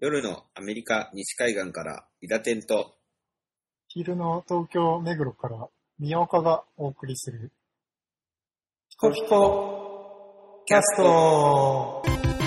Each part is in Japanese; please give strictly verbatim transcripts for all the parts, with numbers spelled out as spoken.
夜のアメリカ西海岸から伊田天と昼の東京目黒から宮岡がお送りするピコピコキャスト。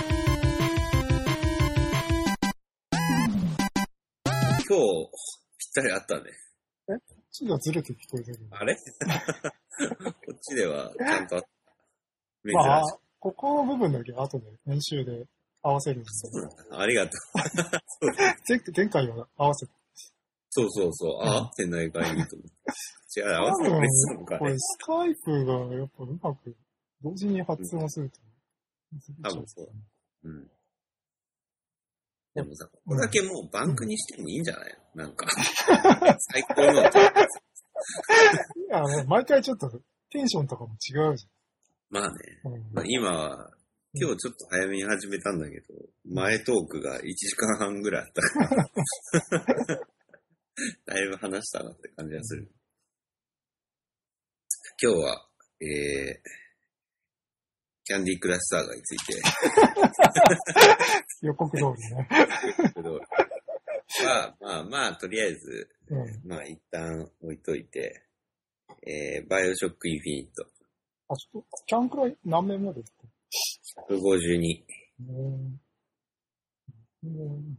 今日ぴったりあったね。 え、こっちがずれて聞こえてる。 あれこっちではちゃんとあった。珍しい。 まあ、ここの部分だけ後で編集で合わせるんですけど。ありがとう。 前, 前回は合わせた。 そうそうそう。あ、合ってないかいいと思って。違う、合わせてくれてたのかね。 これスカイプがやっぱうまく同時に発音すると、 うん、多分そう。うん。でもさ、ここだけもうバンクにしてもいいんじゃないの、うん、なんか。最高の。いや、もう毎回ちょっとテンションとかも違うじゃん。まあね。 うんまあ、今は、今日ちょっと早めに始めたんだけど、前トークがいちじかんはんぐらいあったから。だいぶ話したなって感じがする。今日は、えー、キャンディークラッシュサーガーについて。 予告通りね。 予告通り。まあまあまあ、とりあえず、うん、まあ一旦置いといて、えー、バイオショックインフィニット。 あ、ちょっと、キャンクラ何面までですか？ ひゃくごじゅうに。 うんうん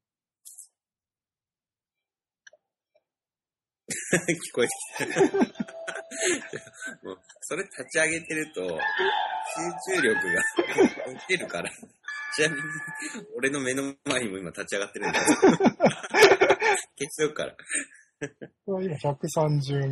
聞こえてきた。もうそれ立ち上げてると集中力が落ちるから。ちなみに俺の目の前にも今立ち上がってるんだけど。消しようから。 今ひゃくさんじゅうめん。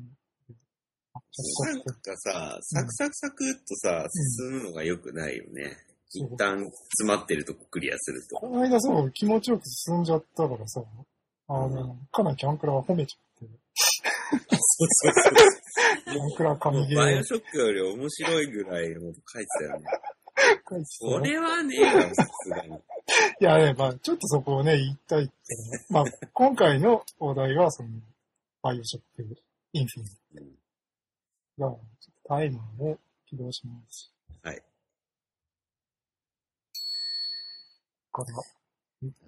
なんかさ、サクサクサクっとさ、うん、進むのが良くないよね。うん、一旦詰まってるとこクリアすると。 この間そう気持ちよく進んじゃったからさ、あの、うん、かなりキャンクラは褒めちゃって。 そうそうそう。 キャンクラ神ゲー。 バイオショックより面白いぐらいのこと書いてたよね。書いてた。それはねえよ、さすがに。 いやね、まあちょっとそこをね、言いたいって、ね。まあ今回のお題は、その、バイオショックインフィニット。うんじゃあ、タイマーを起動します。 はい。 から。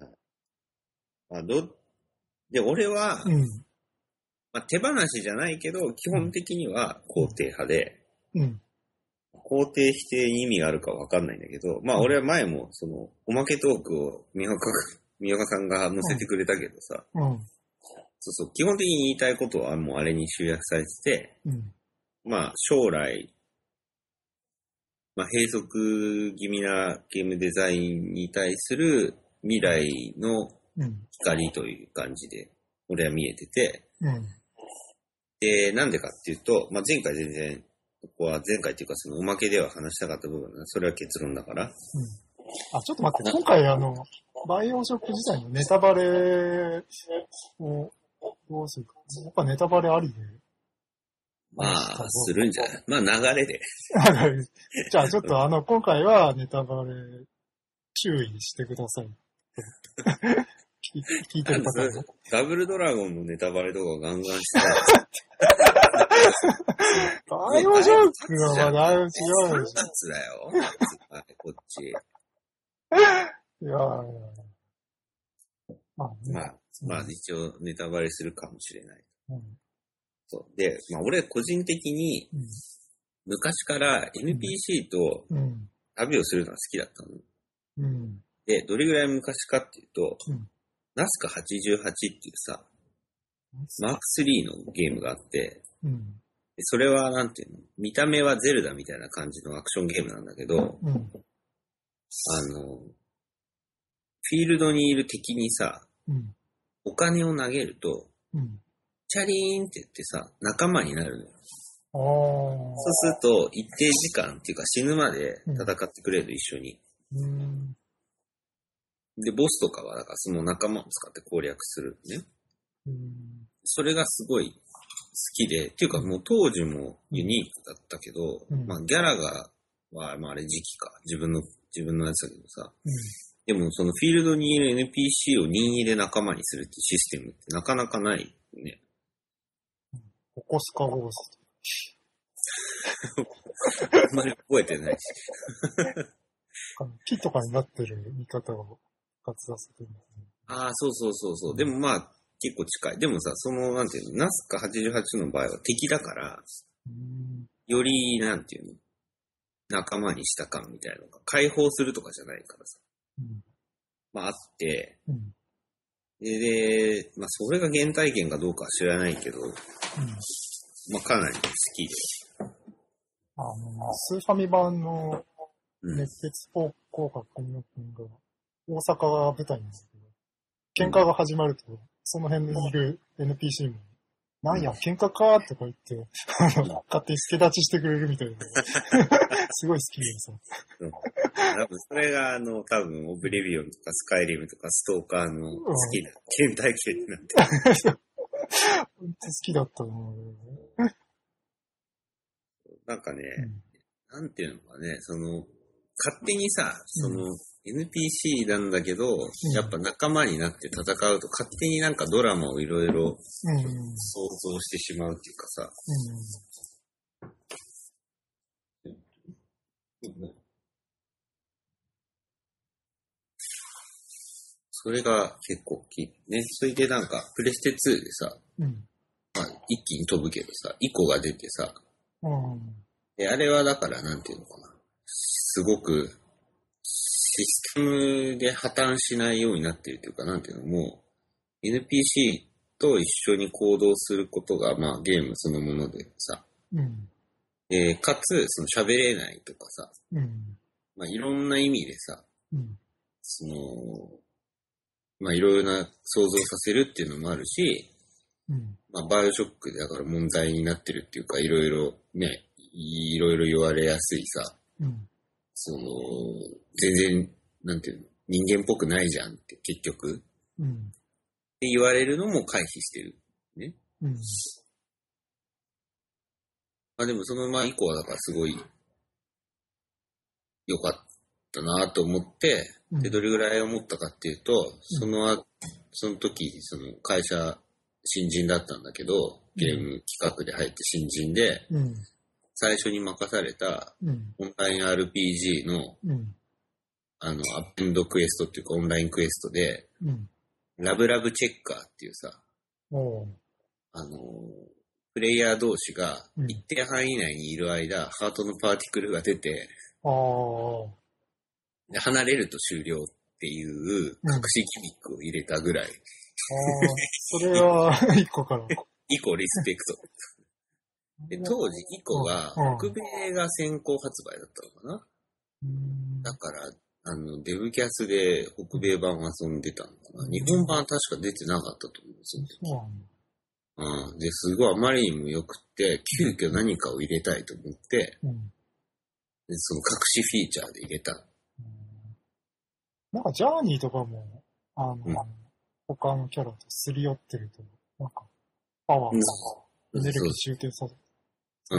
あ、ど、で、俺は、 うん。 まあ、手放しじゃないけど、基本的には肯定派で、 うん。 肯定否定に意味があるかわかんないんだけど、まあ、俺は前も、その、おまけトークを宮岡、宮岡さんが載せてくれたけどさ、 うん。うん、 そうそう、基本的に言いたいことはもうあれに集約されてて、 うんまあ、将来、まあ、閉塞気味なゲームデザインに対する未来の光という感じで、俺は見えてて、 うん、 で、なんでかっていうと、まあ、前回全然、ここは前回っていうかそのおまけでは話したかった部分だ、それは結論だから。うん、 あ、ちょっと待って、今回あの、バイオショック自体のネタバレをどうするか。やっぱネタバレありで。 まあ、するんじゃないまあ、流れで。 じゃあ、ちょっとあの、今回はネタバレ、注意してください。聞いてる方は。 ダブルドラゴンのネタバレとかガンガンしてた。バイオショックはまだ違うでしょ。 さんがつだよ。こっち。いやいやまあ、ね、 まあ、まあ、一応ネタバレするかもしれない。 うんそうで、まあ、俺個人的に、昔から エヌピーシー と旅をするのが好きだったの。 うん、 で、どれぐらい昔かっていうと、 うん、 ナスカはちじゅうはちっていうさ、マークスリーのゲームがあって、 うん、 でそれはなんていうの、見た目はゼルダみたいな感じのアクションゲームなんだけど、 うん、 あの、フィールドにいる敵にさ、 うん、 お金を投げると、 うんチャリーンって言ってさ、仲間になるのよ。 あそうすると、一定時間っていうか死ぬまで戦ってくれる、一緒に。 うん、 で、ボスとかは、だからその仲間を使って攻略するね。 うん、 それがすごい好きで、っていうかもう当時もユニークだったけど、 うん、 まあギャラが、は、まああれ時期か。自分の、自分のやつだけどさ。 うん、 でもそのフィールドにいる エヌピーシー を任意で仲間にするってシステムってなかなかないよね。 ココスカゴースト。あんまり覚えてないし。 木とかになってる見方を活させてるんですね。 ああ、そうそうそうそう。でもまあ、結構近い。でもさ、その、なんていうの、ナスカはちじゅうはちの場合は敵だから、 うん、 より、なんていうの、仲間にした感みたいなのが、解放するとかじゃないからさ。 うん、 まあ、あって、 うん、 で、で、まあ、それが原体験かどうかは知らないけど、 うん、 まあ、かなり好きで。 あの、スーファミ版のうん。 熱血高校学国の君が大阪が舞台なんですけど、喧嘩が始まると、その辺にいる エヌピーシー も、なんや、喧嘩かーとか言って、あの、勝手に助立ちしてくれるみたいな。すごい好きでさ。 うん。多分それが、あの、多分、オブリビオンとかスカイリムとかストーカーの好きな原体験になってる。 本当好きだったなぁ。 なんかね、 うん、 なんていうのかね、その、勝手にさ、その、うん、エヌピーシー なんだけど、うん、やっぱ仲間になって戦うと、勝手になんかドラマをいろいろ想像してしまうっていうかさ。うんうん、それが結構大きいね。それでなんか、プレステツーでさ、うん、まあ、一気に飛ぶけどさ、イコが出てさ、うん、であれはだからなんていうのかな。すごく、システムで破綻しないようになっているというか、なんていうのも、エヌピーシー と一緒に行動することが、まあゲームそのものでさ、うん、えー、かつ、その喋れないとかさ、うん、まあいろんな意味でさ、うん、その、まあいろいろな想像させるっていうのもあるし、うん、まあバイオショックでだから問題になってるっていうか、いろいろね、いろいろ言われやすいさ、うん、その、全然、なんていうの、人間っぽくないじゃんって、結局。うん。って言われるのも回避してる。ね。うん。まあでもそのまま以降はだからすごい良かったなと思って、うん、で、どれぐらい思ったかっていうと、その、その時、その会社、新人だったんだけど、ゲーム企画で入って新人で、うん、最初に任されたオンライン アールピージー の、うん、あの、アップエンドクエストっていうかオンラインクエストで、うん、ラブラブチェッカーっていうさ、あの、プレイヤー同士が一定範囲内にいる間、うん、ハートのパーティクルが出て、で離れると終了っていう隠しギミックを入れたぐらい。うん、 それは一個から。 一個リスペクト。で当時、イコが、北米が先行発売だったのかな、うん、だから、あの、デブキャスで北米版遊んでたのかな、うん、日本版は確か出てなかったと思うんですよ。うん、で、すごいあまりにも良くって、急遽何かを入れたいと思って、うん、でその隠しフィーチャーで入れた。 うん、なんか、ジャーニーとかも、あの、うん、他のキャラとすり寄ってると、なんか、パワーとか、エネルギー集中させて、 うん。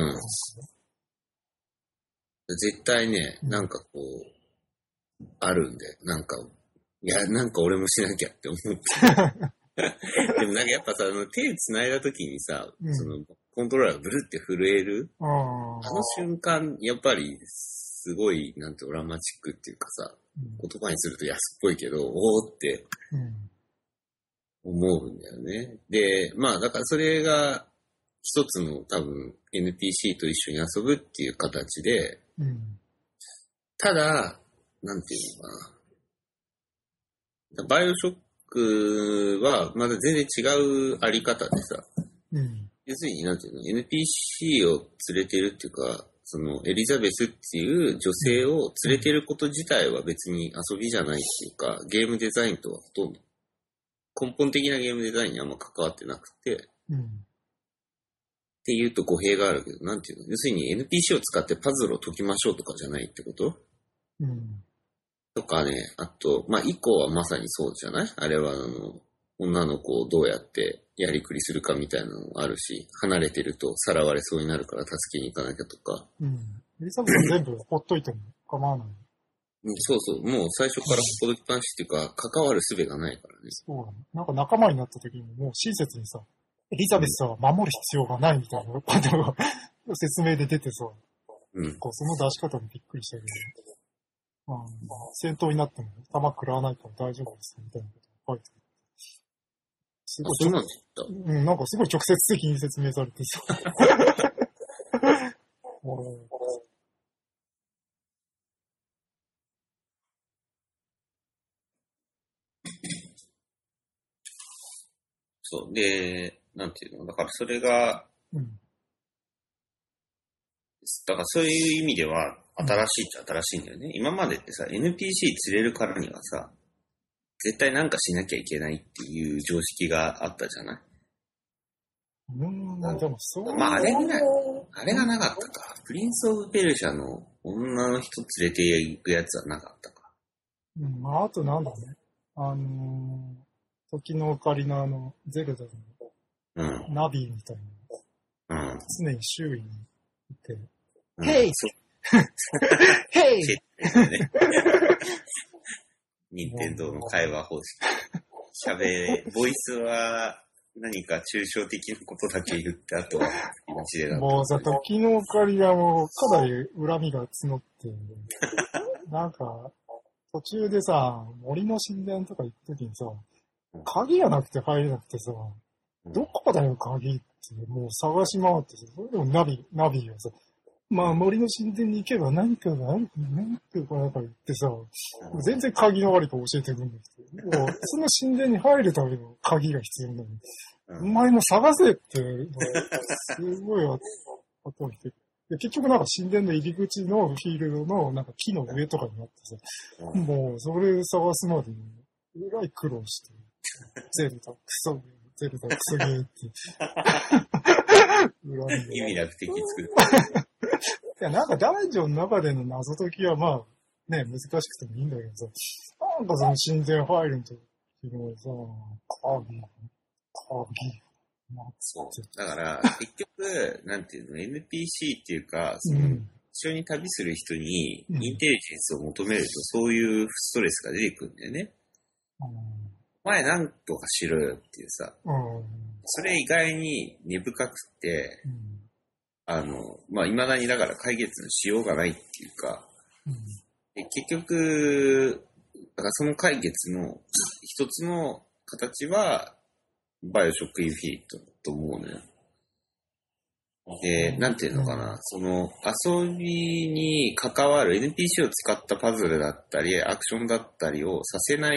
絶対ね、なんかこう、あるんで、なんか、いや、なんか俺もしなきゃって思って。でもなんかやっぱさ、あの手繋いだ時にさ、うん、そのコントローラーがブルって震える、あの瞬間、やっぱりすごい、なんてドラマチックっていうかさ、うん、言葉にすると安っぽいけど、おーって思うんだよね。で、まあだからそれが、一つの多分 エヌピーシー と一緒に遊ぶっていう形で、うん、ただ、なんていうのかな。バイオショックはまだ全然違うあり方でさ、うん、要するになんていうの、エヌピーシー を連れてるっていうか、そのエリザベスっていう女性を連れてること自体は別に遊びじゃないっていうか、ゲームデザインとはほとんど根本的なゲームデザインにあんま関わってなくて、うんって言うと語弊があるけど、なんていうの、要するに エヌピーシー を使ってパズルを解きましょうとかじゃないってこと、うん、とかね、あと、まあ、以降はまさにそうじゃないあれは、あの、女の子をどうやってやりくりするかみたいなのもあるし、離れてるとさらわれそうになるから助けに行かなきゃとか。 うん。エリザベス全部ほっといても構わない。 うん、そうそう。もう最初からほっときっぱなしっていうか、関わる術がないからね。 そうだね。なんか仲間になった時にもう親切にさ、エリザベスは守る必要がないみたいなことが説明で出てさ、うん、こうその出し方にびっくりしたけど。 まあ、まあ、戦闘になっても弾食らわないから大丈夫ですみたいなことが書いてある。すごい、 そうなんだ。 うん、なんかすごい直接的に説明されてさ。 そう。で、なんていうのだからそれが、 うん、 だからそういう意味では新しいっちゃ新しいんだよね。うん、今までってさ、エヌピーシー 釣れるからにはさ、絶対なんかしなきゃいけないっていう常識があったじゃない？ うん、でもそう。 まああれぐらい、あれがなかったか。プリンス・オブ・ペルシャの女の人連れて行くやつはなかったか。 うん、まああとなんだね。あのー、時のオカリナのゼルダのナビみたいな。うん。常に周囲にいて。ヘイヘイ任天堂の会話方式。喋れ、ボイスは何か抽象的なことだけ言って、あとは一例だった。 もうさ、時のオカリナもかなり恨みが募ってる。なんか、途中でさ、森の神殿とか行った時にさ、鍵がなくて入れなくてさ、どこだよ鍵って、もう探し回ってさ、それでもナビ、ナビをさ、まあ森の神殿に行けば何かがある、何かがなんか言ってさ、全然鍵の悪いか教えてくるんだけど、もうその神殿に入るための鍵が必要なのに、お前も探せって、すごい後にして、結局なんか神殿の入り口のフィールドのなんか木の上とかになってさ、もうそれ探すまでにえらい苦労して、ゼルダクソゲー、ゼルダクソゲーって。 意味なく敵作る。 いや、なんかダンジョンの中での謎解きはまあ、ね、難しくてもいいんだけどさ、なんかその神殿入るんときのさ、鍵、鍵、 そう。だから、結局、なんていうの、エヌピーシー っていうか、その、うん、一緒に旅する人にインテリジェンスを求めると、そういうストレスが出てくるんだよね。うん、前なんとかしろよっていうさ、うん、それ意外に根深くて、うん、あの、まあ、未だにだから解決のしようがないっていうか、うん、で結局、だからその解決の一つの形は、バイオショックインフィニットだと思うのよ。で、なんていうのかな、その遊びに関わる エヌピーシー を使ったパズルだったり、アクションだったりをさせない、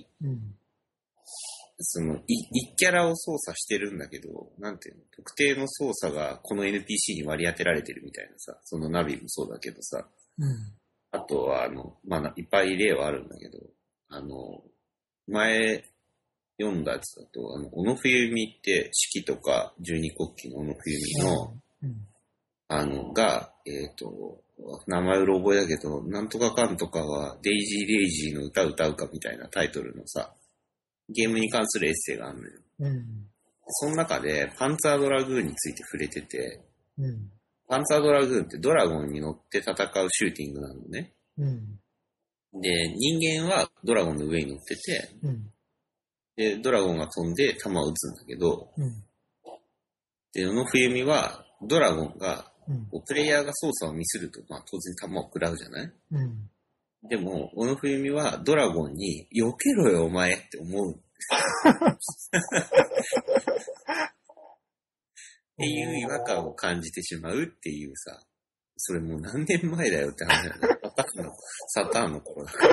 うん、その一キャラを操作してるんだけど、なんていうの、特定の操作がこの エヌピーシー に割り当てられてるみたいなさ、そのナビもそうだけどさ、うん、あとはあの、まあ、いっぱい例はあるんだけど、あの、前、読んだやつだと、あの、小野冬美って四季とか十二国旗の小野冬美の、うん、あの、が、えっと、名前うろ覚えだけど、なんとかかんとかはデイジー・レイジーの歌歌うかみたいなタイトルのさ、ゲームに関するエッセイがあるのよ。うん、その中でパンツァードラグーンについて触れてて、うん、パンツァードラグーンってドラゴンに乗って戦うシューティングなのね。うん、で、人間はドラゴンの上に乗ってて、うんで、ドラゴンが飛んで弾を撃つんだけど、うん、で、小野冬美は、ドラゴンが、うん、プレイヤーが操作をミスると、まあ当然弾を食らうじゃない、うん、でも、小野冬美はドラゴンに、避けろよお前って思う。っていう違和感を感じてしまうっていうさ、それもう何年前だよって話だよね。サターンの、サターンの頃だから。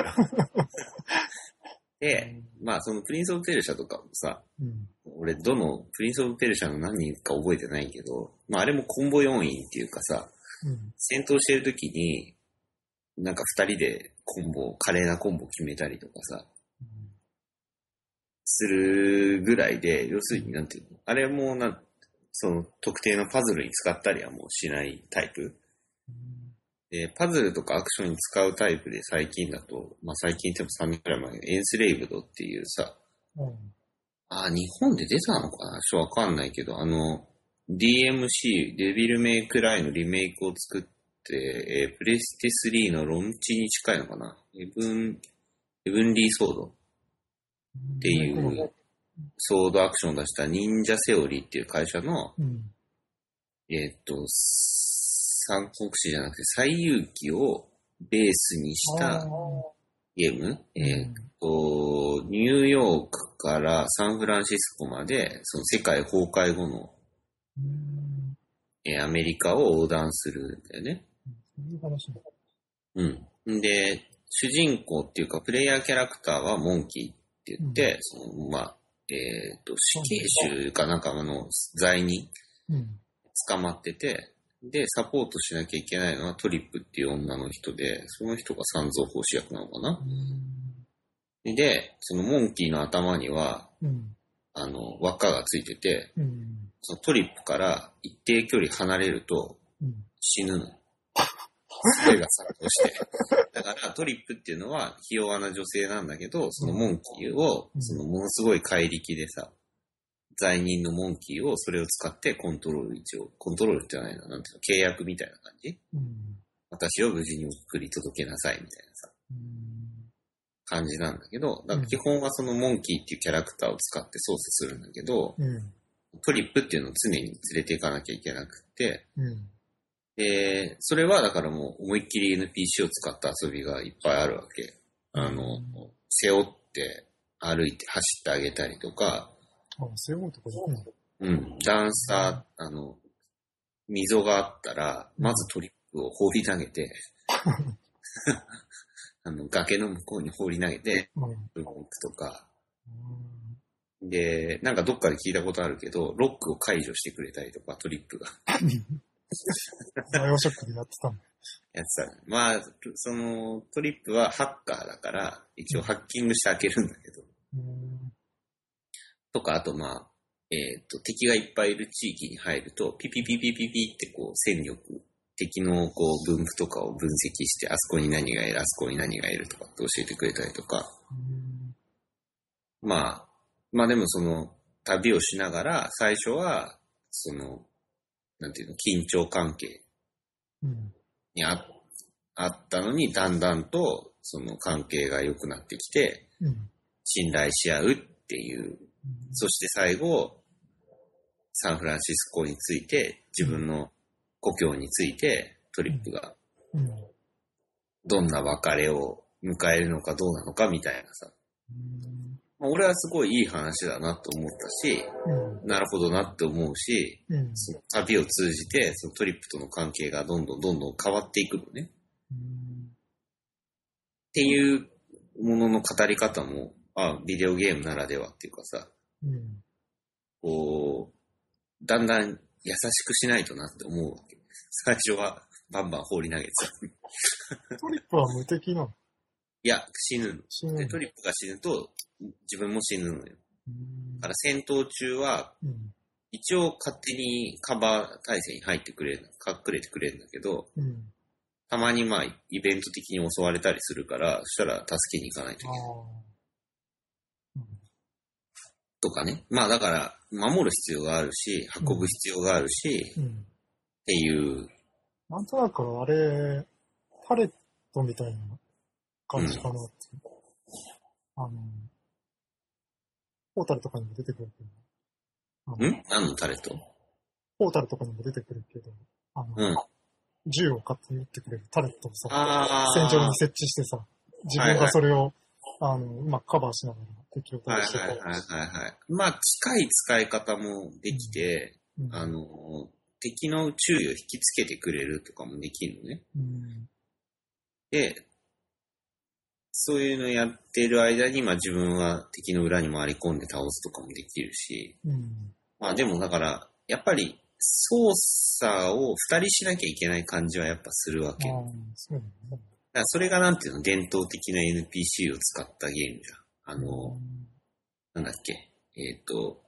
で、まあそのプリンス・オブ・ペルシャとかもさ、うん、俺どのプリンス・オブ・ペルシャの何人か覚えてないけど、まああれもコンボ要員っていうかさ、うん、戦闘してる時に、なんか二人でコンボ、華麗なコンボ決めたりとかさ、うん、するぐらいで、要するになんていうの、あれもなん、その特定のパズルに使ったりはもうしないタイプ。で、パズルとかアクションに使うタイプで最近だと、まあ最近でもさんねんくらい前にエンスレイブドっていうさ、うん、あ、日本で出たのかなちょっとわかんないけど、あの、ディーエムシー、デビルメイクライのリメイクを作って、えー、プレステスリーのロンチに近いのかなエブン、エブンリーソードっていうソードアクションを出した忍者セオリーっていう会社の、うん、えー、っと、三国志じゃなくて、西遊記をベースにしたゲーム、 うん、 えーっと、ニューヨークからサンフランシスコまで、その世界崩壊後の、 うん、 えーアメリカを横断するんだよね。 そういう話だ。 うん。で、主人公っていうか、プレイヤーキャラクターはモンキーって言って、うん、その、まあ、えっと、死刑囚かなんかの罪人、捕まってて、で、サポートしなきゃいけないのはトリップっていう女の人で、その人が三蔵法師役なのかな。うん、で、そのモンキーの頭には、うん、あの、輪っかがついてて、うん、そのトリップから一定距離離れると死ぬの。声が殺到して。だからトリップっていうのはひ弱な女性なんだけど、そのモンキーを、そのものすごい怪力でさ、罪人のモンキーをそれを使ってコントロール一応、コントロールってないな、なんていうの、契約みたいな感じ、うん、私を無事に送り届けなさいみたいなさ、うん、感じなんだけど、だから基本はそのモンキーっていうキャラクターを使って操作するんだけど、うん、トリップっていうのを常に連れていかなきゃいけなくって、うんで、それはだからもう思いっきり エヌピーシー を使った遊びがいっぱいあるわけ。あの、背負って歩いて走ってあげたりとか。 あ、背負うとかできないうん。段差、あの、溝があったら、まずトリップを放り投げて、あの、崖の向こうに放り投げて、うん、行くとか。で、なんかどっかで聞いたことあるけど、ロックを解除してくれたりとか、トリップが。 バイオショックでやってたんだ。 やってた。まあ、そのトリップはハッカーだから、一応ハッキングして開けるんだけど。うんとか、あとまあ、えっと、敵がいっぱいいる地域に入ると、ピピピピピピってこう戦力、敵のこう分布とかを分析して、あそこに何がいる、あそこに何がいるとかって教えてくれたりとか。うんまあ、まあでもその旅をしながら、最初は、その、なんていうの、緊張関係に あ,、うん、あったのに、だんだんとその関係が良くなってきて、うん、信頼し合うっていう、うん、そして最後、サンフランシスコについて、自分の故郷について、トリップが、どんな別れを迎えるのかどうなのかみたいなさ、うん俺はすごいいい話だなと思ったし、うん、なるほどなって思うし、うん、その旅を通じてそのトリップとの関係がどんどんどんどん変わっていくのね。うん、っていうものの語り方も、あ、ビデオゲームならではっていうかさ、うん、こう、だんだん優しくしないとなって思うわけ。最初はバンバン放り投げてた。 トリップは無敵なの？ いや、死ぬの。死ぬの。で、トリップが死ぬと、自分も死ぬのよ。だから戦闘中は、うん、一応勝手にカバー体制に入ってくれる、隠れてくれるんだけど、うん、たまにまあイベント的に襲われたりするから、そしたら助けに行かないといけない。うん、とかね。まあだから守る必要があるし、運ぶ必要があるし、うん、っていう。 なんとなくあれ、パレットみたいな感じかなって。うん、あのポータルとかにも出てくるけど。ん何のタレット？ ポータルとかにも出てくるけど、あの、うん、銃を勝手に撃ってくれるタレットをさ、戦場に設置してさ、自分がそれを、はいはい、あの、うまくカバーしながら敵を倒してたり。 はいはいはいはい。まあ、近い使い方もできて、うん、あの、敵の注意を引きつけてくれるとかもできるのね。うん、で、そういうのやってる間に、まあ自分は敵の裏に回り込んで倒すとかもできるし、うん、まあでもだから、やっぱり操作を二人しなきゃいけない感じはやっぱするわけ。あそうね、だからそれがなんていうの、伝統的な エヌピーシー を使ったゲームじゃん。あの、うん、なんだっけ、えっと、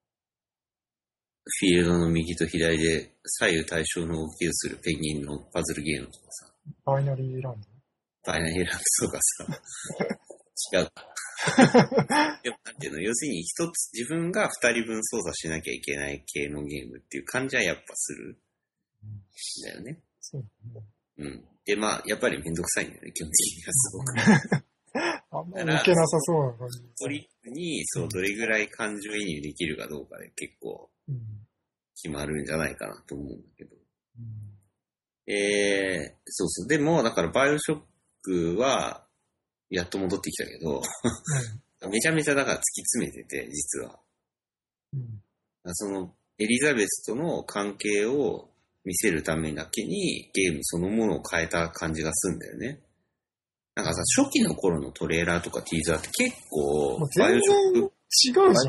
フィールドの右と左で左右対称の動きをするペンギンのパズルゲームとかさ。 バイナリーランドバイナリーランドとかさ、違うか。でもなんていうの、要するに一つ自分が二人分操作しなきゃいけない系のゲームっていう感じはやっぱする。だよね。そうね。うん。で、まあ、やっぱりめんどくさいんだよね、基本的にはすごく。 あんまりいけなさそうな感じ。 トリップに、そう、どれぐらい感情移入できるかどうかで結構決まるんじゃないかなと思うんだけど。うんえー、そうそう。でも、だからバイオショックは、やっと戻ってきたけど、うん、めちゃめちゃだから突き詰めてて、実は。うん、その、エリザベスとの関係を見せるためだけにゲームそのものを変えた感じがするんだよね。なんかさ、初期の頃のトレーラーとかティーザーって結構、 バイオショック違うじゃん。い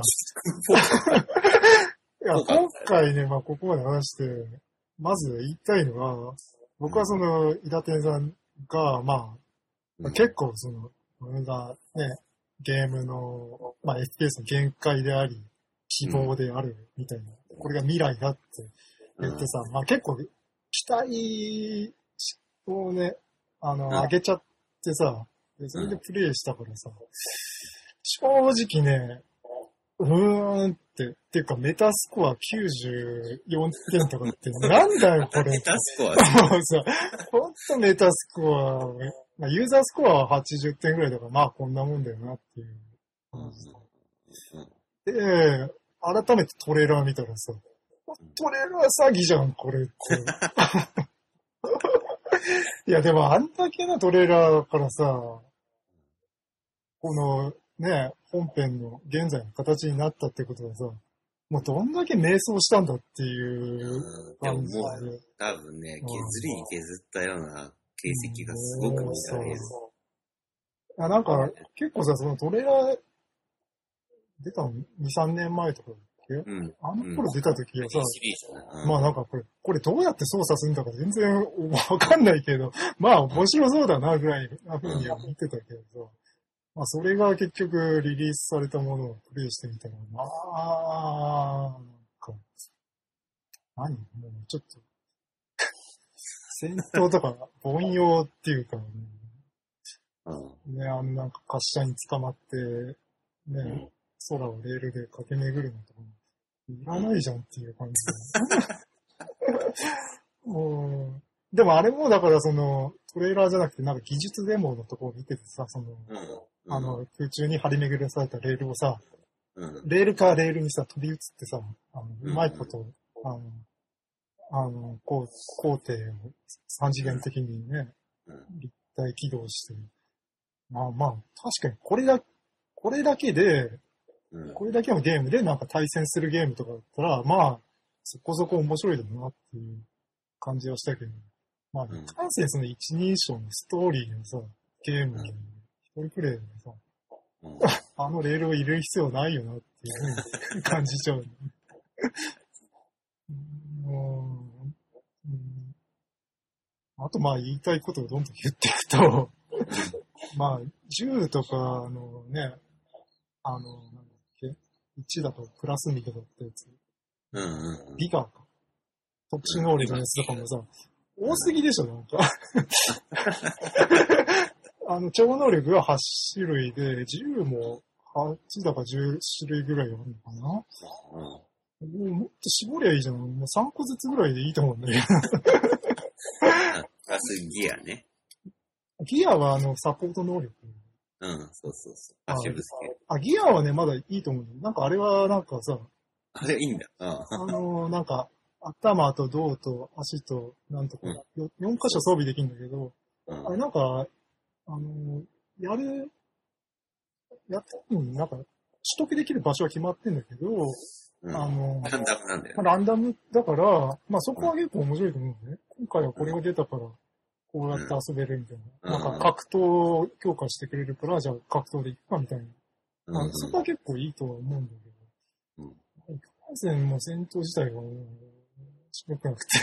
や、今回ね、まあ、ここまで話して、まず言いたいのは、僕はその、伊達天さんが、まあ、結構その、俺がね、ゲームの、まあ、エフピーエス の限界であり、希望であるみたいな、これが未来だって言ってさ、まあ結構、期待をね、あの、上げちゃってさ、それでプレイしたからさ、正直ね、うーんって、っていうかメタスコアきゅうじゅうよんてんとかって、なんだよこれ。 メタスコアもうさ、ほんとメタスコア、まあ、ユーザースコアははちじゅってんぐらいだから、まあこんなもんだよなっていう感じで、改めてトレーラー見たらさ、トレーラー詐欺じゃん、これって。いや、でもあんだけのトレーラーからさ、このね、本編の現在の形になったってことはさ、もうどんだけ迷走したんだっていう感じで。 もう多分ね、削りに削ったような形跡がすごく見られる。 あ、なんか、結構さ、そのトレーラー出たのに、さんねんまえとかだっけ、うん、あの頃出た時はさ、うん、まあなんかこれ、これどうやって操作するんだか全然わかんないけど、まあ面白そうだなぐらいな風には見てたけどさ、まあそれが結局リリースされたものをプレイしてみたら、まあ、なんか、何もうちょっと、戦闘とか凡庸っていうか、ね、うん、ね、あのなんか滑車に捕まって、ね、うん空をレールで駆け巡るのとか、いらないじゃんっていう感じで。もうでもあれもだからそのトレーラーじゃなくてなんか技術デモのところを見ててさ、その、うん、あの空中に張り巡らされたレールをさ、うん、レールからレールにさ飛び移ってさ、あのうまいこと、あの、あの、こう、工程を三次元的にね、立体起動して、まあまあ、確かにこれだ、これだけで、これだけのゲームでなんか対戦するゲームとかだったら、まあ、そこそこ面白いだろうなっていう感じはしたけど、まあ、関係その一人称のストーリーのさ、ゲームに、一人プレイでさ、あのレールを入れる必要ないよなっていう風に感じちゃう、ね。うんうん、あとまあ言いたいことをどんどん言っていくと、まあ、銃とかのね、あの、なんだっけ、いちだとプラスにとかってやつ。 うんうんうん、 ギガか。特殊能力のやつとかもさ、うん、多すぎでしょ、なんか。あの、超能力がはち種類で、銃もはちだかじゅう種類ぐらいあるのかな、うん、もっと絞りゃいいじゃん。もうさんこずつぐらいでいいと思うんだけど。 プラスギアね。 ギアはあの、サポート能力。 うん、そうそうそう。足ぶつけ。 あ、ギアはね、まだいいと思う。なんかあれはなんかさ、 あれいいんだ。うん、 あの、なんか、頭と胴と足と、なんとか、うん、よん箇所装備できるんだけど、うん、あれなんか、あの、やる、やった時になんか、取得できる場所は決まってんだけど、 うん、あの、ランダムなんだよ、ね。 ランダムだから、まあそこは結構面白いと思うんだよね。今回はこれが出たから、こうやって遊べるみたいな。うん、なんか格闘を強化してくれるから、じゃあ格闘でいくかみたいな。うんまあ、そこは結構いいとは思うんだけど。うん。回戦も戦闘自体は、白くなくて。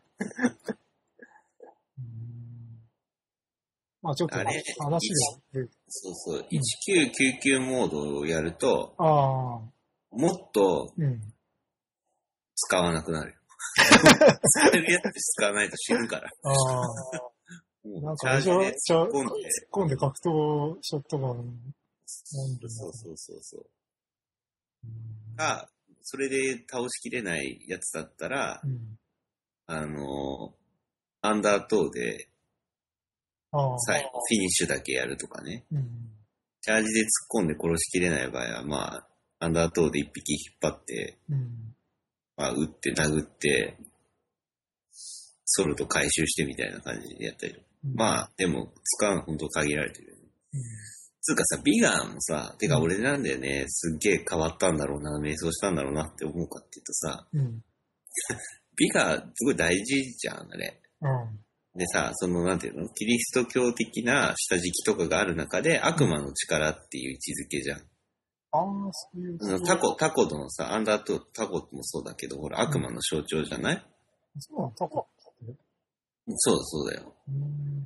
うんまあちょっと話が出る。 そうそう。いちきゅうきゅうきゅうモードをやると、 あもっと使わなくなるよ。使えるやつ使わないと死ぬから。 ああ。なんか、チャージで突っ込んで。突っ込んで格闘ショットガン。 そうそうそうそう。か、それで倒しきれないやつだったら、うん、あの、アンダートーで、最後、フィニッシュだけやるとかね。うん、チャージで突っ込んで殺しきれない場合は、まあ、アンダートーで一匹引っ張って、うん、まあ、撃って殴って、 ソルト回収してみたいな感じでやったり。 うん、 まあ、でも、使うの本当限られてるよね。 うん、 つうかさ、ビガンもさ、てか俺なんだよね、すっげえ変わったんだろうな、瞑想したんだろうなって思うかっていうとさ、 うん、 美がすごい大事じゃん、あれ。 うん、 でさ、そのなんていうの、キリスト教的な下敷きとかがある中で悪魔の力っていう位置づけじゃん。 ああ、そういうこと。 タコ、タコのさ、アンダーとタコもそうだけど、ほら、悪魔の象徴じゃない、 うん、そうなのタコってそうだ、そうだよ。 うん、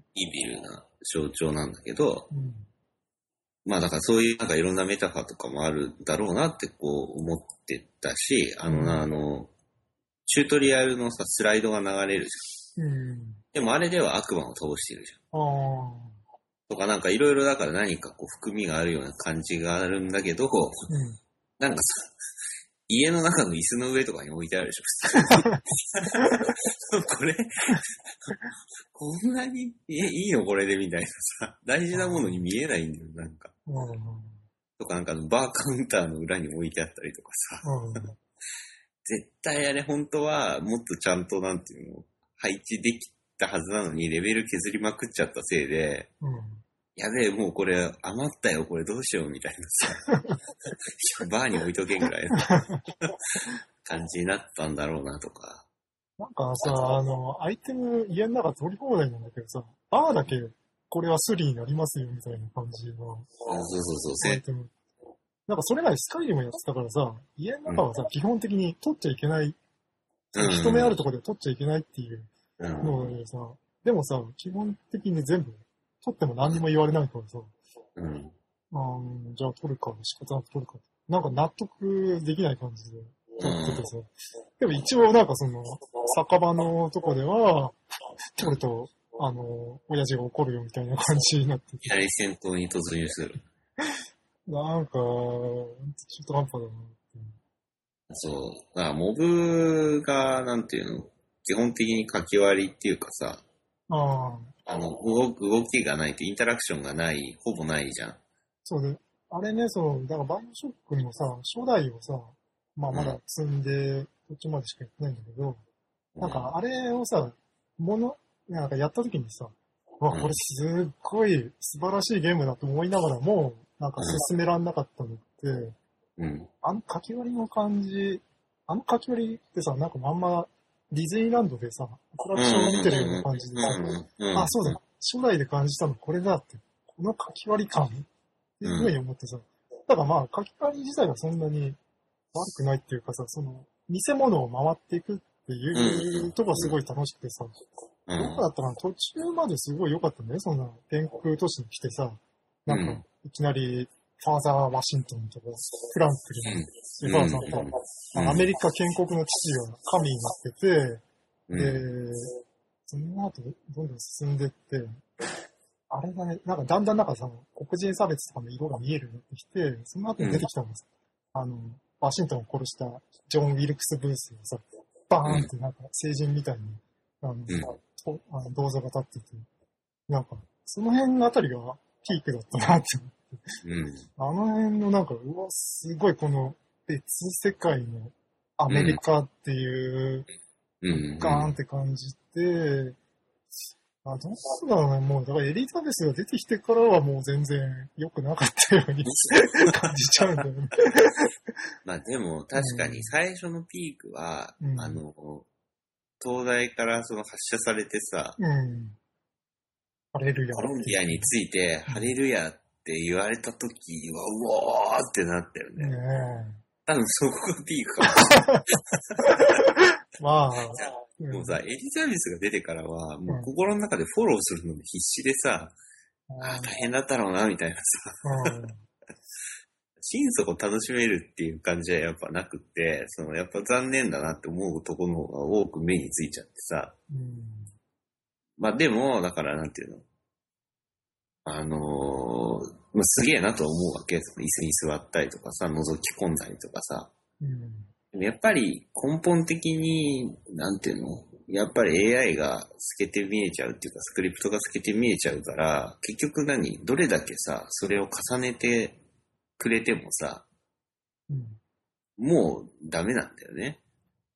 イビルな象徴なんだけど、 うん、 まあだからそういうなんかいろんなメタファーとかもあるだろうなってこう思ってたし、あのな、うん、あの、チュートリアルのさ、スライドが流れるじゃん。うん、でもあれでは悪魔を倒してるじゃん。あとかなんかいろいろだから何かこう含みがあるような感じがあるんだけど、うん、なんかさ、家の中の椅子の上とかに置いてあるでしょ。これ、こんなにえいいのこれでみたいなさ、大事なものに見えないんだよ、なんか。うん、とかなんかバーカウンターの裏に置いてあったりとかさ。うん、絶対あれ本当はもっとちゃんとなんていうの、配置できたはずなのにレベル削りまくっちゃったせいで、うん、やべえ、もうこれ余ったよ、これどうしようみたいなさ、バーに置いとけぐらいの感じになったんだろうなとか。 なんかさ、あの、アイテム家の中取り放題なんだけどさ、バーだけこれはスリになりますよみたいな感じの。 そうそうそう。 アイテム。なんかそれがスカイリムやってたからさ、家の中はさ、うん、基本的に取っちゃいけない、うん、人目あるところで取っちゃいけないっていうのでさ、うん、でもさ、基本的に全部取っても何にも言われないからさ、うん、あじゃあ取るか、仕方なく取るか。なんか納得できない感じで取っててさ、うん、でも一応なんかその、酒場のとこでは、取ると、あの、親父が怒るよみたいな感じになってて。 やり戦闘に突入する。 なんか、ちょっと半端だなって。 そう。だからモブが、なんていうの、基本的に書き割りっていうかさ、ああの動く、動きがないってインタラクションがない、ほぼないじゃん。 そうで、あれね、そう、だからバイオショックのさ、初代をさ、まあまだ積んで、途中までしかやってないんだけど、うん、なんかあれをさ、もの、なんかやった時にさ、うわ、これすっごい素晴らしいゲームだと思いながらも、なんか進めらんなかったのって、うん、あの書き割りの感じ、あの書き割りってさ、なんかまんまディズニーランドでさ、アトラクションを見てるような感じでさ、あ、そうだ、初代で感じたのこれだって、この書き割り感っていうふうに思ってさ、だからまあ書き割り自体はそんなに悪くないっていうかさ、その、見せ物を回っていくっていうとこがすごい楽しくてさ、どこだったかな、途中まですごい良かったね、そんな天空都市に来てさ、なんか、いきなり、ファーザー・ワシントンとか、フランクリン、エバーさんとか、アメリカ建国の父が神になってて、で、その後、どんどん進んでって、あれだね、なんかだんだんなんかさ、黒人差別とかの色が見えるようになってきて、その後に出てきたのがさ、あの、ワシントンを殺したジョン・ウィルクス・ブースがさ、バーンってなんか成人みたいに、あの、あの銅像が立ってて、なんか、その辺のあたりがピークだったなって思って。うん、あの辺のなんか、うわ、すごいこの別世界のアメリカっていう、うん、ガーンって感じて、あ、どうだろうね、もう、だからエリザベスが出てきてからはもう全然良くなかったように感じちゃうんだよね。 まあでも確かに最初のピークは、うん、あの、東大からその発射されてさ、うん、 ハレルヤ。 コロンビアについて、ハレルヤって言われた時は、うわーってなったよね。ね多分そこがピークかもしれない。まあ、もうさ、エリザベスが出てからは、もう心の中でフォローするのに必死でさ、うん、ああ、大変だったろうな、みたいなさ。うん、心底楽しめるっていう感じはやっぱなくって、そのやっぱ残念だなって思うところの方が多く目についちゃってさ。うん、まあでも、だからなんていうの。あのー、まあ、すげえなと思うわけ。椅子に座ったりとかさ、覗き込んだりとかさ。うん、やっぱり根本的に、なんていうのやっぱり エーアイ が透けて見えちゃうっていうか、スクリプトが透けて見えちゃうから、結局何どれだけさ、それを重ねてくれてもさ、うん、もうダメなんだよね。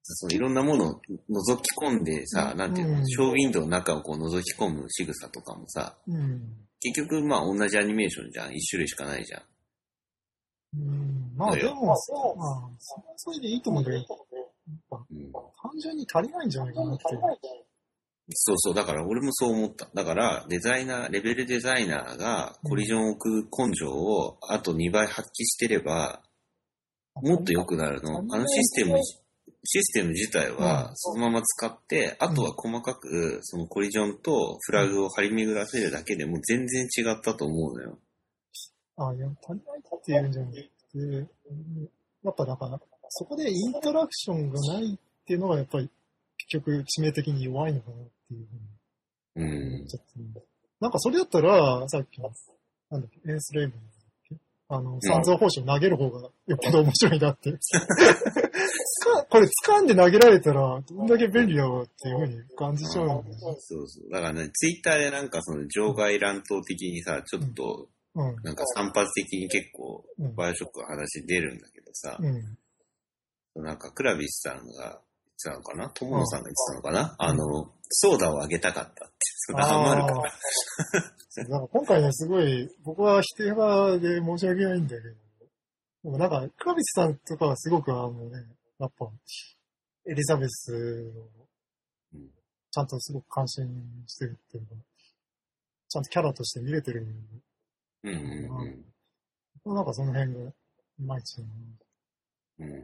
そのいろんなものを覗き込んでさ、なんていうの、 うんショーウィンドウの中をこう覗き込む仕草とかもさ、 うん。 結局まあ同じアニメーションじゃん。一種類しかないじゃん。 うん。まあだよでも、まあ、そそれでいいと思うんだけど、やっぱうん、 単純に足りないんじゃないかなっていう。 そうそう、だから俺もそう思った。だからデザイナー、レベルデザイナーがコリジョンを置く根性をあとにばい発揮してれば、もっと良くなるの。あのシステム、システム自体はそのまま使って、あとは細かくそのコリジョンとフラグを張り巡らせるだけでも全然違ったと思うのよ。 あ、いや、足りないっていうんじゃなくて、やっぱだから、そこでインタラクションがないっていうのがやっぱり結局致命的に弱いのかなっていうふうに思っちゃって、うん、なんかそれだったら、さっきの、なんだっけ、エンスレイブのあの、三蔵法師を投げる方がよっぽど面白いなって。これ掴んで投げられたら、どんだけ便利だろうっていうふうに感じちゃうんだよね。 そうそう。だからね、ツイッターでなんかその場外乱闘的にさ、ちょっと、なんか散発的に結構、バイオショックの話出るんだけどさ、うん、なんかクラビスさんが言ってたのかな、友野さんが言ってたのかな、あの、ソーダをあげたかったって、それハマるから。 なんか今回ね、すごい、僕は否定派で申し訳ないんだけど、でもなんか、クラビスさんとかはすごくあのね、やっぱ、エリザベスを、ちゃんとすごく関心してるっていうか、ちゃんとキャラとして見れてる。 うんうんうん。なんかその辺が、いまいち、 うん。うん。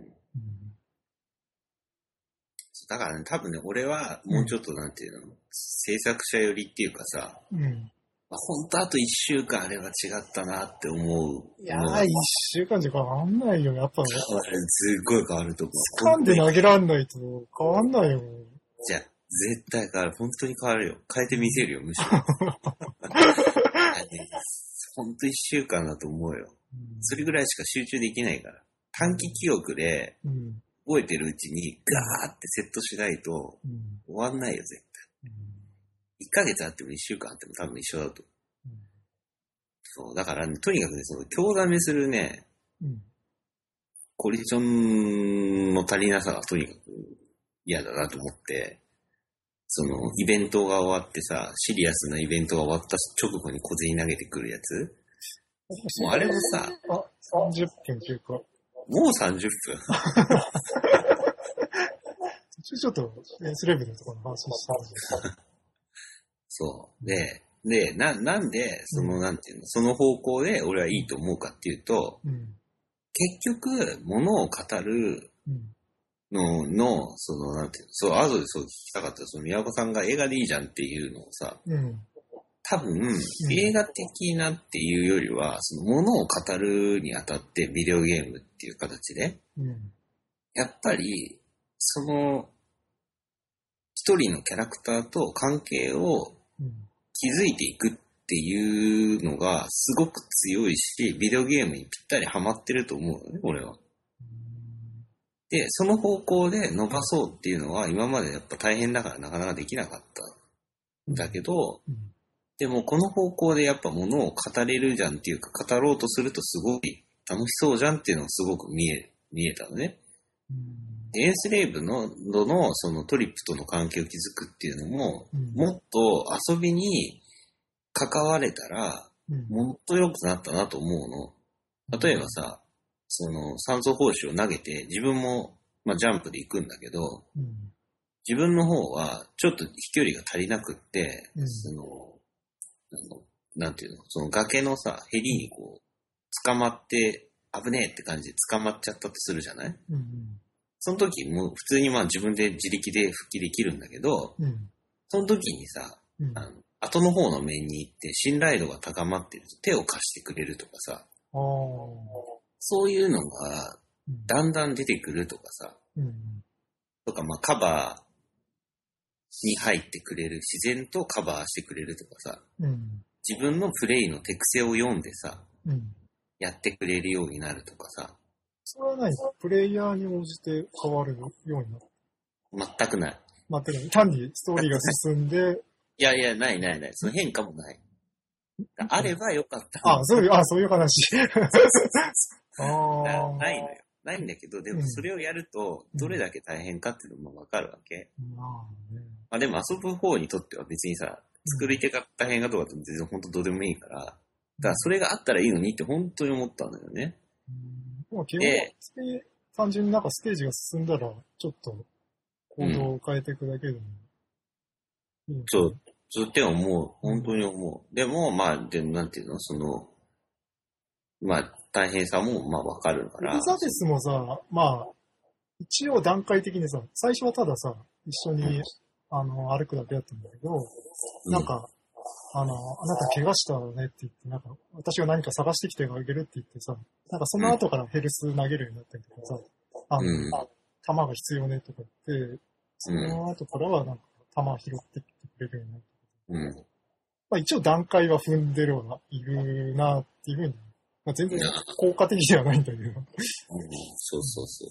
だからね、多分ね、俺はもうちょっとなんていうの、うん、制作者寄りっていうかさ、うん。まあ、ほんとあと一週間あれば違ったなって思う。 いやー、一週間じゃ変わんないよ、やっぱね。 すっごい変わると思う。掴んで投げらんないと変わんないよ。 じゃあ、絶対変わる。本当に変わるよ。変えてみせるよ、むしろ。ほんと一週間だと思うよ。うん、それぐらいしか集中できないから。短期記憶で、覚えてるうちにガーってセットしないと、終わんないよ、絶対。うん、いっかげつあってもいっしゅうかんあっても多分一緒だと。うん、そう、だから、ね、とにかくね、その、興ざめするね、うん、コリジョンの足りなさがとにかく嫌だなと思って、その、イベントが終わってさ、シリアスなイベントが終わった直後に小銭投げてくるやつ、もうあれもさ、 あ、さんじゅっぷん経過。 もうさんじゅっぷんちょっと、エンスレベルのところの話したんですけど。 そう。で、で、な、なんで、その、うん、なんていうの、その方向で俺はいいと思うかっていうと、うん、結局、物を語るのの、その、なんていうの、そう、後でそう聞きたかった、その、宮岡さんが映画でいいじゃんっていうのをさ、うん、多分、うん、映画的なっていうよりは、その、物を語るにあたってビデオゲームっていう形で、うん、やっぱり、その、一人のキャラクターと関係を築いていくっていうのがすごく強いし、ビデオゲームにぴったりハマってると思うのね、俺は。で、その方向で伸ばそうっていうのは今までやっぱ大変だからなかなかできなかったんだけど、でもこの方向でやっぱものを語れるじゃんっていうか、語ろうとするとすごい楽しそうじゃんっていうのがすごく見え、見えたのね。エンスレイブののそのトリップとの関係を築くっていうのも、うん、もっと遊びに関われたら、うん、もっと良くなったなと思うの。例えばさ、その酸素胞子を投げて自分も、まあ、ジャンプで行くんだけど、うん、自分の方はちょっと飛距離が足りなくって、うん、その、あの、なんていうの、その崖のさ、ヘリにこう、捕まって、危ねえって感じで捕まっちゃったとするじゃない、うんうん、その時も普通にまあ自分で自力で復帰できるんだけど、うん、その時にさ、うん、あの後の方の面に行って信頼度が高まってると手を貸してくれるとかさ、そういうのがだんだん出てくるとかさ、うん、とかまあカバーに入ってくれる、自然とカバーしてくれるとかさ、うん、自分のプレイの手癖を読んでさ、うん、やってくれるようになるとかさ。 それは何？プレイヤーに応じて変わるようになる？ 全くない。 全くない。単にストーリーが進んで。 いやいや、ないないない。その変化もない。あればよかった。 あ、そういう、あ、そういう話。 あなないのよ。 ないんだけど、でもそれをやると、どれだけ大変かっていうのもわかるわけ。 まあね。 まあでも遊ぶ方にとっては別にさ、作り手が大変かどうかって全然本当どうでもいいから、だからそれがあったらいいのにって本当に思ったんだよね。 うん、でも基本、単純になんかステージが進んだら、ちょっと行動を変えていくだけでもいい、 うん、そう、そうって思う。本当に思う。でも、まあ、でもなんていうの、その、まあ、大変さも、まあ、わかるから。 エリザベスもさ、まあ、一応段階的にさ、最初はたださ、一緒に、うん、あの、歩くだけだったんだけど、うん、なんか、あの、あなた怪我したねって言って、なんか、私が何か探してきてあげるって言ってさ、なんかその後からヘルス投げるようになったりとかさ、あの、うん、弾が必要ねとか言って、その後からはなんか弾拾ってきてくれるようになった。うん、まあ一応段階は踏んでるはいるなっていうふうに、まあ、全然効果的ではないんだけど。うん、 そうそうそう。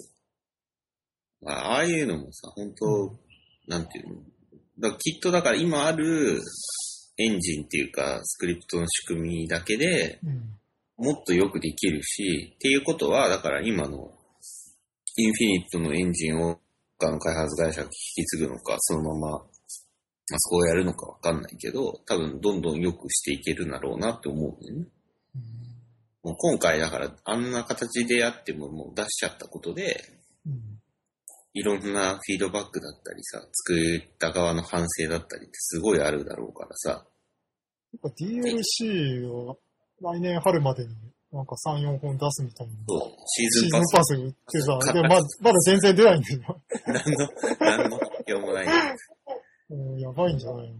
ああいうのもさ、本当、うん、なんていうのだからきっとだから今あるエンジンっていうか、スクリプトの仕組みだけで、もっとよくできるし、っていうことは、だから今のインフィニットのエンジンを他の開発会社が引き継ぐのか、そのまま、まあ、そこをやるのかわかんないけど、多分どんどん良くしていけるんだろうなって思うんだよね。うん、もう今回だからあんな形でやってももう出しちゃったことで、うん、いろんなフィードバックだったりさ、作った側の反省だったりってすごいあるだろうからさ。 やっぱ ディーエルシー を来年春までになんかさん、よんほん出すみたいな。 そう、シーズンパス。 シーズンパス売ってさ、でまだ、まだ全然出ないんだよ。 何の、何の発表もないんだよ。 うん、やばいんじゃないの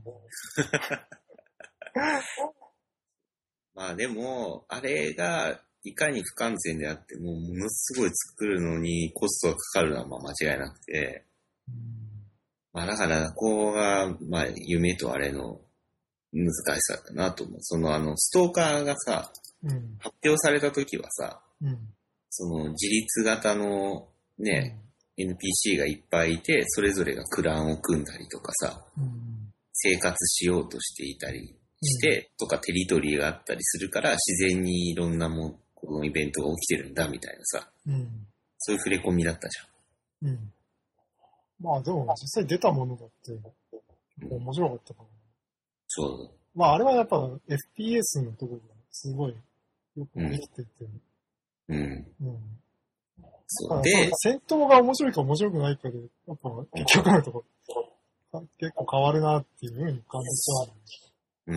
まあでも、あれがいかに不完全であっても、ものすごい作るのにコストがかかるのはまあ間違いなくて、うん、まあだからここが、まあ夢とあれの難しさだなと思う。そのあの、ストーカーがさ、うん、発表された時はさ、うん、その自立型のね、うん、エヌピーシー がいっぱいいて、それぞれがクランを組んだりとかさ、うん、生活しようとしていたりして、うん、とかテリトリーがあったりするから、自然にいろんなもん、このイベントが起きてるんだみたいなさ、うん、そういう触れ込みだったじゃん。うん。 まあでも実際出たものだって面白かったから、ね、 うん、そう。 まああれはやっぱ エフピーエス のところがすごいよくできてて。うん。うん。そうで、戦闘が面白いか面白くないかで、やっぱ結局のところ、結構変わるなっていうふうに感じちゃう。うん、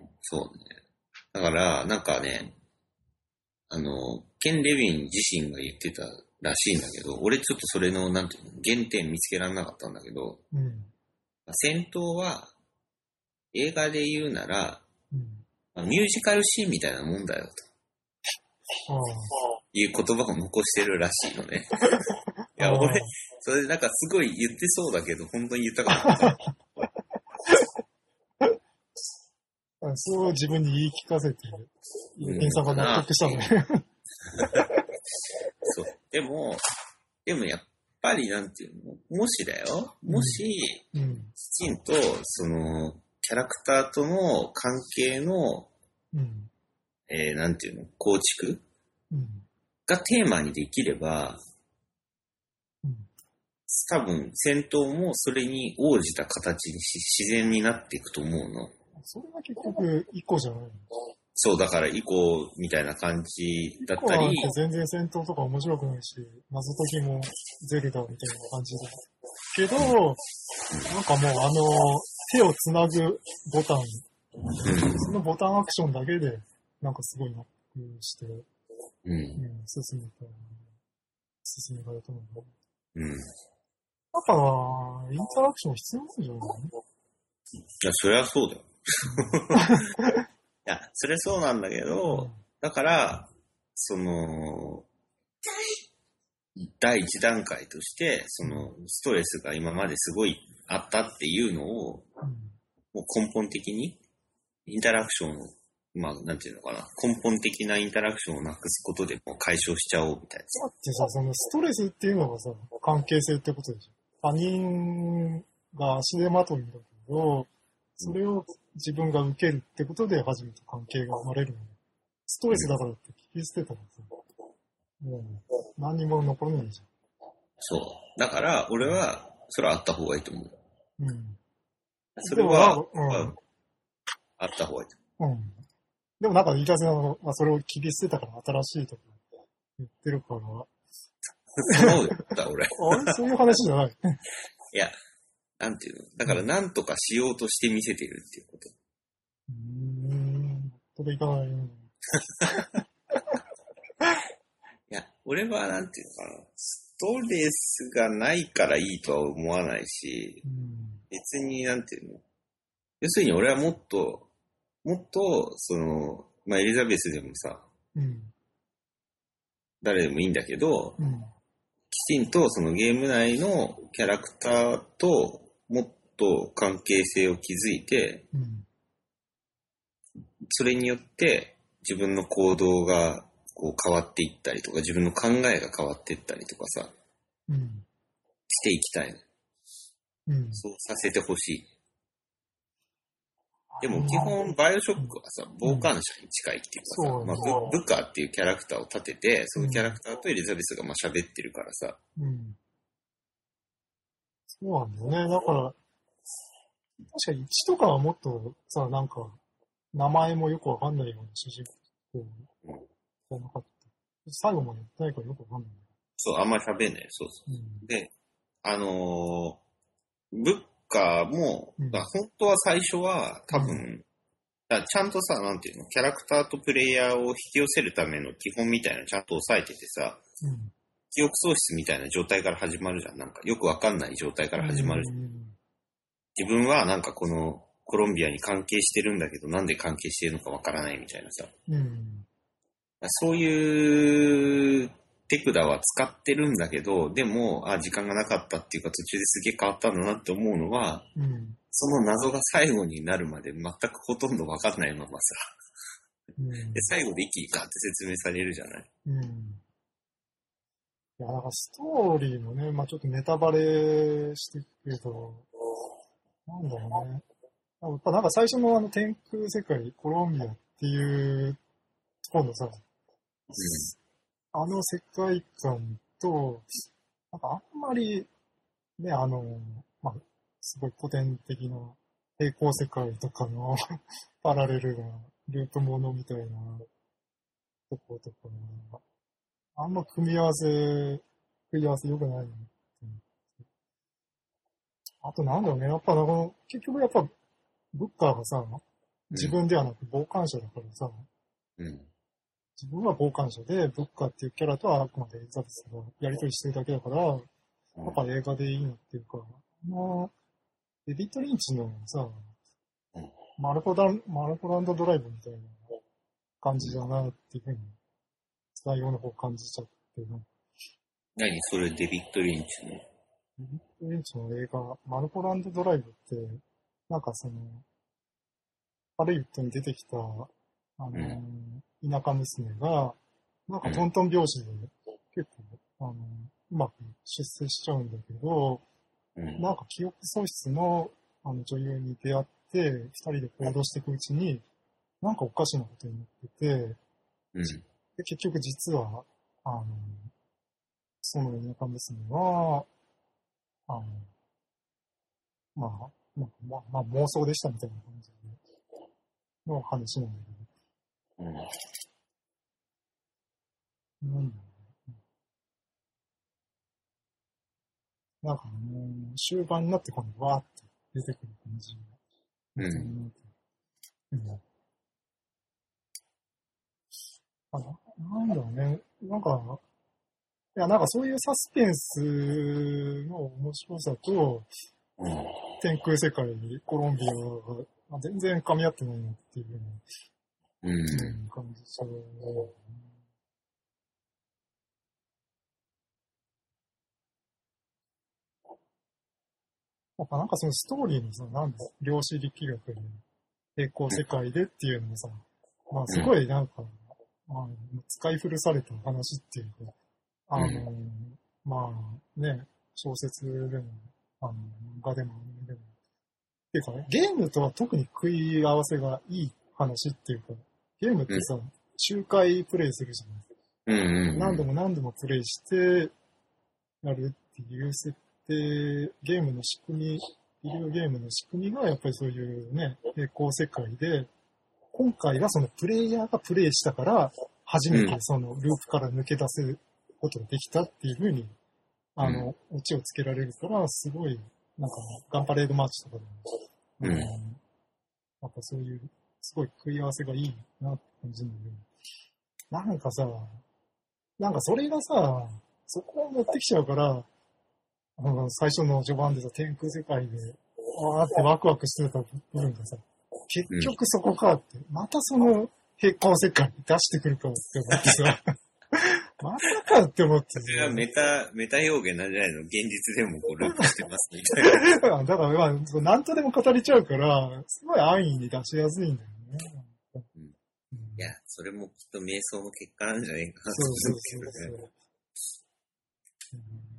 そうね。だから、なんかね、あの、ケン・レヴィン自身が言ってたらしいんだけど、俺ちょっとそれの、なんていうの、原点見つけられなかったんだけど、うん、戦闘は映画で言うなら、うん、ミュージカルシーンみたいなもんだよと。いう言葉を残してるらしいのね。いや、俺、それなんかすごい言ってそうだけど、本当に言ったかった。 そう自分に言い聞かせて、イエンさんが納得したのね。 そう。でも、でもやっぱりなんていうの、もしだよ、もし、うん、きちんと、その、キャラクターとの関係の、うんえー、なんていうの、構築、うん、がテーマにできれば、うん、多分戦闘もそれに応じた形にし自然になっていくと思うの。 それは結局イコじゃないの？ そう、だからイコみたいな感じだったり。 イコは全然戦闘とか面白くないし、謎解きもゼルダみたいな感じだけど、なんかもうあの手をつなぐボタン、うん、そのボタンアクションだけでなんかすごい納得して、うん、うん、進めた、進められたので。うん。だから、インタラクション必要なんじゃないの？ いや、そりゃそうだよ。いや、それそうなんだけど、うん、だから、その、第一段階として、その、ストレスが今まですごいあったっていうのを、うん、もう根本的に、インタラクションを、まあ、なんていうのかな、根本的なインタラクションをなくすことでもう解消しちゃおうみたいな。 だってさ、そのストレスっていうのがさ、関係性ってことでしょ。他人が足手まといんだけど、それを自分が受けるってことで初めて関係が生まれるので、ストレスだからって聞き捨てたらさ、 もう何にも残らないじそう。だから、俺は、それはあった方がいいと思う。 ゃん。うん。 それは、 うん、 あった方がいいと思う。うん。でもなんか、いたずらの、まあ、それを切り捨てたから新しいとか言ってるから。 そうだった、俺。 あれそういう話じゃない。 いや、なんていうの。だから、なんとかしようとして見せてるっていうこと。 うーん。それいかない。 いや、俺はなんていうのかな。ストレスがないからいいとは思わないし、 うん、 別になんていうの。要するに俺はもっと、もっと、その、まあ、エリザベスでもさ、 うん、 誰でもいいんだけど、 うん、 きちんとそのゲーム内のキャラクターともっと関係性を築いて、 うん、 それによって自分の行動がこう変わっていったりとか、自分の考えが変わっていったりとかさ、 うん、 していきたいの。 うん。 そうさせてほしい。でも基本バイオショックはさ、傍観者に近いっていうかさ、 うん、 まあ、ブブカーっていうキャラクターを立てて、そのキャラクターとエリザベスがまあ喋ってるからさ。 うん。そうなんだよね。だから、確かにいちとかはもっとさ、なんか、名前もよくわかんないような主人公じゃなかった。最後までやってないからよくわかんない。 そう、あんまり喋んない。そうそう。うん、で、あのー、ブッカーも、うん、本当は最初は多分、うん、だちゃんとさ、なんていうの、キャラクターとプレイヤーを引き寄せるための基本みたいなのちゃんと押さえててさ、うん、記憶喪失みたいな状態から始まるじゃん。なんかよくわかんない状態から始まるじゃん。うん、自分はなんかこのコロンビアに関係してるんだけど、なんで関係してるのかわからないみたいなさ。うん、そういう手札は使ってるんだけど、でも、あ、時間がなかったっていうか途中ですげえ変わったんだなって思うのは、うん、その謎が最後になるまで全くほとんどわかんないままさ、うん、で、最後で一気にガーって説明されるじゃない。うん、いや、なんかストーリーもね、まあちょっとネタバレしてくると、なんだろうね。やっぱなんか最初のあの天空世界、コロンビアっていう今度さ、うん、あの世界観と、なんかあんまり、ね、あの、まあ、すごい古典的な平行世界とかのパラレルなループものみたいなとことか、あんま組み合わせ、組み合わせ良くないなって。あとなんだろうね、やっぱなんか結局やっぱブッカーがさ、自分ではなく傍観者だからさ、うん、自分は傍観者で、ブッカーっていうキャラとはあくまでエリザベスがやりとりしてるだけだから、やっぱ映画でいいのっていうか、まあ、デビッド・リンチのさ、マルコダン、マルコランドドライブみたいな感じだなっていうふうに、最後の方感じちゃってな。 何それデビッド・リンチのデビッド・リンチの映画、マルコランドドライブって、なんかその、ハリウッドに出てきた、あのー、うん、田舎娘が、なんかトントン拍子で結構、あのー、うまく出世しちゃうんだけど、うん、なんか記憶喪失のあの女優に出会って、二人で行動していくうちに、なんかおかしなことになってて、うん、で結局実は、あのー、その田舎娘は、あの、まあ、まあ、まあ、まあ、妄想でしたみたいな感じの話なんだけど。うん。なんだろう。なんかもう、終盤になって今度わーって出てくる感じが。うん。うん。あ、なんだろうね。なんか、いや、なんかそういうサスペンスの面白さと、うん、天空世界、コロンビアが全然噛み合ってないなっていうふうに、うん、感じちゃう、ね。なんかそのストーリーのさ、なんだ、量子力学で平行世界でっていうのもさ、まあすごいなんか、うん、あ使い古された話っていうか、あの、うん、まあね、小説でも、あの、漫画でもアニメでも。っていうかね、ゲームとは特に食い合わせがいい話っていうか、ゲームってさ、うん、周回プレイするじゃない。 うんうんうん、 何度も何度もプレイしてやるっていう設定、ゲームの仕組み、ビデオゲームの仕組みがやっぱりそういうね、平行世界で、今回はそのプレイヤーがプレイしたから、初めてそのループから抜け出すことができたっていうふうに、あの、オチをつけられるから、すごい、なんか、ガンパレードマーチとかでも、うん、なんかそういう、すごい食い合わせがいいなって感じるんだけど、なんかさ、なんかそれがさ、そこを持ってきちゃうから、あの最初の序盤でさ、天空世界で、わーってワクワクしてた部分がさ、結局そこかって、またその平行世界に出してくるかって思ってさ、またかって思ってさ。 それはメタ、メタ表現なんじゃないの？現実でもこうループしてますみたいな。 だからまあ、何とでも語れちゃうから、すごい安易に出しやすいんだよね。 うん、いや、それもきっと瞑想の結果なんじゃないかなとそうそう思うけどね。 そう。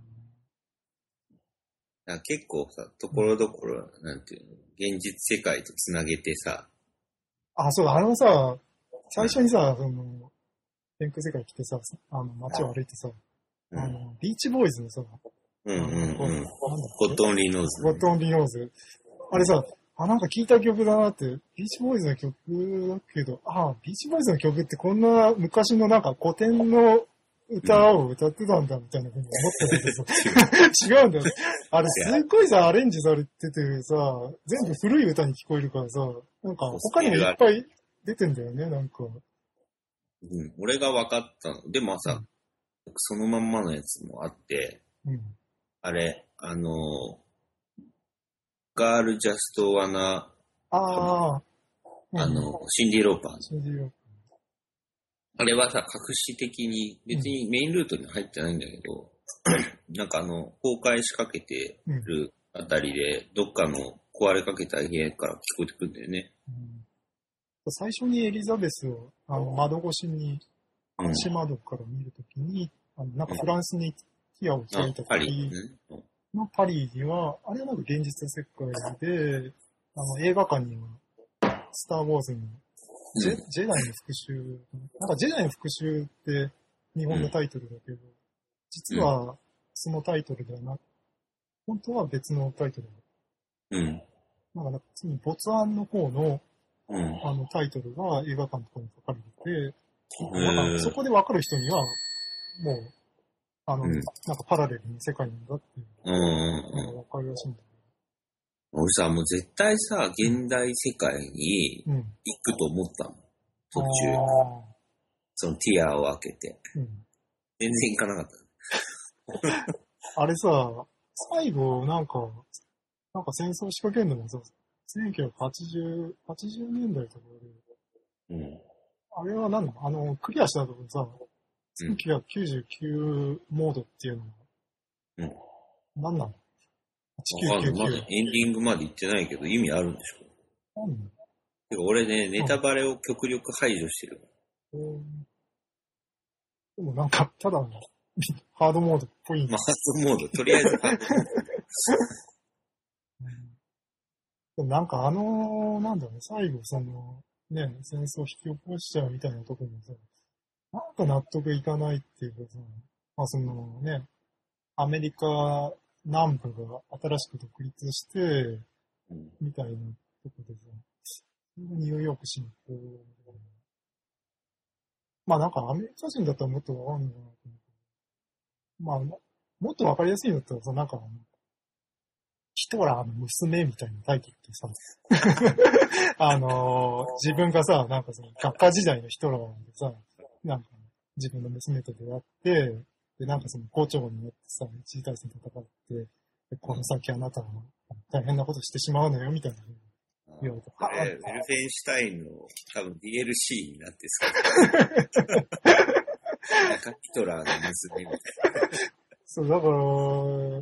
だ結構さ、ところどころ、なんていうの、現実世界とつなげてさ。 あ、そう、あのさ、最初にさ、その、天空世界来てさ、あの、街を歩いてさ、うん、あの、ビーチボーイズのさ、 うんうんうん。ゴッドオンリーノーズ。 ゴッドオンリーノーズ。あれさ、あ、なんか聞いた曲だなって、ビーチボーイズの曲だけど、あ、ビーチボーイズの曲ってこんな昔のなんか古典の歌を歌ってたんだみたいなふうに思ってたけどさ、違うんだよね。あれすっごいさ、アレンジされててさ、全部古い歌に聞こえるからさ、なんか他にもいっぱい出てんだよね、なんか。 うん、俺が分かったの。でもさ、うん、そのまんまのやつもあって、うん、あれ、あの、ガールジャストワナ、 ああ、 うん、あの、シンディ・ローパー。 シンディ・ローパー。 あれはさ、隠し的に、別にメインルートに入ってないんだけど、うん、なんかあの、崩壊しかけてるあたりで、どっかの壊れかけた家から聞こえてくるんだよね。 うん最初にエリザベスをあの窓越しに足窓から見るときに、うん、あのなんかフランスにティアを着いた時のパリには、あれはなんか現実世界で、あの映画館にはスター・ウォーズのジェ、うん、ジェダイの復讐、なんかジェダイの復讐って日本のタイトルだけど、実はそのタイトルではなく、本当は別のタイトルだ。うん。なんか次に没案の方のうん、あのタイトルが映画館とかに書かれてて、なんかそこで分かる人には、もう、あの、うん、なんかパラレルの世界なんだっていうのが分かるらしいんだけど。俺さ、もう絶対さ、現代世界に行くと思ったの。うん、途中。そのティアを開けて。うん、全然行かなかった。 あれさ、最後、なんか、なんか戦争仕掛けるのもさ、せんきゅうひゃくはちじゅう、はちじゅうねんだいとかで、うん、あれは何なのあの、クリアした後にさ、せんきゅうひゃくきゅうじゅうきゅうモードっていうのは、うん、何なの ?はちきゅうきゅうきゅう。 まだエンディングまで行ってないけど、意味あるんでしょ何なのてか俺ね、ネタバレを極力排除してる。 うん、でもなんか、ただの、ハードモードっぽいんまあ、ハードモード、とりあえずハードモード。 でもなんかあの、なんだろうね、最後その、ね、戦争を引き起こしちゃうみたいなところもさ、なんか納得いかないっていうかさ、まあそのね、アメリカ南部が新しく独立して、みたいなところでさ、ニューヨーク侵攻、まあなんかアメリカ人だったらもっとわかんないなと思って。まあ、もっとわかりやすいのってさ、なんか、ヒトラーの娘みたいなタイトルってさ、あのー、自分がさ、なんかその、学科時代のヒトラーでさ、なんか、自分の娘と出会って、で、なんかその、校長になってさ、一次大戦戦って、この先あなたは大変なことしてしまうのよ、みたいな。 言われて、はぁ、ウェルフェンシュタインの多分 ディーエルシー になってさ、中ヒトラーの娘みたいな。 そう、だから、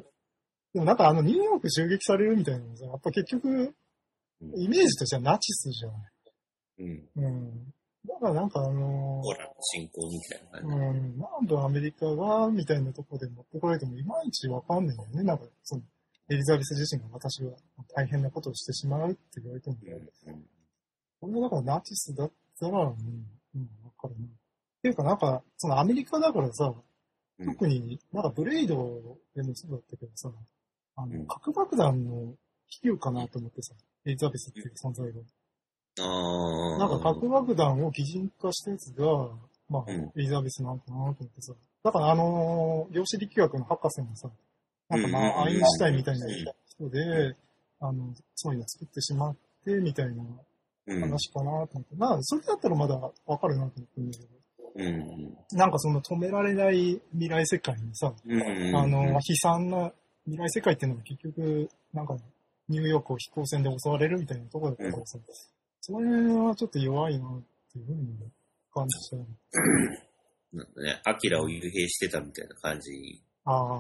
でもなんかあのニューヨーク襲撃されるみたいなのさ、やっぱ結局、イメージとしてはナチスじゃない。うん。うん。だからなんかあのー、 ポーランド侵攻みたいな感じ。うん。なんでアメリカが、みたいなところで持ってこられてもいまいちわかんないんだよね。なんか、その、エリザベス自身が私は大変なことをしてしまうって言われても、うんうん、これはだからナチスだったら、うん、うん、わかるな。 ていうかなんか、そのアメリカだからさ、 うん特になんかブレイドでもそうだったけどさ、あの、 うん核爆弾の比喩かなと思ってさ、エリザベスっていう存在が。 ああ。 なんか核爆弾を擬人化したやつが、まあ、 うんエリザベスなのかなと思ってさ。だからあの、量子力学の博士もさ、なんかまあ、アインシュタインみたいな人で、あの、そういうの作ってしまって、みたいなうん。 話かなと思って。まあ、それだったらまだわかるなと思ってんだけど。 うん。 なんかその止められない未来世界にさ、 うん。 あの、悲惨な未来世界っていうのは結局、なんか、ニューヨークを飛行船で襲われるみたいなところだったからさ、それはちょっと弱いなっていうふうに感じちゃう。 なんかね、アキラを幽閉してたみたいな感じに、 ああ、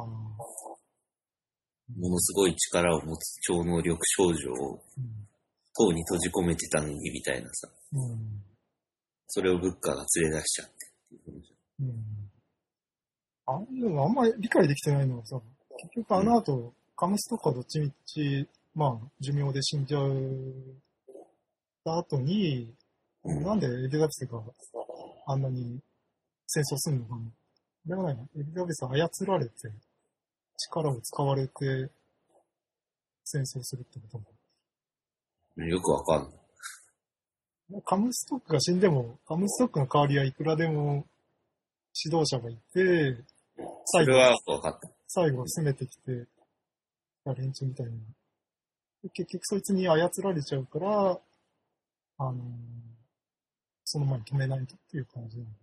ものすごい力を持つ超能力少女をうん。 塔に閉じ込めてたのにみたいなさ、 うん。 それをブッカーが連れ出しちゃってっていう風うん。ああいうのあんまり理解できてないのはさ、結局あの後、カムスとかどっちみち、まあ、寿命で死んじゃう、た後に、 うんなんでエリザベスがあんなに戦争するのかな。でもないな。エリザベスは操られて、力を使われて、戦争するってことも。 よくわかんない。 カムストックが死んでも、カムストックの代わりはいくらでも指導者がいて、最後、 それはわかった。 最後攻めてきて、連中みたいな。結局そいつに操られちゃうから、あのーその前に止めないとっていう感じなの。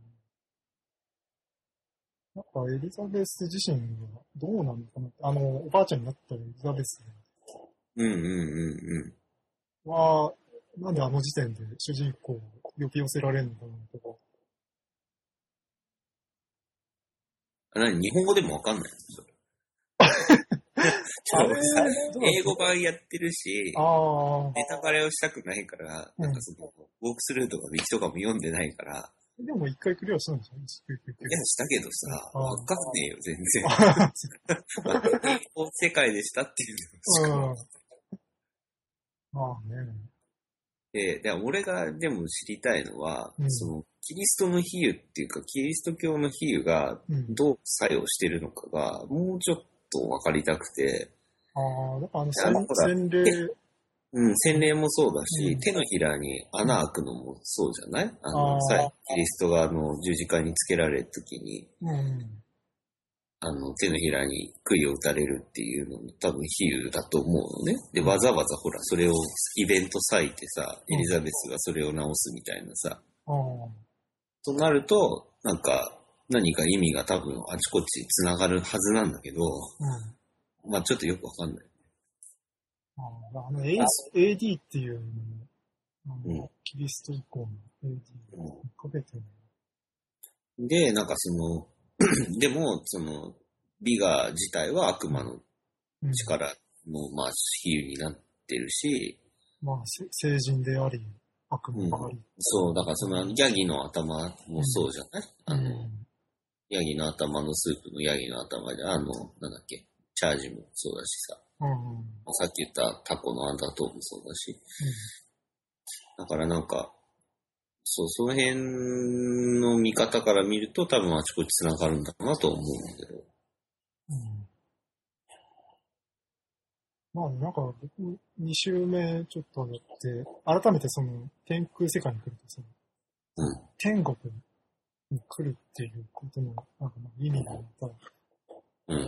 なんかエリザベス自身はどうなのかなって、あの、おばあちゃんになったエリザベスうんうんうんは、なんであの時点で主人公を呼び寄せられるのかなとか。 うん。何日本語でもわかんないそれあれさどうだっけ英語版やってるし、 あネタバレをしたくないから、 うんなんかその、ウォークスルーとかウィキとかも読んでないから、 あ、でも一回クリアしたんでしょいや、したけどさ、 あーわかんねえよ、全然。 あ英語世界でしたっていうのしかうん。まあね。 で、で俺がでも知りたいのは、 うんその、キリストの比喩っていうか、キリスト教の比喩がうん。 どう作用してるのかが、もうちょっと分かりたくて、 ああ、だからあの、 あのほら洗礼、 うん、洗礼もそうだし、 うん手のひらに穴開くのもそうじゃないあの、 あーさキリストがあの十字架につけられるときに、 うん。 あの、手のひらに杭を打たれるっていうのも多分比喩だと思うのね。で、わざわざほら、それをイベント割いてさ、エリザベスがそれを直すみたいなさ、 ああ。 となると、なんか、何か意味が多分あちこち繋がるはずなんだけど、 うん。 まあちょっとよくわかんない。 あああの、エーディー っていうのも、あのうんキリスト以降の エーディー をかけてる。 で、なんかその、でも、その、ビガ自体は悪魔のうん、 力の、まあ、比喩になってるし、 まあ、せ聖人であり、悪魔であり。 そう、だからその、ヤギの頭もそうじゃない、あの、 うんヤギの頭のスープのヤギの頭で、あの、なんだっけ、チャージもそうだしさ、 うんうんさっき言ったタコのアンダートーもそうだし、だからなんか、そう、その辺の見方から見ると多分あちこち繋がるんだろうなと思うんだけど。 うんまあ、なんか僕、に週目ちょっとやって、改めてその、天空世界に来るとさ、 うん。 天国に来るっていうことの、なんかまあ意味がまた、 うん。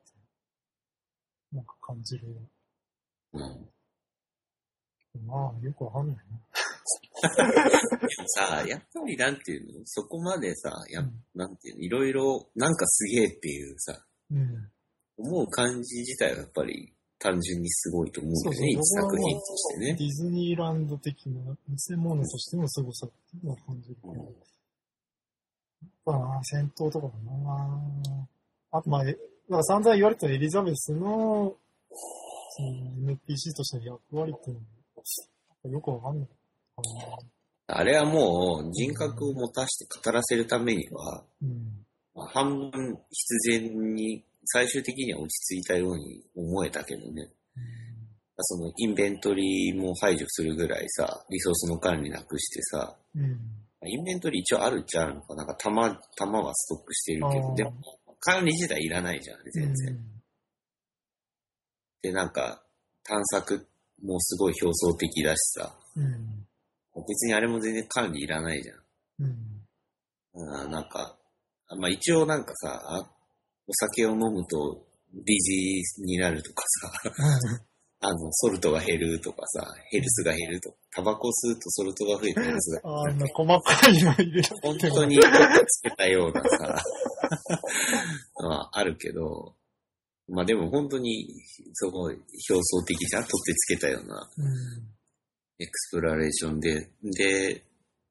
なんか感じる。 うん。 まあ、よくわかんないな。 でもさ、やっぱりなんていうの、そこまでさ、やうんなんていうの、いろいろ、なんかすげえっていうさ、 うん。 思う感じ自体はやっぱり単純にすごいと思うんだよね、 そうそう一作品としてね。 ディズニーランド的な偽物としての凄さっていうのは感じるけど。 うんやっぱな、戦闘とかかな。あと、まあ、えだから散々言われたエリザベスの、その エヌピーシー としての役割っていうのは、よくわかんないかあれはもう人格を持たせて語らせるためには、 な。うん。 まあ、半分必然に最終的には落ち着いたように思えたけどね。そのインベントリーも排除するぐらいさ、リソースの管理なくしてさ、 うん。 インベントリー一応あるっちゃあるのか。なんか弾、弾はストックしてるけど、でも、管理自体いらないじゃん、全然。うん、で、なんか、探索もすごい表層的だしさ。うん、別にあれも全然管理いらないじゃん。うん、なんか、まあ一応なんかさ、お酒を飲むとビジになるとかさ、あの、ソルトが減るとかさ、ヘルスが減るとか、タバコ吸うとソルトが増えてヘルスが減る。 あんな細かいの入れて本当につけたようなさ、まあ、あるけど、まあでも本当に、そこ、表層的じゃん、取ってつけたような、うん、エクスプロレーションで、で、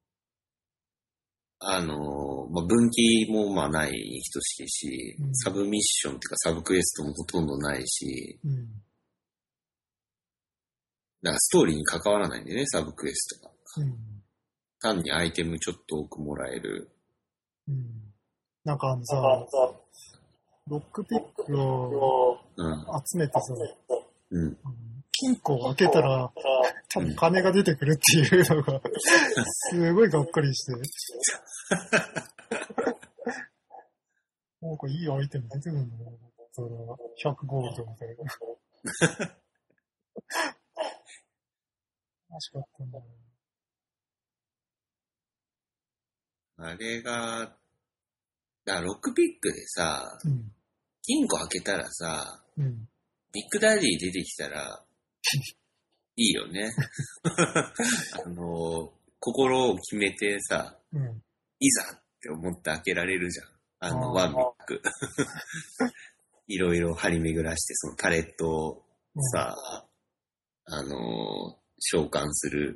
あの、まあ、分岐もまあない等しいし、うん、サブミッションっていうかサブクエストもほとんどないし、うん、だからストーリーに関わらないんだよね、サブクエストが。うん、単にアイテムちょっと多くもらえる。 うん、なんかあのさ、ロックピックを集めてさ、うん、金庫を開けたら多分金が出てくるっていうのがすごいがっかりしてなんかいいアイテム出てくるんだよ、それはひゃくゴールドみたいな楽しかったんだよ。 あれがだからロックピックでさ、うん、金庫開けたらさ、うん、ビッグダディ出てきたらいいよねあの心を決めてさ、うん、いざって思って開けられるじゃん、あのワンビックいろいろ張り巡らしてそのタレットをさ、うん、あの召喚する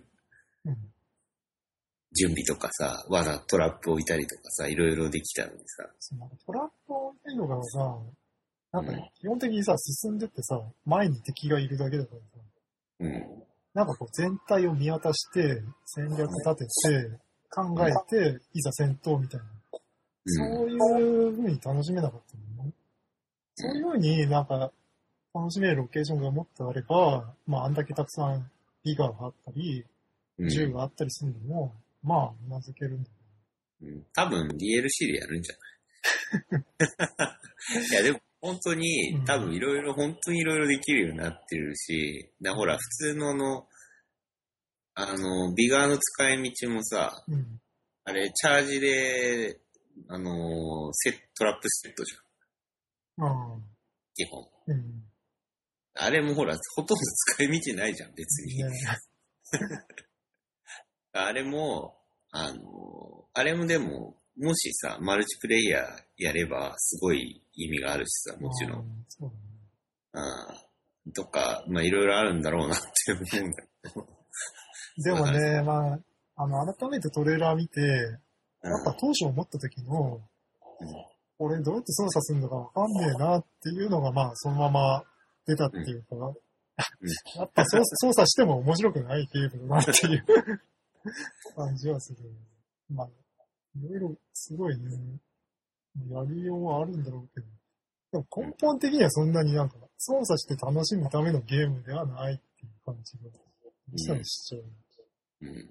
準備とかさ、罠トラップ置いたりとかさ、いろいろできたのにさ、 そのトラップ置いてるのがさ、なんか基本的にさ進んでってさ前に敵がいるだけだからさ、うん、なんかこう全体を見渡して戦略立てて考えていざ戦闘みたいな、うん、そういう風に楽しめなかったのね、うん、そういう風になんか楽しめるロケーションがもっとあれば、まああんだけたくさんビガがあったり銃があったりするのも、うん、まあうなずけるんだけど、うん、多分 ディーエルシー でやるんじゃないいやでも本当に、多分いろいろ、本当にいろいろできるようになってるし、だほら、普通のあの、あの、ビガーの使い道もさ、うん、あれ、チャージで、あの、セット、トラップセットじゃん。うん、基本、うん。あれもほら、ほとんど使い道ないじゃん、別に。ね、あれも、あの、あれもでも、もしさ、マルチプレイヤーやれば、すごい意味があるしさ、もちろん。そうだね。あとか、まあいろいろあるんだろうなって思うんだけど。 でもね、まあ、あの、改めてトレーラー見て、やっぱ当初思った時の、うん、俺どうやって操作するのかわかんねえなっていうのが、まあそのまま出たっていうか、うん、やっぱ操作しても面白くないゲームだなっていう感じはする。まあいろいろすごいね、やりようはあるんだろうけど、でも根本的にはそんなになんか操作して楽しむためのゲームではないっていう感じがしたりしちゃう。うんうんうん、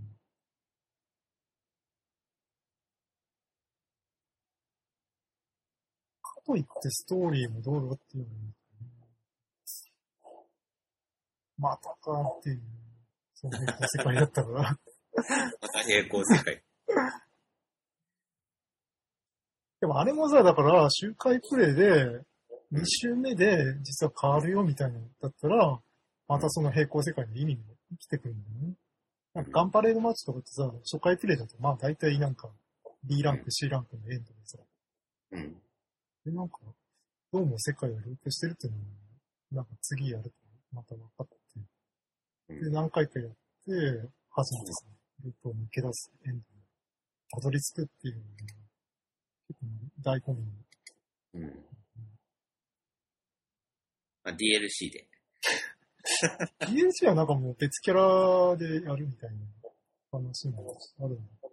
かといってストーリーもどうだっていうのも、またかっていう、そういう世界だったから。また平行世界。 でもあれもさ、だから周回プレイでに周目で実は変わるよみたいなのだったら、またその平行世界の意味も生きてくるんだよね。なんかガンパレードマッチとかってさ、初回プレイだとまあ大体なんか B ランク、C ランクのエンドでさ、うん、でなんかどうも世界をループしてるっていうのは、なんか次やるとまた分かって、で何回かやって初めてさ、ループを抜け出すエンドにたどり着くっていうのが、結構大根。うん。うん、 あ、ディーエルシー で。 ディーエルシー はなんかもう別キャラでやるみたいな話もあるんだ。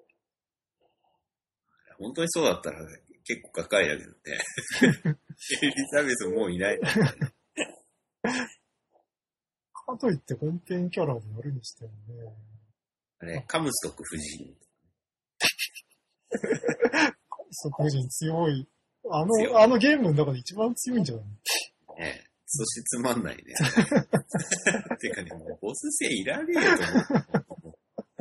本当にそうだったら結構高いだけどね。エリザベスもういない。 かといって本編キャラでやるにしてもね。 あれ、カムストク夫人。 即人強い。あ強いの、あのゲームの中で一番強いんじゃないねえ。そしてつまんないね。てかね、もうボス戦いらねえよと思う。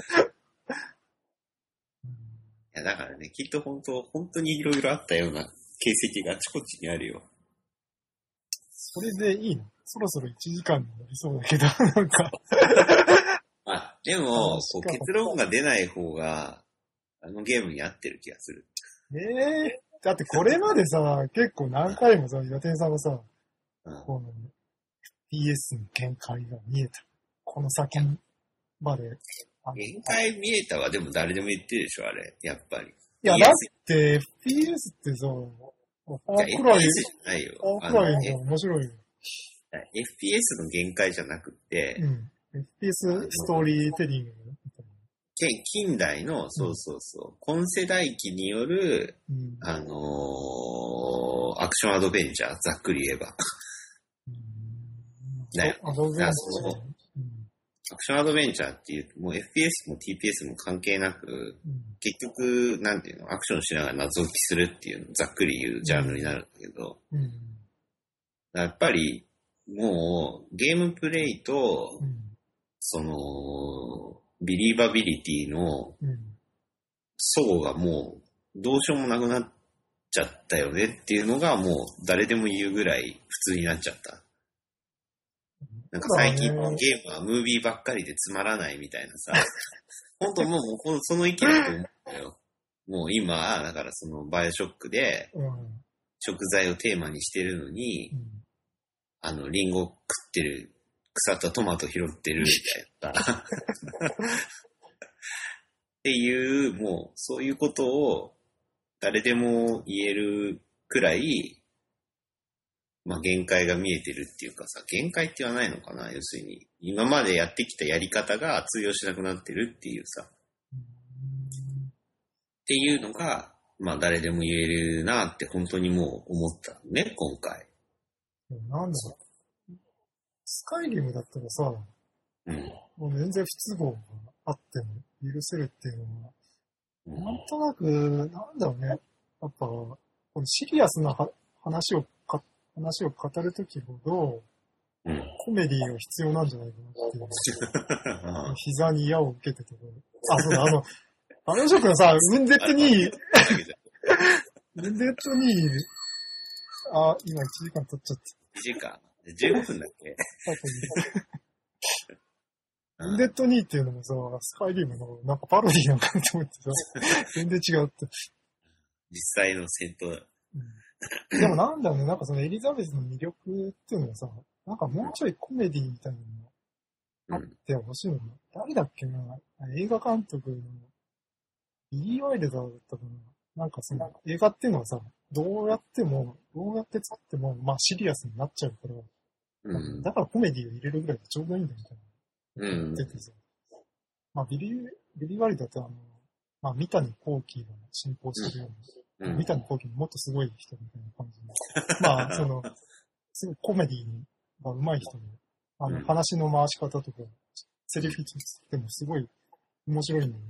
いや、だからね、きっと本当、本当にいろいろあったような形跡があちこちにあるよ。 それでいいの？そろそろいちじかんになりそうだけど、なんか。 あ、でも、こう結論が出ない方が、あのゲームに合ってる気がする。 ええー、だってこれまでさ、結構何回もさ、予定さんがさ、 うん、 この エフピーエス の限界が見えた。この先まで。 限界見えたはでも誰でも言ってるでしょ、あれ。やっぱり。いや、だって エフピーエス ってさ、ファークライ、 エフピーエスじゃないよ。 ファークライの方が面白いよ。 エフピーエス の限界じゃなくて、 うん。エフピーエス ストーリーテリングみたいな。 近代の、そうそうそう、今世代機による、 うん、 あのー、アクションアドベンチャー、ざっくり言えば。 うん、 だよ。 アドベンチャー。 そのアクションアドベンチャーっていう、もう エフピーエス も ティーピーエス も関係なく、 うん、結局、なんていうの、アクションしながら謎解きするっていうの、ざっくり言うジャンルになるんだけど、 うん、 やっぱり、もう、ゲームプレイと、 うん、 その、ビリーバビリティの、 うん、 層がもう、どうしようもなくなっちゃったよねっていうのが、もう、誰でも言うぐらい普通になっちゃった。なんか最近のゲームはムービーばっかりでつまらないみたいなさ、本当もう、もうその域だと思うんだよ。もう今、だからそのバイオショックで、食材をテーマにしてるのに、うん、あの、リンゴ食ってる、腐ったトマト拾ってるみたいな。っていう、もう、そういうことを誰でも言えるくらい、まあ、限界が見えてるっていうかさ、限界って言わないのかな、要するに。今までやってきたやり方が通用しなくなってるっていうさ。っていうのが、まあ、誰でも言えるなって本当にもう思ったね、今回。 なんだろう。スカイリムだったらさ、 うん、 もう全然不都合があっても許せるっていうのは、うん、なんとなく、なんだろうね。やっぱ、このシリアスな話をか、話を語るときほど、うん、コメディが必要なんじゃないかなっていう。膝に矢を受けてて。あ、そうだ、あの、バイオショックのさ、ウンデッドに、ウンデッドに、あ、今いちじかん経っちゃった。 いちじかんじゅうごふんだっけウンデッドにっていうのもさ、スカイリムのなんかパロディーなのかなと思ってさ、全然違うって。 実際の戦闘だ。 うん、でもなんだろうね、なんかそのエリザベスの魅力っていうのはさ、なんかもうちょいコメディみたいなのあってほしいの、うん、誰だっけな、映画監督のビリー・ワイルダーだったかな。なんかその映画っていうのはさ、どうやっても、どうやって作っても、まあシリアスになっちゃうから、うん、だからコメディを入れるぐらいでちょうどいいんだみたいな。うん。言っててさ。まあビリー、ビリー・ワイルダーってあの、まあ三谷幸喜が進行してるような、うん、三谷幸喜のもっとすごい人みたいな感じで。まあその、すごいコメディが上手い人で、あの話の回し方とか、セリフでもすごい面白いんだよね。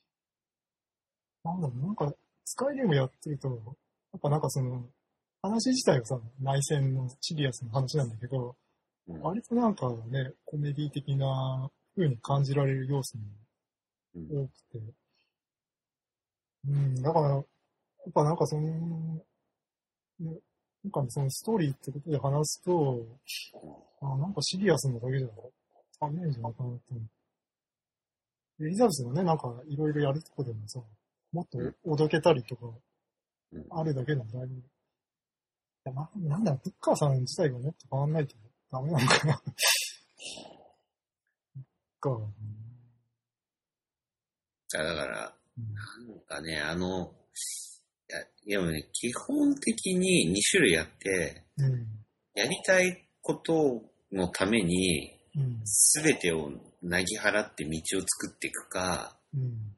なんだろう、なんか、スカイリムやってると、やっぱなんかその、話自体はさ、内戦のシリアスな話なんだけど、うん、割となんかね、コメディ的な風に感じられる要素も多くて、うん、うん、だから、やっぱなんかその、ね、なんかそのストーリーってことで話すと、あ、なんかシリアスなだけじゃダメなんじゃないかなって思う。エリザベスがね、なんかいろいろやるとこでもさ、もっとおどけたりとか、あるだけなんだいぶ。いや、まあ、なんだろう、ブッカーさん自体がもっと変わんないとダメなのかな。ブッカー、ね。 だから、うん、なんかね、あの、いや、でもね、基本的にに種類あって、うん、やりたいことのために、すべてをなぎ払って道を作っていくか、うん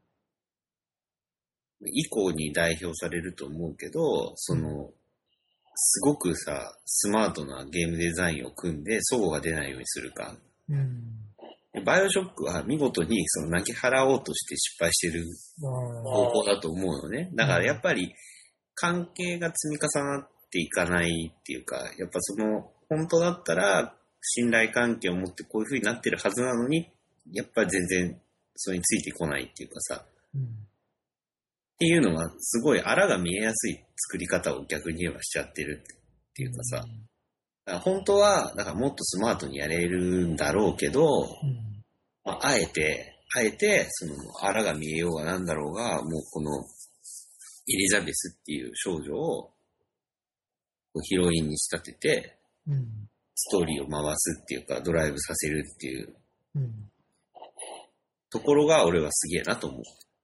以降に代表されると思うけど、その、うん、すごくさ、スマートなゲームデザインを組んで、齟齬が出ないようにするか。うん、 バイオショックは見事にその泣き払おうとして失敗してる方法だと思うのね。だからやっぱり関係が積み重なっていかないっていうか、やっぱその本当だったら信頼関係を持ってこういう風になってるはずなのに、やっぱり全然それについてこないっていうかさ、うん、っていうのはすごいあらが見えやすい作り方を逆に言えばしちゃってるっていうかさ、うんだから本当は、だからもっとスマートにやれるんだろうけど、うんまあ、あえて、あえて、その、あらが見えようがなんだろうが、もうこの、エリザベスっていう少女を、ヒロインに仕立てて、うん、ストーリーを回すっていうか、ドライブさせるっていう、うん、ところが俺はすげえなと思う。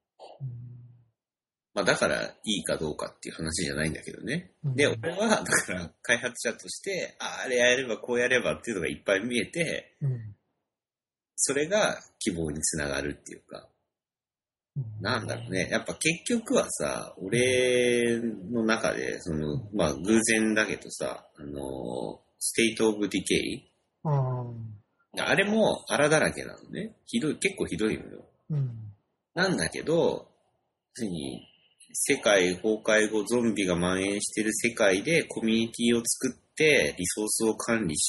まあだからいいかどうかっていう話じゃないんだけどね。うん、で、俺はだから開発者として、ああれやればこうやればっていうのがいっぱい見えて、うん、それが希望につながるっていうか、うん、なんだろうね。やっぱ結局はさ、俺の中で、その、まあ偶然だけどさ、あの、ステイトオブディケイ、うん、あれも荒だらけなのね。ひどい、結構ひどいのよ。うん、なんだけど、ついに、世界崩壊後ゾンビが蔓延している世界でコミュニティを作ってリソースを管理して、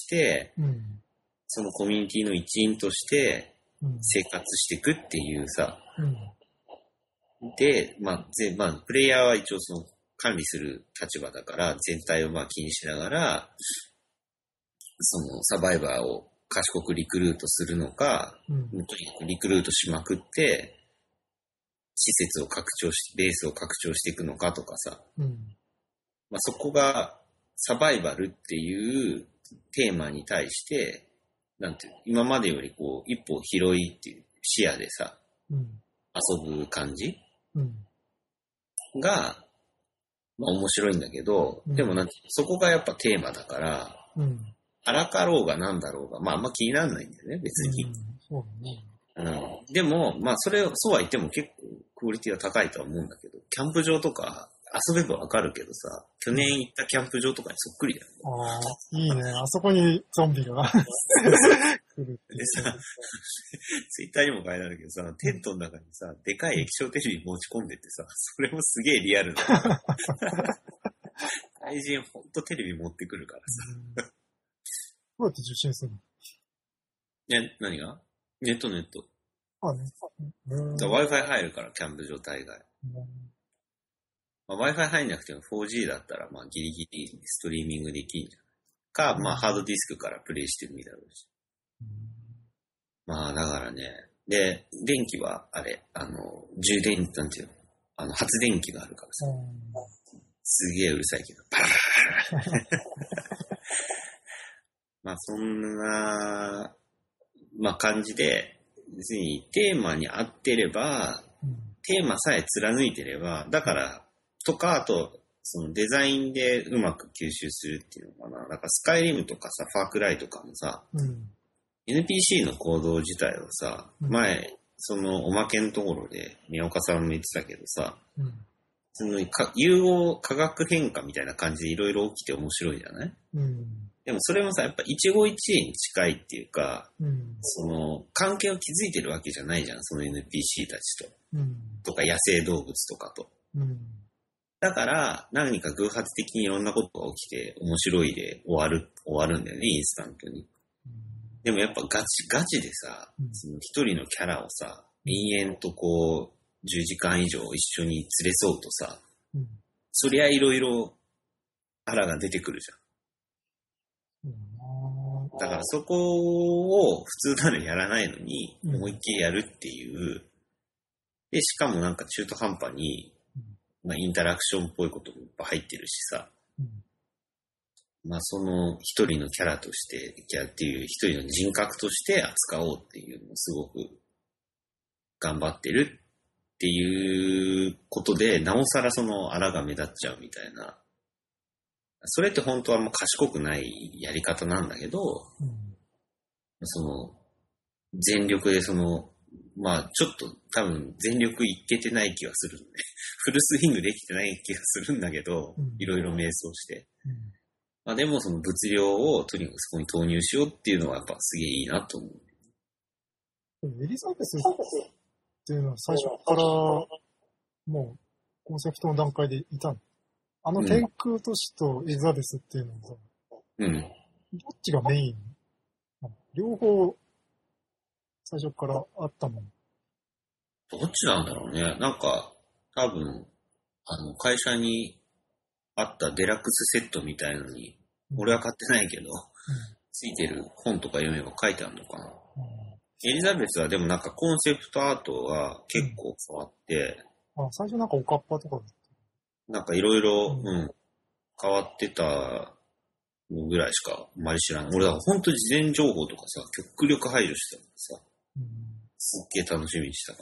うん、そのコミュニティの一員として生活していくっていうさ、うん、で、まあ、ぜまあ、プレイヤーは一応その管理する立場だから全体をまあ気にしながらそのサバイバーを賢くリクルートするのか、うん、とにかくリクルートしまくって施設を拡張し、ベースを拡張していくのかとかさ、うんまあ、そこがサバイバルっていうテーマに対して、なんていう今までよりこう一歩広いっていう視野でさ、うん、遊ぶ感じ、うん、が、まあ面白いんだけど、うん、でもなんてそこがやっぱテーマだから、うん、あらかろうがなんだろうが、まああんま気にならないんだよね、別に。うん、そうだね。うん、でも、まあ、それ、そうは言っても結構クオリティは高いとは思うんだけど、キャンプ場とか遊べばわかるけどさ、去年行ったキャンプ場とかにそっくりだよね。 ああ、いいね。あそこにゾンビが来るってでさ、ツイッターにも書いてあるけどさ、テントの中にさ、でかい液晶テレビ持ち込んでってさ、それもすげえリアルだ。外人ほんとテレビ持ってくるからさ。 どうやって受信するの？ね、何が？ネットネット。 あ、ね。 Wi-Fi 入るから、キャンプ場大概。まあ、Wi-Fi 入んなくても フォージー だったら、まあギリギリストリーミングできんじゃないか、まあハードディスクからプレイしてもいいだろうし。まあだからね。で、電気は、あれ、あの、充電、なんていうの、あの、発電機があるからさ。すげえうるさいけど、バーまあそんな、まあ感じで、別にテーマに合ってれば、うん、テーマさえ貫いてれば、だから、とか、あと、そのデザインでうまく吸収するっていうのかな。だからスカイリムとかさ、ファークライとかもさ、うん、エヌピーシー の行動自体はさ、うん、前、そのおまけのところで宮岡さんも言ってたけどさ、うん、その融合化学変化みたいな感じでいろいろ起きて面白いじゃない？うんでもそれもさ、やっぱ一期一会に近いっていうか、うん、その関係を築いてるわけじゃないじゃん、その エヌピーシー たちと。うん、とか野生動物とかと。うん、だから、何か偶発的にいろんなことが起きて面白いで終わる、終わるんだよね、インスタントに。うん、でもやっぱガチ、ガチでさ、うん、その一人のキャラをさ、延々とこう、じゅうじかん以上一緒に連れそうとさ、うん、そりゃいろいろ、あらが出てくるじゃん。だからそこを普通ならやらないのに思いっきりやるっていう。で、しかもなんか中途半端に、まあインタラクションっぽいこともいっぱい入ってるしさ。まあその一人のキャラとして、キャラっていう一人の人格として扱おうっていうのをすごく頑張ってるっていうことで、なおさらそのあらが目立っちゃうみたいな。それって本当はもう賢くないやり方なんだけど、うん、その、全力でその、まあちょっと多分全力いけてない気がするんで、フルスイングできてない気がするんだけど、うん、いろいろ迷走して。うん、まあでもその物量をとにかくそこに投入しようっていうのはやっぱすげえいいなと思う。 エリザベスっていうのは最初からもうコンセプトの段階でいたの。あの天空都市とエリザベスっていうのはさ、 うん。 どっちがメイン？両方最初からあったもん。 どっちなんだろうね。なんか、多分、あの、会社にあったデラックスセットみたいのに、うん、俺は買ってないけど、うん、ついてる本とか読めば書いてあるのかな。うん、エリザベスはでもなんかコンセプトアートは結構変わって、 うん、あ、最初なんかおかっぱとかなんかいろいろ、うん、変わってたのぐらいしかあまり知らない。俺は本当に事前情報とかさ、極力排除してたからさ、うん、すっげえ楽しみにしたから。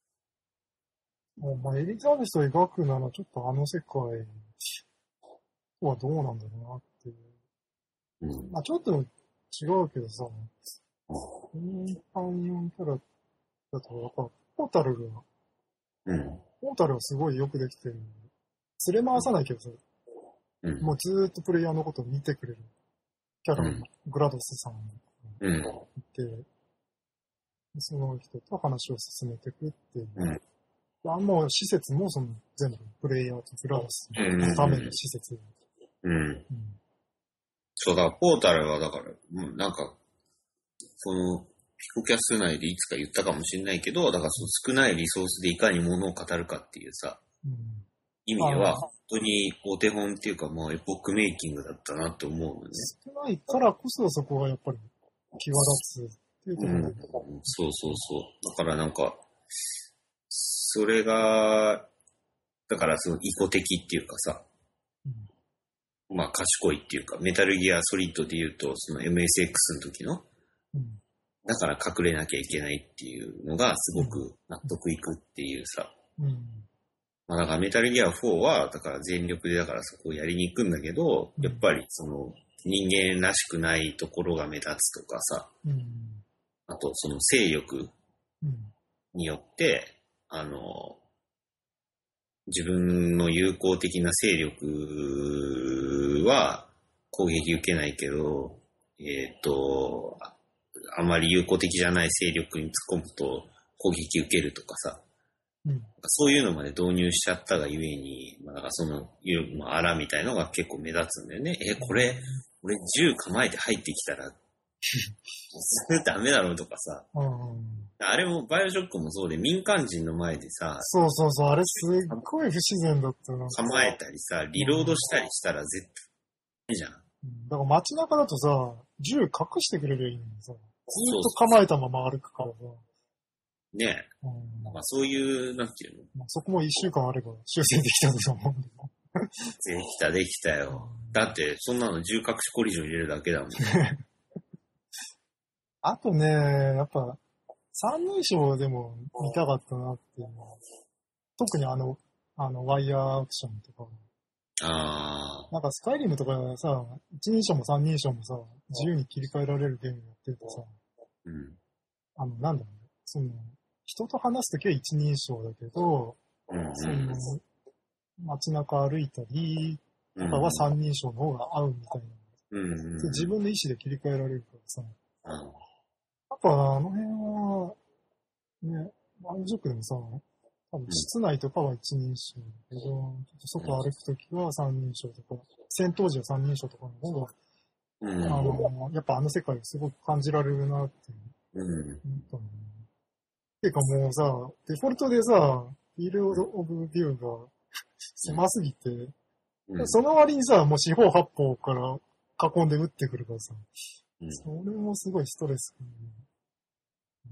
まあ、エリザベスを描くならちょっとあの世界はどうなんだろうなっていう。うん、まあちょっと違うけどさ、コンパニオンキャラだとやっぱポータルが、うん、ポータルはすごいよくできてる。連れ回さないけどさ、うん、もうずーっとプレイヤーのことを見てくれるキャラ、うん、グラドスさんがいて、うん、その人と話を進めていくっていう。うんあもう施設もその全部プレイヤーとグラドスのための施設。 うん。うんうん、そうだ、ポータルはだから、うん、なんか、その、ピコキャス内でいつか言ったかもしれないけど、だからその少ないリソースでいかに物を語るかっていうさ、うん、意味では本当にお手本っていうか、まあエポックメイキングだったなって思うのね。 少ないからこそそこがやっぱり際立つっていうところ、 うん。そうそうそう。だからなんか、それが、だからその意図的っていうかさ、うん、まあ賢いっていうか、メタルギアソリッドで言うと、その エムエスエックス の時の、うん、だから隠れなきゃいけないっていうのがすごく納得いくっていうさ、うん、まあだからメタルギアフォーは、だから全力でだからそこをやりに行くんだけど、うん、やっぱりその人間らしくないところが目立つとかさ、うん、あとその勢力によって、あの、自分の友好的な勢力は攻撃受けないけど、えっと、あまり友好的じゃない勢力に突っ込むと攻撃受けるとかさ、うん、そういうのまで導入しちゃったがゆえに、まあ、だからその、まあ、あらみたいのが結構目立つんだよね。え、これ、俺銃構えて入ってきたら、それダメだろうとかさ、うん、あれもバイオショックもそうで民間人の前でさ、 そうそうそう、あれすっごい不自然だったな。 構えたりさ、リロードしたりしたら絶対いいじゃん。 うん、だから街中だとさ、銃隠してくれるいいのにさ、ずっと構えたまま歩くからさ。 ねえ。うん、まあそういう、なんていうの、 まあ、そこも一週間あれば修正できたと思うんだけど。 できたできたよ。だってそんなの銃隠しコリジョン入れるだけだもん。 あとね、やっぱ、三人称でも見たかったなっていうのは、特にあの、あの、ワイヤーアクションとか。ああ。なんかスカイリムとかさ、一人称も三人称もさ、自由に切り替えられるゲームやってるとさ、うん。あの、なんだろうね。その、人と話すときは一人称だけど、うんうん、その、街中歩いたりとかは三人称の方が合うみたいな。うんうんうん、自分の意思で切り替えられるからさ、うん、やっぱあの辺は、ね、バイオショックでもさ、多分室内とかは一人称だけど、ちょっと外歩くときは三人称とか、戦闘時は三人称とかの方が、うん、あの、やっぱあの世界をすごく感じられるなって思ったのね。てかもうさ、デフォルトでさ、フィールドオブビューが狭すぎて、うん、その割にさ、もう四方八方から囲んで撃ってくるからさ、うん、それもすごいストレス、ね。うん、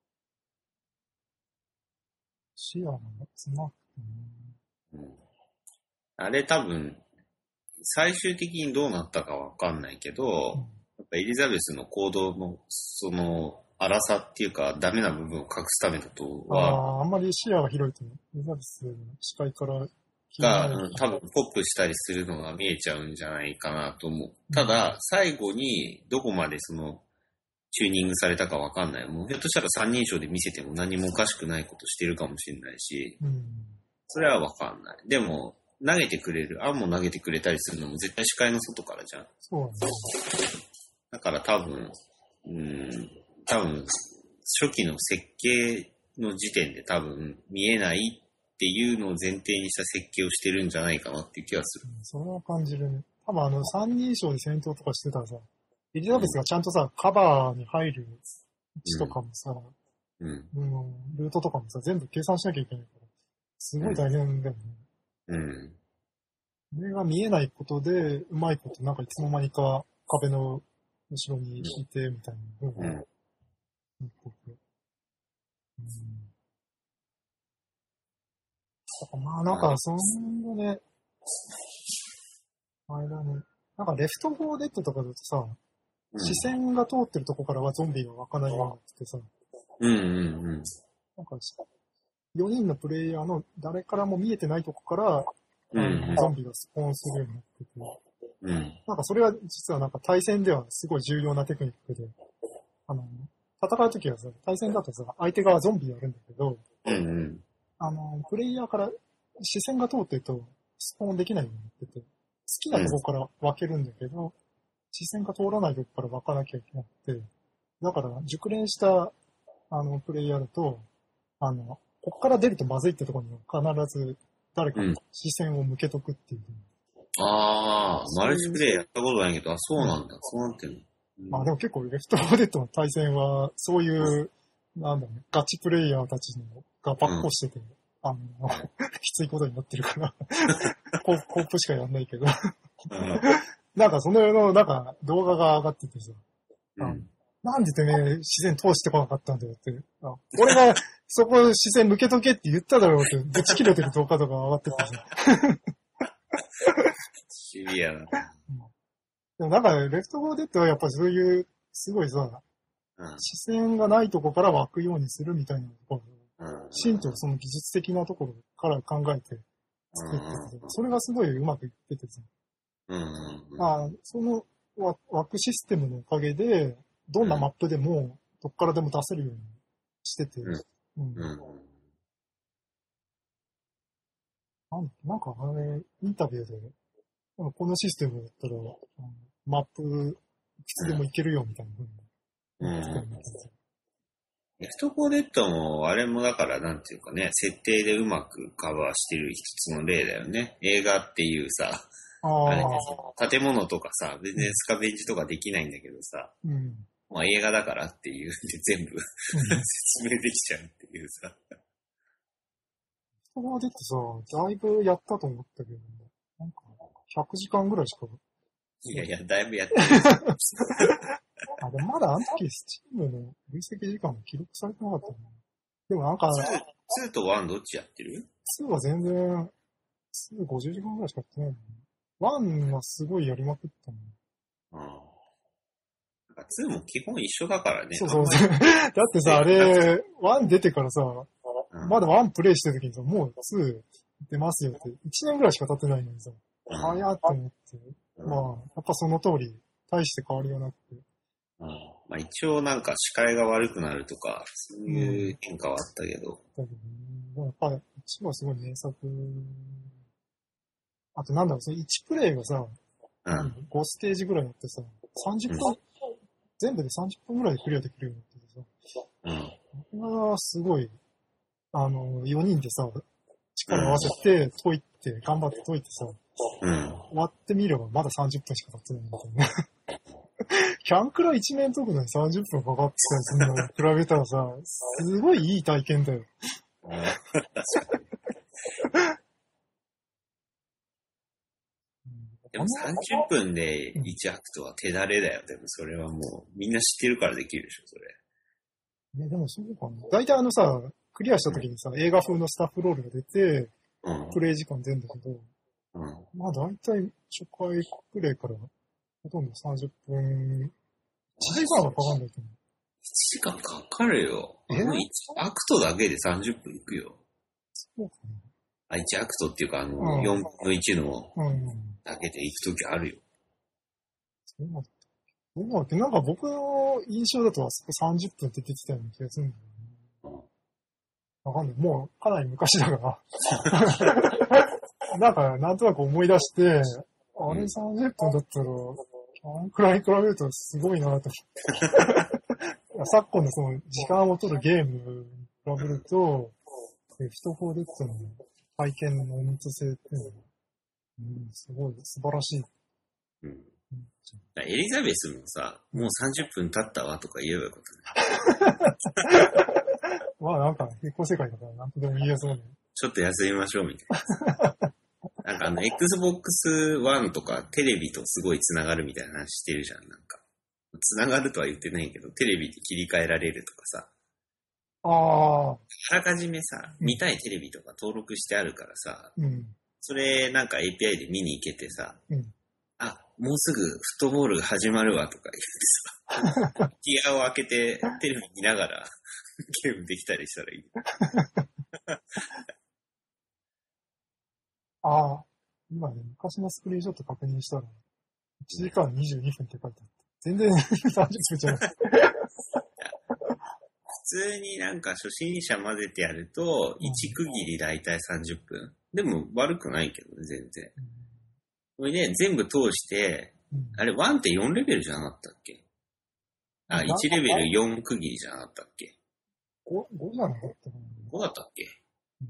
視野が狭くてね、 うん。あれ多分、最終的にどうなったかわかんないけど、うん、やっぱエリザベスの行動の、その、荒さっていうか、ダメな部分を隠すためだとは。 ああ、あんまり視野が広いと、エリザベスの視界から、 が、うん、多分ポップしたりするのが見えちゃうんじゃないかなと思う。ただ、最後にどこまでその、チューニングされたかわかんない。もうひょっとしたら三人称で見せても何もおかしくないことしてるかもしれないし、うん、それはわかんない。でも、投げてくれる、案も投げてくれたりするのも絶対視界の外からじゃん。 そうね。 だから多分、うん、多分、 初期の設計の時点で多分見えないっていうのを前提にした設計をしてるんじゃないかなっていう気がする。 うん、それは感じるね。多分あの三人称で戦闘とかしてたらさ、エリザベスがちゃんとさ、うん、カバーに入る位置とかもさ、うん、うん、ルートとかもさ、全部計算しなきゃいけないから、すごい大変だよね。うん。これが見えないことで、うまいこと、なんかいつの間にか壁の後ろに引いてみたいな。うん。うん。うん、まあなんか、そんなね、あれだね。なんかレフトフォーデッドとかだとさ、うん、視線が通ってるとこからはゾンビが湧かないようになっててさ、 うんうんうん。 なんかよにんのプレイヤーの誰からも見えてないとこから、うんうん、ゾンビがスポーンするようになってて、うん、なんかそれは実はなんか対戦ではすごい重要なテクニックで、あの、戦うときはさ、対戦だとさ、相手側ゾンビやるんだけど、うんうん、あの、プレイヤーから視線が通ってるとスポーンできないようになってて、好きなとこから分けるんだけど、うん、視線が通らないとこから分かなきゃいけなくて、だから熟練したあのプレイヤーだと、あの、ここから出るとまずいってところには必ず誰か視線を向けとくっていう。 うん、ああ、マルチプレイやったことないけど、あ、そうなんだ、うん、そうなってんの。 うん、まあでも結構レフトフォーデッドの対戦は、そういう、うん、なんだろうね、ガチプレイヤーたちのがばっこしてて、うん、あの、きついことになってるから、コープしかやんないけど、うん、なんかそのの、なんか動画が上がっててさ、うん、なんでてね、視線通してこなかったんだよって、あ俺がそこ視線向けとけって言っただろうって、ぶち切れてる動画とか上がっててさ。 シビアな。 でもなんか、レフトフォーデッドはやっぱそういう、すごいさ、うん、視線がないとこから湧くようにするみたいなところ、うん、真とその技術的なところから考えて作ってて、うん、それがすごいうまくいっててさ、うんうん、あその枠システムのおかげで、どんなマップでもどっからでも出せるようにしてて、うんうんうん、なんなんかあれ、インタビューで、このシステムだったら、マップ、いつでも行けるよみたいな風に言ってたんだけど。 レフトフォーデッドも、あれもだからなんていうかね、設定でうまくカバーしてる一つの例だよね。映画っていうさ、ああれ建物とかさ、全然スカベンジとかできないんだけどさ、うん、まあ映画だからっていうんで全部、うん、説明できちゃうっていうさ。 レフトフォーデッドさ、だいぶやったと思ったけど、なんかひゃくじかんぐらいしか。 いやいや、だいぶやってる。 あ、でもまだあの時、スチームの累積時間も記録されてなかったな。でもなんか、 ツーとワンどっちやってる ? ツー は全然、ツーごじゅうじかんぐらいしかやってないの。ワンはすごいやりまくったの。 うん。なんかツーも基本一緒だからね。 そうそうそう。だってさ、あれ、ワン出てからさ、うん、まだワンプレイしてる時にさ、もうツー出ますよって、いちねんぐらいしか経ってないのにさ、うん、早って思って、うん、まあ、やっぱその通り、大して変わりがなくて。 うん、まあ一応なんか視界が悪くなるとか、そういう変化はあったけど。 うん、だけどね、やっぱり、一はすごい名作。あとなんだろう、そのいちプレイがさ、うん、ごステージぐらいやってさ、さんじゅっぷん、うん、全部でさんじゅっぷんぐらいでクリアできるようになっててさ、うん。これはすごい、あの、よにんでさ、力を合わせて解いて、頑張って解いてさ、うん、終わってみればまださんじゅっぷんしか経ってないみたいな。キャンクラ一面解くのにさんじゅっぷんかかってたりするのに比べたらさ、すごいいい体験だよ。 でもさんじゅっぷんでいちアクトは手だれだよ。でもそれはもうみんな知ってるからできるでしょ、それ。 ね、でもそうかな。大体あのさ、クリアした時にさ、うん、映画風のスタッフロールが出て、うん、プレイ時間出るんだけど、うん、まあ大体初回プレイからほとんどさんじゅっぷん、いちじかんはかかんないと思う。 いちじかんかかるよ。あのいちアクトだけでさんじゅっぷんいくよ。 そうかな。 あ、いちアクトっていうか、あの、うん、よんぶんのいちのだけで行くときあるよ。 そうなんだ。そうなんだ。なんか僕の印象だとあそこさんじゅっぷんって出てきたような気がするんだよね。わ、うん、かんない。もうかなり昔だから。なんか、なんとなく思い出して、あれさんじゅっぷんだったら、あんくらい比べるとすごいなと。 昨今のその時間を取るゲームに比べると、レフトフォーデッドの体験の濃密性っていうのは、うん、すごい素晴らしい。 うん。エリザベスもさ、もうさんじゅっぷん経ったわとか言えばよかったね。 まあなんか、平行世界だからなんとでも言えそうね。 ちょっと休みましょうみたいな。なんかあの、エックスボックスワン とかテレビとすごい繋がるみたいな話してるじゃん、なんか。繋がるとは言ってないけど、テレビで切り替えられるとかさ。 ああ。 あらかじめさ、見たいテレビとか登録してあるからさ、 うん、 それなんか エーピーアイ で見に行けてさ、 うん、 あ、もうすぐフットボール始まるわとか言ってさ、ギアを開けてテレビ見ながらゲームできたりしたらいい。 ああ、今ね、昔のスクリーンショット確認したら、いちじかんにじゅうにふんって書いてあった。全然さんじゅっぷんじゃない。 普通になんか初心者混ぜてやると、いち区切りだいたいさんじゅっぷん。でも悪くないけどね、全然。これで全部通して、うん、あれ、ワンってよんレベルじゃなかったっけ？あ、いちレベルよん区切りじゃなかったっけ？ ご, ごじゃなかったかな。 ごだったっけ？うん、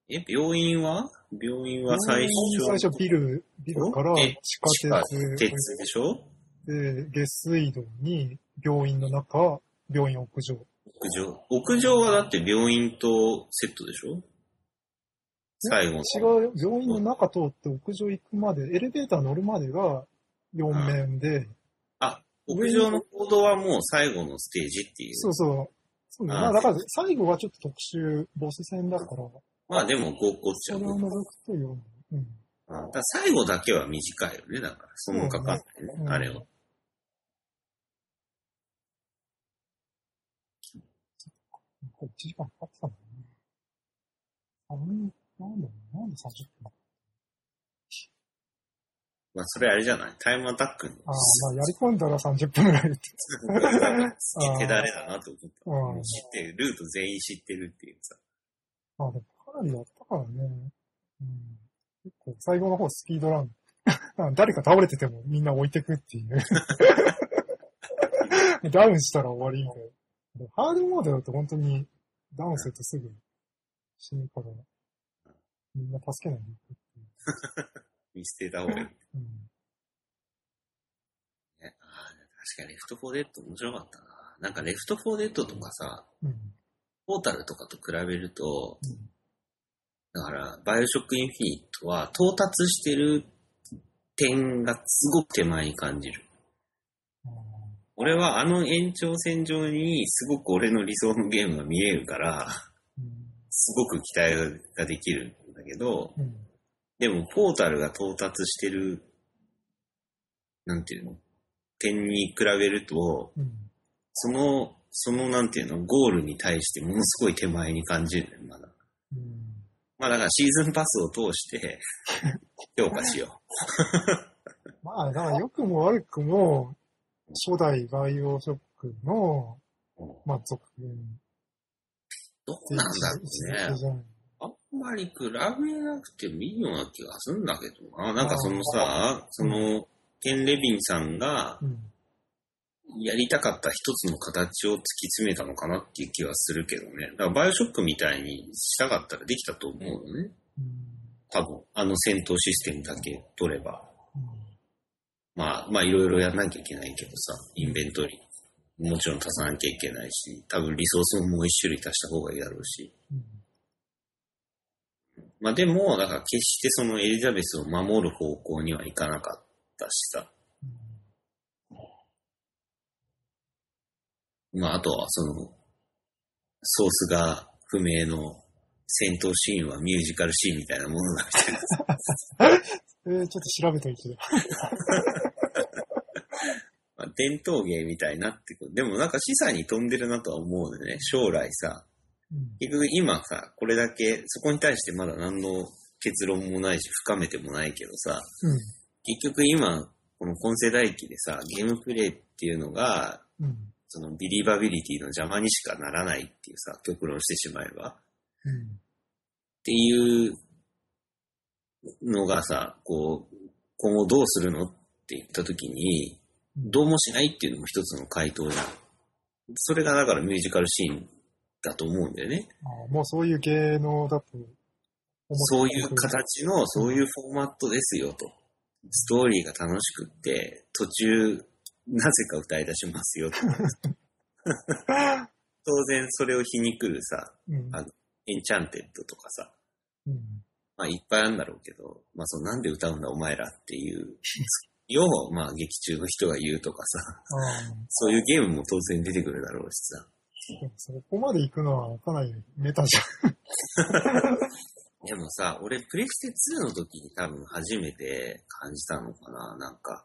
え、病院は病院は最初。 最初ビル、ビルから地下鉄。 地下鉄でしょ？ で、下水道に病院の中、病院屋上。 屋上屋上はだって病院とセットでしょ？最後の。違う、病院の中通って屋上行くまで、エレベーター乗るまでがよん面で。 あ、屋上の行動はもう最後のステージっていう。 そうそう。そうね、まあだから最後はちょっと特殊、ボス戦だから。 まあでもごこっちゃう。 それを除くとよん。うん。 あだから最後だけは短いよね、だから。そのかかってね、ね、あれを。 いちじかんかかってたんだね。あ、なんだろう、なんでさんじゅっぷん。 まあ、それあれじゃないタイムアタックに。 ああ、まあ、やり込んだらさんじゅっぷんぐらいって。 すげえ手だれだなと思った。知ってる、ルート全員知ってるっていうさ。 ああ、でもかなりやったからね。うん、結構、最後の方スピードラン。誰か倒れててもみんな置いてくっていう。ダウンしたら終わりみたいな。ハードモードだと本当にダウンするとすぐ死ぬから、みんな助けないでいくっていう。 見捨てた方がいい。うんね、あ確かにレフトフォーデッド面白かったな。なんかレフトフォーデッドとかさ、うん、ポータルとかと比べると、うん、だからバイオショックインフィニットは到達してる点がすごく手前に感じる。うん、俺はあの延長線上にすごく俺の理想のゲームが見えるから、うん、すごく期待ができるんだけど、うん、でもポータルが到達してるなんていうの点に比べると、うん、その、そのなんていうのゴールに対してものすごい手前に感じるね、まだ。うん、まあだからシーズンパスを通して評価しよう。まあだから良くも悪くも初代バイオショックの、うん、まあ続編。 どうなんだろうね。あんまり比べなくてもいいような気がするんだけどな。なんかそのさ、その、ケン・レビンさんがやりたかった一つの形を突き詰めたのかなっていう気はするけどね。だからバイオショックみたいにしたかったらできたと思うのね。多分、あの戦闘システムだけ取れば。まあ、まあいろいろやらなきゃいけないけどさ、インベントリーもちろん足さなきゃいけないし、多分リソースももう一種類足した方がいいだろうし。まあでも、だから決してそのエリザベスを守る方向にはいかなかったしさ。まああとはその、ソースが不明の戦闘シーンはミュージカルシーンみたいなものだみたいな。 えー、ちょっと調べといて。 まあ、伝統芸みたいなってこと。でもなんか示唆に飛んでるなとは思うのね。将来さ。結局今さ、これだけ、そこに対してまだ何の結論もないし、深めてもないけどさ、うん、結局今、この今世代機でさ、ゲームプレイっていうのが、うん、そのビリバビリティの邪魔にしかならないっていうさ、極論してしまえば、うん、っていうのがさ、こう、今後どうするのって言った時に、どうもしないっていうのも一つの回答じゃん。 それがだからミュージカルシーンだと思うんだよね。 あもうそういう芸能だと思ってそういう形の、そういうフォーマットですよと。ストーリーが楽しくって、途中、なぜか歌い出しますよと。当然それを皮肉るさ、うん、あの、エンチャンテッドとかさ、うん、まあいっぱいあるんだろうけど、まあそのなんで歌うんだお前らっていうよう、まあ劇中の人が言うとかさ、そういうゲームも当然出てくるだろうしさ。 そこまで行くのはかなりメタじゃん。 でもさ、俺プレステツーの時に多分初めて感じたのかな、なんか。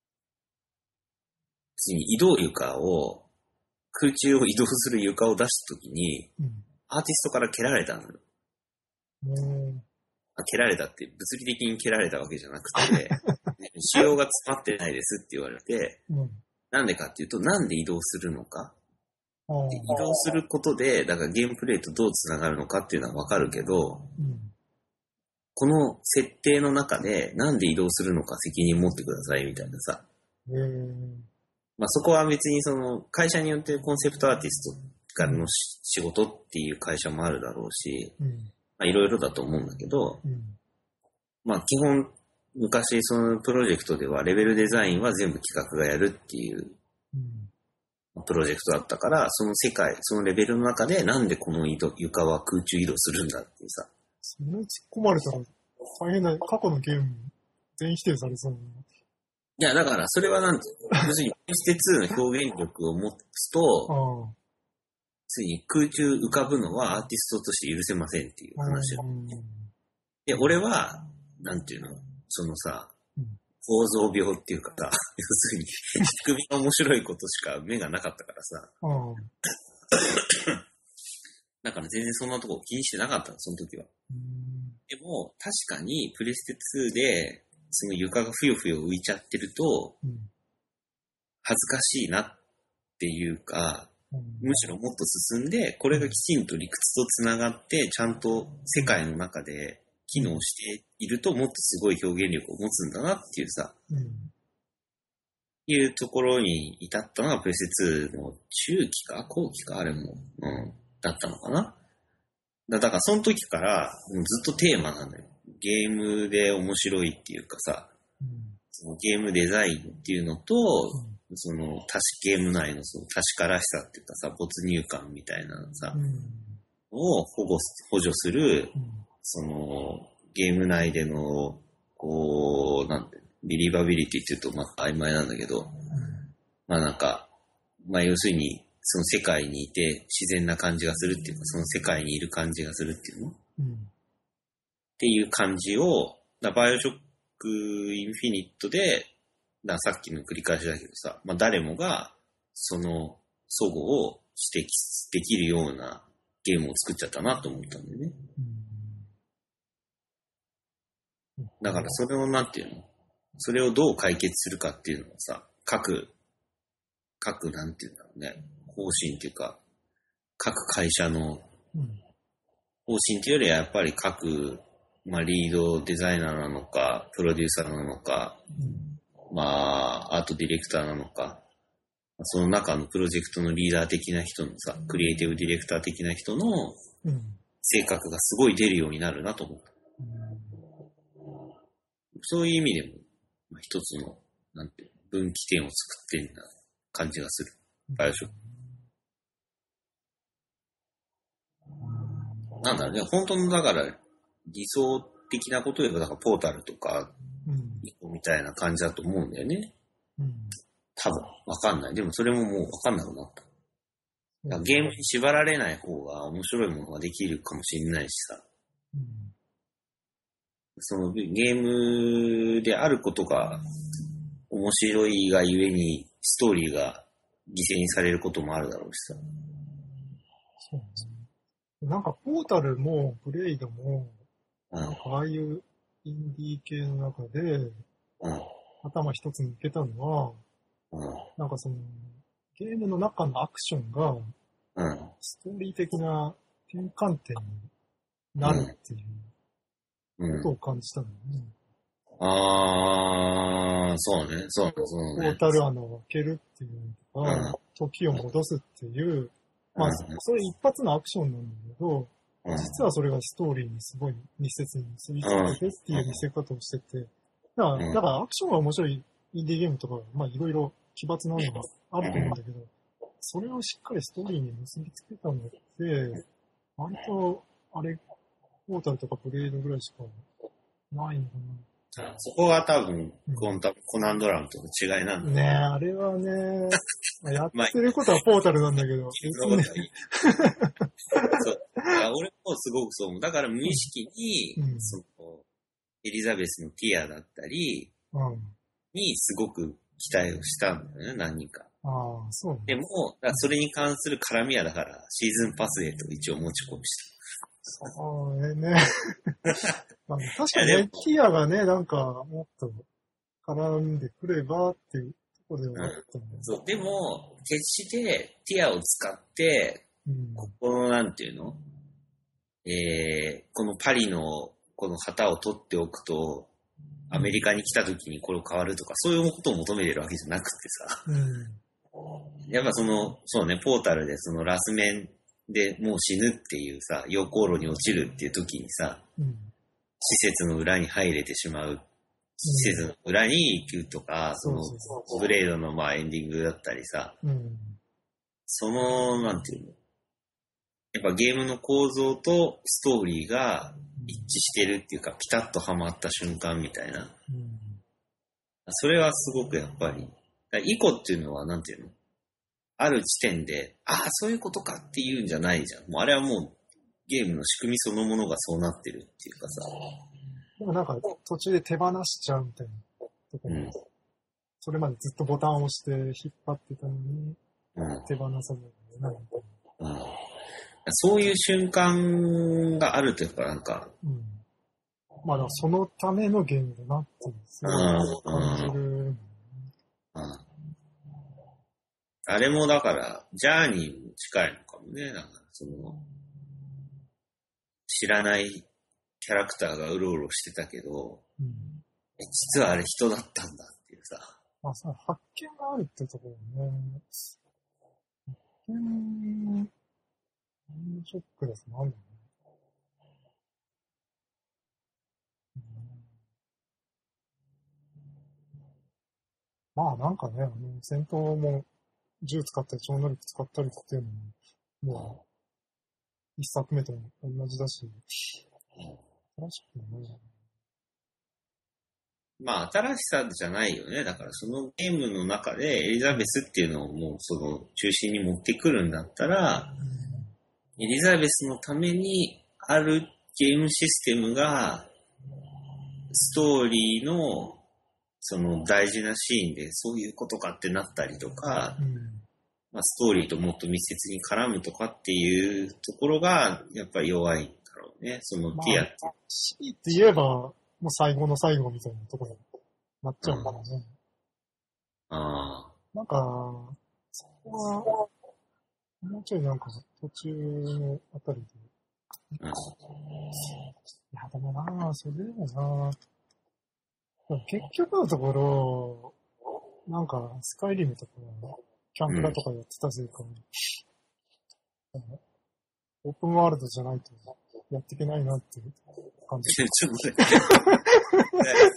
次に移動床を、空中を移動する床を出した時に、うん、アーティストから蹴られたのよ。うんあ蹴られたって物理的に蹴られたわけじゃなくて、仕様が詰まってないですって言われて、うん、なんでかっていうと、なんで移動するのか。移動することで、だからゲームプレイとどうつながるのかっていうのはわかるけど、うん、この設定の中でなんで移動するのか責任持ってくださいみたいなさ。うんまあ、そこは別にその会社によってコンセプトアーティストからの仕事っていう会社もあるだろうし、まあいろいろだと思うんだけど、うん、まあ基本昔そのプロジェクトではレベルデザインは全部企画がやるっていうプロジェクトだったから、その世界、そのレベルの中でなんでこの移動床は空中移動するんだっていうさ。 それ突っ込まれたら大変な過去のゲーム全否定されそうな。 いや、だから、それはなんて、要するに、プレステツーの表現力を持つと、ついに空中浮かぶのはアーティストとして許せませんっていう話を。で、俺は、なんていうの、そのさ、構造病っていうかさ、要するに、仕組みが面白いことしか目がなかったからさ。だから全然そんなとこ気にしてなかったの、その時は。でも、確かに、プレステツーで、その床がふよふよ浮いちゃってると、恥ずかしいなっていうか、むしろもっと進んで、これがきちんと理屈とつながって、ちゃんと世界の中で機能していると、もっとすごい表現力を持つんだなっていうさ、いうところに至ったのがプレステツーの中期か後期かあれも、うん、だったのかな。だからその時からずっとテーマなんだよ。ゲームで面白いっていうかさ、うん、そのゲームデザインっていうのと、うん、その確ゲーム内のその確からしさっていうかさ、没入感みたいなさ、うん、を保護補助する、うん、そのゲーム内でのこうなんてビリバビリティっていうとまあ曖昧なんだけど、うん、まあなんかまあ要するにその世界にいて自然な感じがするっていうか、その世界にいる感じがするっていうの。うんっていう感じを、だバイオショックインフィニットで、ださっきの繰り返しだけどさ、まあ、誰もがその齟齬を指摘できるようなゲームを作っちゃったなと思ったんだよね。だからそれをなんていうのそれをどう解決するかっていうのはさ、各、各なんていうんだろうね、方針っていうか、各会社の方針っていうよりはやっぱり各まあ、リードデザイナーなのか、プロデューサーなのか、うん、まあ、アートディレクターなのか、その中のプロジェクトのリーダー的な人のさ、クリエイティブディレクター的な人の性格がすごい出るようになるなと思った。うん、そういう意味でも、まあ、一つの、なんていうの、分岐点を作ってるような感じがする。バイオショック。うん、なんだろうね、本当のだから、理想的なことでは、だからポータルとか、みたいな感じだと思うんだよね。うん、多分、わかんない。でもそれももうわかんなくなった。だからゲームに縛られない方が面白いものができるかもしれないしさ。うん、そのゲームであることが面白いがゆえに、ストーリーが犠牲にされることもあるだろうしさ。 そうですね。なんかポータルもブレイドも、なんかああいうインディー系の中で、うん、頭一つ抜けたのは、うん、なんかそのゲームの中のアクションが、うん、ストーリー的な転換点になるっていうことを感じたのね。 あー、そうね、そうね、そうね。 ポータル穴を開けるっていうのが、 うん、 時を戻すっていう、まあ、 うん、 それ一発のアクションなんだけど、 うん、 実はそれがストーリーにすごい密接に結びつけてっていう見せ方をしてて、だから、だからアクションが面白いインディーゲームとか、まあいろいろ奇抜なのがあると思うんだけど、それをしっかりストーリーに結びつけたのって、割と、あれ、ポータルとかブレードぐらいしかないのかな。 そこが多分、コンタコナンドラムとの違いなんだねえ、あれはね、やってることはポータルなんだけど、別にね。 そう。だから俺もすごくそう思う。だから無意識に、うん、その、エリザベスのティアだったり、にすごく期待をしたんだよね、何人か。 ああ、そうね。 でも、だからそれに関する絡みはだから、シーズンパスへと一応持ち込みした。 そうね。まあ、確かにね、ティアがね、なんか、もっと絡んでくればっていうところではあったんだ、ね、 うん、そう、でも、決してティアを使って、うん、ここの、なんていうのえー、このパリのこの旗を取っておくと、アメリカに来た時にこれを変わるとか、そういうことを求めてるわけじゃなくてさ。うん、やっぱその、そうね、ポータルでそのラス面でもう死ぬっていうさ、溶鉱炉に落ちるっていう時にさ、うん、施設の裏に入れてしまう。施設の裏に行くとか、うん、その、ブレードのまあエンディングだったりさ、うん、その、なんていうの、やっぱゲームの構造とストーリーが一致してるっていうか、ピタッとはまった瞬間みたいな。うん、それはすごくやっぱり、イコっていうのはなんていうの、ある地点で、ああ、そういうことかっていうんじゃないじゃん。もうあれはもうゲームの仕組みそのものがそうなってるっていうかさ。 でもなんか途中で手放しちゃうみたいなところ、うん、それまでずっとボタンを押して引っ張ってたのに、うん、手放さないみたいな。うん、 そういう瞬間があるというか、なんか、うん、 まあそのためのゲームだなってすごい感じる、うんうん、 あれもだからジャーニーに近いのかもね。なんかその知らないキャラクターがうろうろしてたけど、うん、実はあれ人だったんだっていうさ。 まあさ、発見があるってところね。発見ショックですね。あるよね。うん、まあなんかね、あの戦闘も銃使ったり超能力使ったりっていうのも、もう一作目と同じだし、新しくない。 まあ新しさじゃないよね。だからそのゲームの中でエリザベスっていうのをもうその中心に持ってくるんだったら、うん、エリザベスのためにあるゲームシステムがストーリーのその大事なシーンでそういうことかってなったりとか、うん、まあ、ストーリーともっと密接に絡むとかっていうところがやっぱり弱いんだろうね。そのティアって。 まあ、強いって言えばもう最後の最後みたいなところになっちゃうからね。うん、ああ。なんか、そこは、もうちょいなんか途中のあたりで。うん、いや、でもなぁ、それでもなぁ。結局のところ、なんか、スカイリムとか、キャンプラとかやってたせいか、うん、オープンワールドじゃないとやっていけないなっていう感じ。 ちょっとね。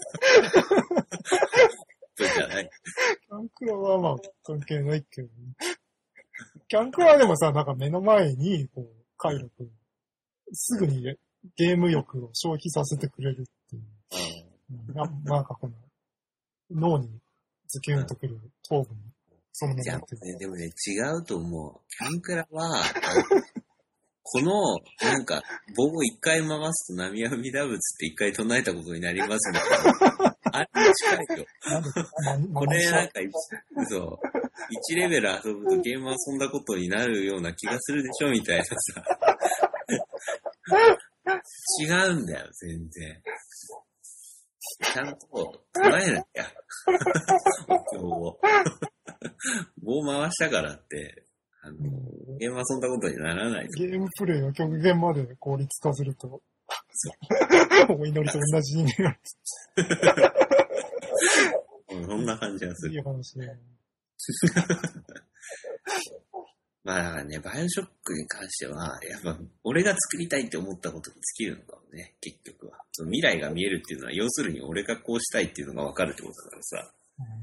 そうじゃない。 キャンクラはまあ関係ないけど、ね、キャンクラでもさ、なんか目の前に、こう、快楽、すぐにゲーム欲を消費させてくれるっていう。うん、な, なんかこの、脳にズキュンとくる糖分、そのままってる。 でもね、違うと思う。キャンクラは、この、なんか、棒を一回回すと波阿弥陀仏って一回唱えたことになりますみたいな。あれに近いよ。これなんか、そう、いちレベル遊ぶとゲーム遊んだことになるような気がするでしょみたいなさ。違うんだよ、全然。ちゃんと唱えなきゃ。今日を。棒回したからって、あの、ゲーム遊んだことにならない。 ゲームプレイを極限まで効率化すると、 お祈りと同じ人間が。 うん、そんな感じがする。 いい話ね。 まあだからね、バイオショックに関しては、やっぱ俺が作りたいって思ったことに尽きるのかもね、結局は。その未来が見えるっていうのは、要するに俺がこうしたいっていうのが分かるってことだからさ。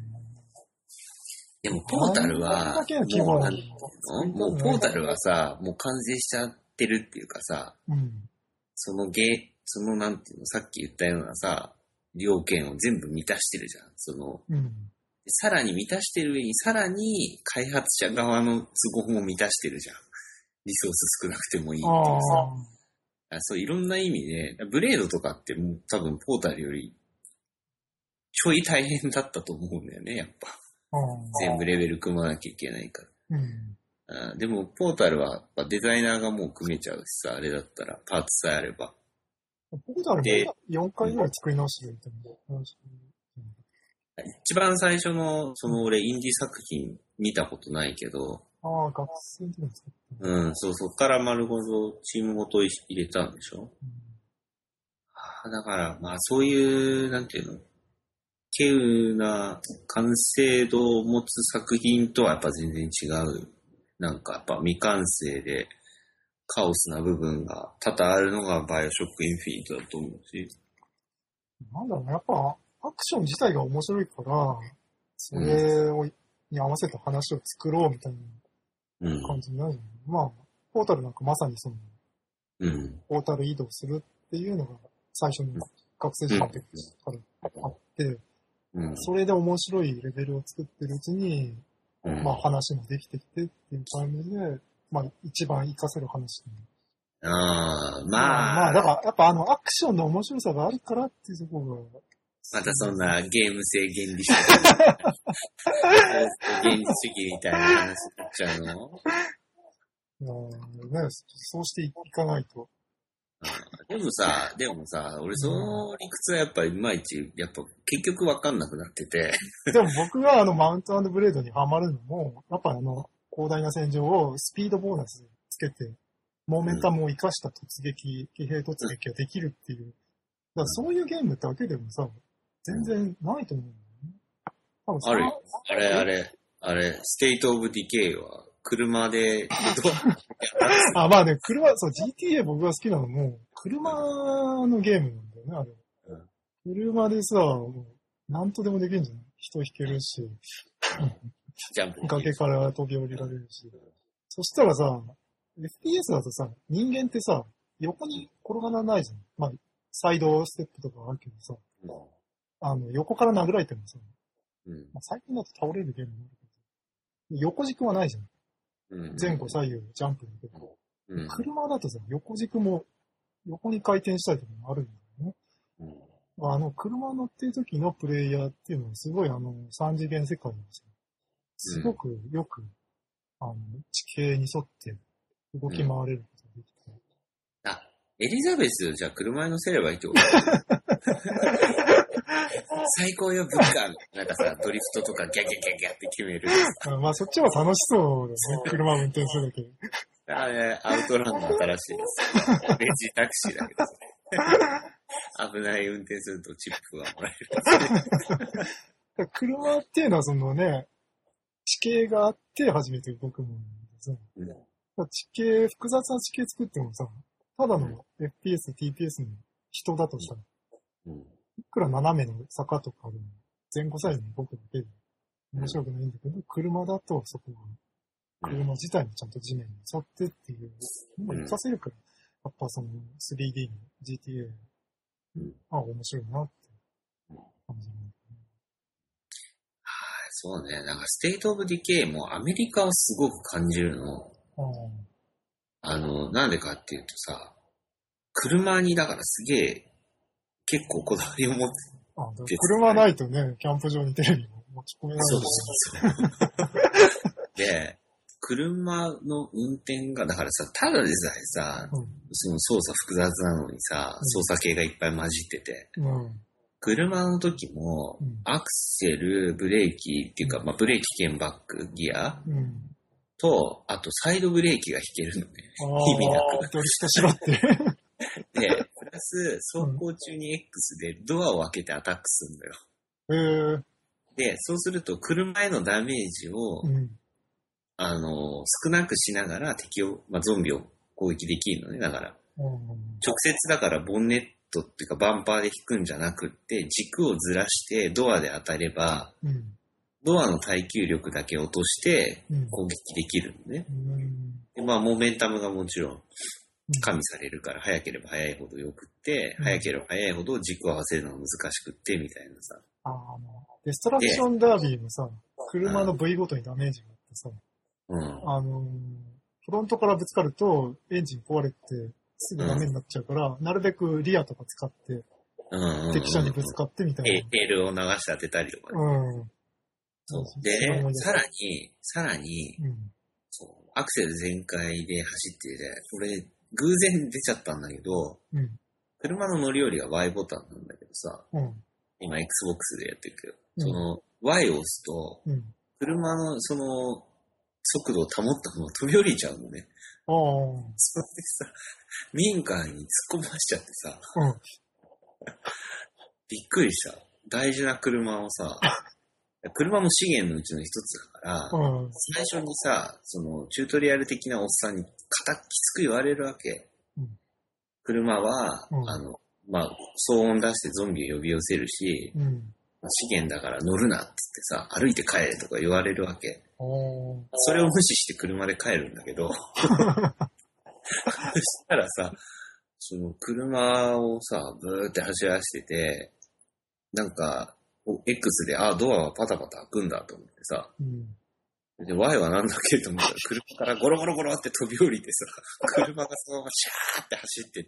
でもポータルは、もうなんていうの？もうポータルはさ、もう完成しちゃってるっていうかさ、 うん、 そのゲー、そのなんていうの、さっき言ったようなさ、要件を全部満たしてるじゃん。その、 うんさらに満たしてる上に、さらに開発者側の都合も満たしてるじゃん。リソース少なくてもいいっていうさ。あそういろんな意味で、ブレードとかってもう多分ポータルよりちょい大変だったと思うんだよね、やっぱ。全部レベル組まなきゃいけないから。うん、あでもポータルはやっぱデザイナーがもう組めちゃうしさ、あれだったらパーツさえあれば。 ポータルもよんかいぐらい作り直してるみたいな。 一番最初の、その俺、インディ作品見たことないけど。 ああ、学生の時に作った。 うん、そう、そっから丸ごとチームごと入れたんでしょ、うん、あだから、まあそういう、なんていうの、稀有な完成度を持つ作品とはやっぱ全然違う。なんかやっぱ未完成でカオスな部分が多々あるのがバイオショックインフィニットだと思うし。 なんだろうね、やっぱ、アクション自体が面白いから、それを、に合わせた話を作ろうみたいな感じになるじゃない、うん、まあ、ポータルなんかまさにその、うん、ポータル移動するっていうのが最初に学生時代からあって、うん、それで面白いレベルを作ってるうちに、うん、まあ話もできてきてっていう感じで、まあ一番活かせる話に。 ああ、まあ。 まあ、だからやっぱあのアクションの面白さがあるからっていうところが、 またそんなゲーム性原理主義原理主義みたいな話になっちゃうの？ いやね、そうしていかないと。 あでもさ、でもさ、俺その理屈はやっぱいまいち、やっぱ結局わかんなくなってて。 でも僕があのマウント&ブレードにハマるのも、やっぱあの広大な戦場をスピードボーナスつけて、モーメンタムを生かした突撃、騎兵突撃ができるっていう。だからそういうゲームだけでもさ、全然ないと思うんだよね。 あるよ。あれあれ、あれ、ステイトオブディケイは車で、 あ、まあね、車、そう、ジーティーエー 僕が好きなのも、車のゲームなんだよね、あれ。うん、車でさ、もう、なんとでもできるんじゃない？人引けるし、 ジャンプ崖から飛び降りられるし。そしたらさ、エフピーエス だとさ、人間ってさ、横に転がらないじゃん。まあ、サイドステップとかあるけどさ、うん、あの、横から殴られてもさ、うんまあ、最近だと倒れるゲームもあるけど、横軸はないじゃん。うん、前後左右ジャンプだけど、うん、車だとさ、横軸も横に回転したりとかもあるんだよね。うん、あの、車乗ってる時のプレイヤーっていうのはすごいあの、三次元世界ですね。すごくよく、あの、地形に沿って動き回れることができて、うん。 あ、エリザベスじゃあ車に乗せればいいってこと最高よ、ブッカーの。なんかさ、ドリフトとかギャギャギャギャって決める。 あまあそっちは楽しそうですね。車運転するだけ。 あれ、アウトランの新しいです。レジタクシーだけどね。危ない運転するとチップがもらえる。 車っていうのはそのね、地形があって初めて動くものなんですよ。うん、地形、複雑な地形作ってもさ、ただの エフピーエス、ティーピーエス の人だとしたら、うんいくら斜めの坂とかでも前後左右に動くだけで面白くないんだけど、車だとそこが車自体にちゃんと地面に沿ってっていうのも活かせるから、やっぱその スリーディー の ジーティーエー は面白いなって感じる、ね。 はあ、そうね。なんかステイトオブディケイもアメリカをすごく感じるの。あの、なんでかっていうとさ、車にだからすげえ結構こだわりを持ってあ車ないとね、キャンプ場にテレビも持ち込めないそうそうそうで、車の運転が、だからさ、ただでさえさ、うん、その操作複雑なのにさ、操作系がいっぱい混じってて、うん、車の時も、アクセル、ブレーキっていうか、まあ、ブレーキ兼バックギア、うん、と、あとサイドブレーキが引けるのね。 意味なく。ドリフトしろって。 で、プララス、走行中に X でドアを開けてアタックするんだよ。 へー。 で、そうすると車へのダメージを、 うん。 あの、少なくしながら敵を、まあ、ゾンビを攻撃できるのね、だから。 うん。 直接だからボンネットっていうかバンパーで引くんじゃなくって、軸をずらしてドアで当たれば、 うん。 ドアの耐久力だけ落としてうん攻撃できるのね。 うんでまあ、モメンタムがもちろんうん加味されるから、早ければ早いほどよくって、 うん早ければ早いほど軸を合わせるのが難しくってみたいなさ。 あの、デストラクションダービーもさ、車の部位ごとにダメージがあってさ、 うん。 あのー、フロントからぶつかるとエンジン壊れてすぐダメになっちゃうから、うん、なるべくリアとか使って、 うん、 敵車にぶつかってみたいな。 テールを流して当てたりとかね。 うん。 そう。でね、さらに、さらに、 うん、 そうアクセル全開で走ってて、これ、偶然出ちゃったんだけど、 うん、 車の乗り降りが Y ボタンなんだけどさ、 うん、 今 Xbox でやってるけど、 うん、 その Y を押すと、 うん、 車のその速度を保ったまま飛び降りちゃうのね。 ああ。 それでさ、民家に突っ込ましちゃってさ、 うん、 びっくりした。大事な車をさ、車も資源のうちの一つだから、 うん、 最初にさ、そのチュートリアル的なおっさんに固きつく言われるわけ。 うん、 車は、 うん、 あの、まあ、騒音出してゾンビを呼び寄せるし、 うん、 まあ、資源だから乗るなっつってさ、歩いて帰れとか言われるわけ。 おー。 それを無視して車で帰るんだけど、そしたらさ、その車をさ、ブーって走らせてて、なんか、X で、あ、ドアはパタパタ開くんだと思ってさ、 うん、 で、Y はなんだっけと思ったら、車からゴロゴロゴロって飛び降りてさ、車がそのままシャーって走ってって、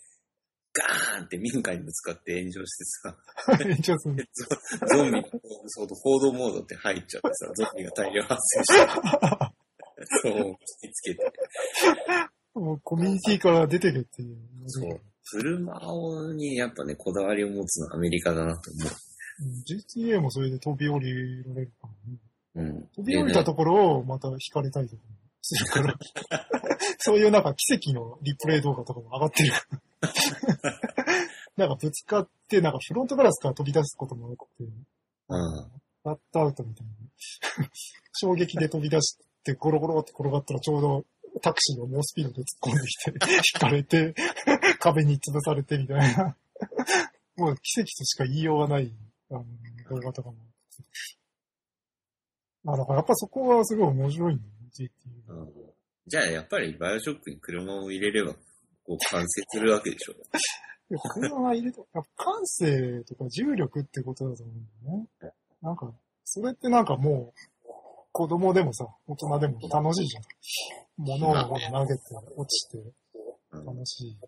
ガーンって民家にぶつかって炎上してさ、 炎上する。 ゾンビのそう報道モードって入っちゃってさ、ゾンビが大量発生して、そう、引きつけて。 もうコミュニティから出てるっていう。 そう。車にやっぱね、こだわりを持つのはアメリカだなと思う。 ジーティーエー もそれで飛び降りられるからね。 うん。 飛び降りたところをまた引かれたりとかするから。そういうなんか奇跡のリプレイ動画とかも上がってる。なんかぶつかって、なんかフロントガラスから飛び出すことも多くて、 うん。 バットアウトみたいな。衝撃で飛び出してゴロゴロって転がったらちょうどタクシーが猛スピードで突っ込んできて、引かれて、壁に潰されてみたいな。もう奇跡としか言いようがないあの動画とかも。あ、だからやっぱそこはすごい面白いんだよね、ジーティーエー。 うん、じゃあやっぱりバイオショックに車を入れれば、こう完成するわけでしょ。 いや車入れて、やっぱ感性とか重力ってことだと思うんだよね。なんか、それってなんかもう、子供でもさ、大人でも楽しいじゃん。物を投げて落ちて楽しい。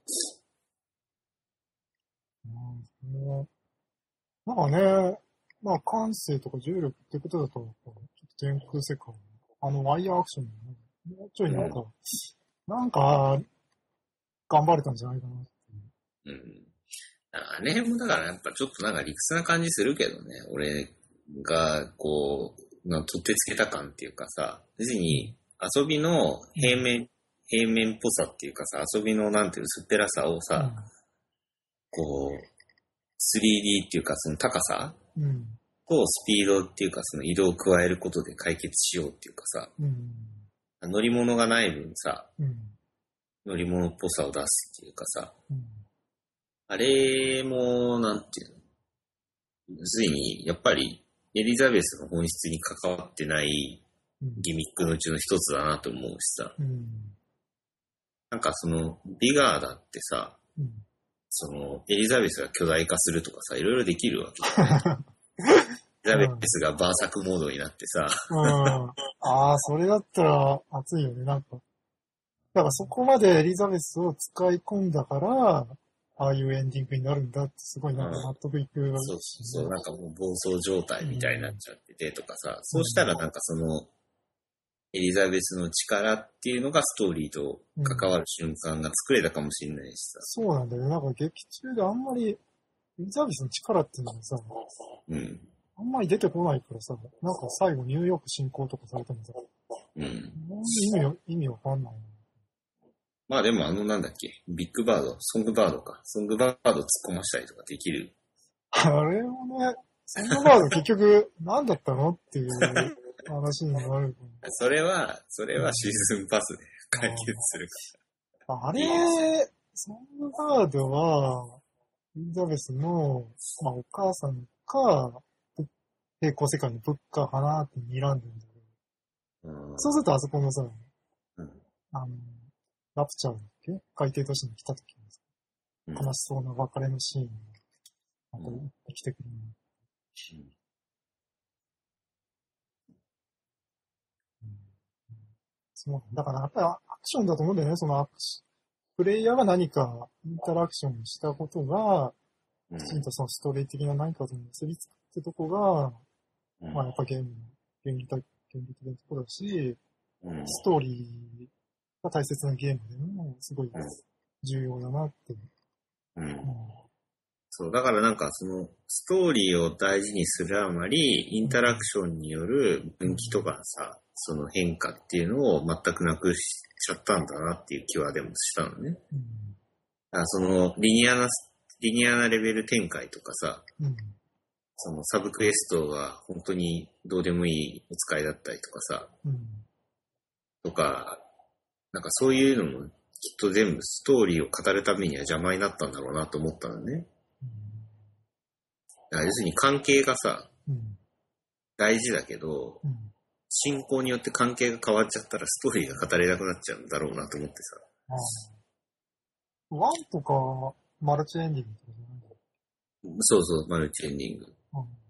うん、なんかね、まあ感性とか重力ってことだと、ちょっと天空世界、あのワイヤーアクションも、ね、もうちょいなんか、なんか、頑張れたんじゃないかなっていう。 うん。あれもだからやっぱちょっとなんか理屈な感じするけどね。俺がこう、まあ、取ってつけた感っていうかさ、別に遊びの平面、平面っぽさっていうかさ、遊びのなんていう薄っぺらさをさ、うん、こう、スリーディー っていうかその高さ、うん、とスピードっていうかその移動を加えることで解決しようっていうかさ、うん、乗り物がない分さ、うん、乗り物っぽさを出すっていうかさ、うん、あれも、なんていうの、ついにやっぱりエリザベスの本質に関わってないギミックのうちの一つだなと思うしさ、うん、なんかそのビガーだってさ、うん、そのエリザベスが巨大化するとかさ、いろいろできるわけじゃないエリザベスがバーサクモードになってさ、 うん、ああ、それだったら熱いよね、なんか。だからそこまでエリザベスを使い込んだから、ああいうエンディングになるんだってすごいなんか納得いく、 うん、そうそう、なんかもう暴走状態みたいになっちゃっててとかさ、うん、そうしたらなんかその、エリザベスの力っていうのがストーリーと関わる瞬間が作れたかもしれないしさ。 うん、そうなんだよね。なんか劇中であんまりエリザベスの力っていうのがさ、うん、あんまり出てこないからさ、なんか最後ニューヨーク侵攻とかされてもさ、うん、意味、意味わかんない。 まあでもあのなんだっけ、ビッグバード、ソングバードか。ソングバード突っ込ましたりとかできる。 あれもね、ソングバード結局何だったのっていう話になる。 それは、それはシーズンパスで解決するから。あれ、ソングバードは、エリザベスの、まあ、お母さんか、平行世界のブッカーかなって睨んでるんだけど、うん、そうするとあそこのさ、うん、あの、ラプチャーだっけ海底都市に来た時に、うん、悲しそうな別れのシーンが、また生きてくる、うんうん、そうだからやっぱりアクションだと思うんだよね、そのアクション。プレイヤーが何かインタラクションしたことが、きちんとそのストーリー的な何かと結びつくってとこが、うん、まあやっぱゲームの原理的、原理的なところだし、うん、ストーリーが大切なゲームでもすごい重要だなって。 うんうん、そう、だからなんかそのストーリーを大事にするあまり、インタラクションによる分岐とかさ、その変化っていうのを全くなくしちゃったんだなっていう気はでもしたのね。うん、あそのリニアな、リニアなレベル展開とかさ、うん、そのサブクエストが本当にどうでもいいお使いだったりとかさ、うん、とか、なんかそういうのもきっと全部ストーリーを語るためには邪魔になったんだろうなと思ったのね。うん、だから要するに関係がさ、うん、大事だけど、うん、進行によって関係が変わっちゃったらストーリーが語れなくなっちゃうんだろうなと思ってさ。 ワンとかマルチエンディングとかじゃないの？そうそう、マルチエンディング。うん、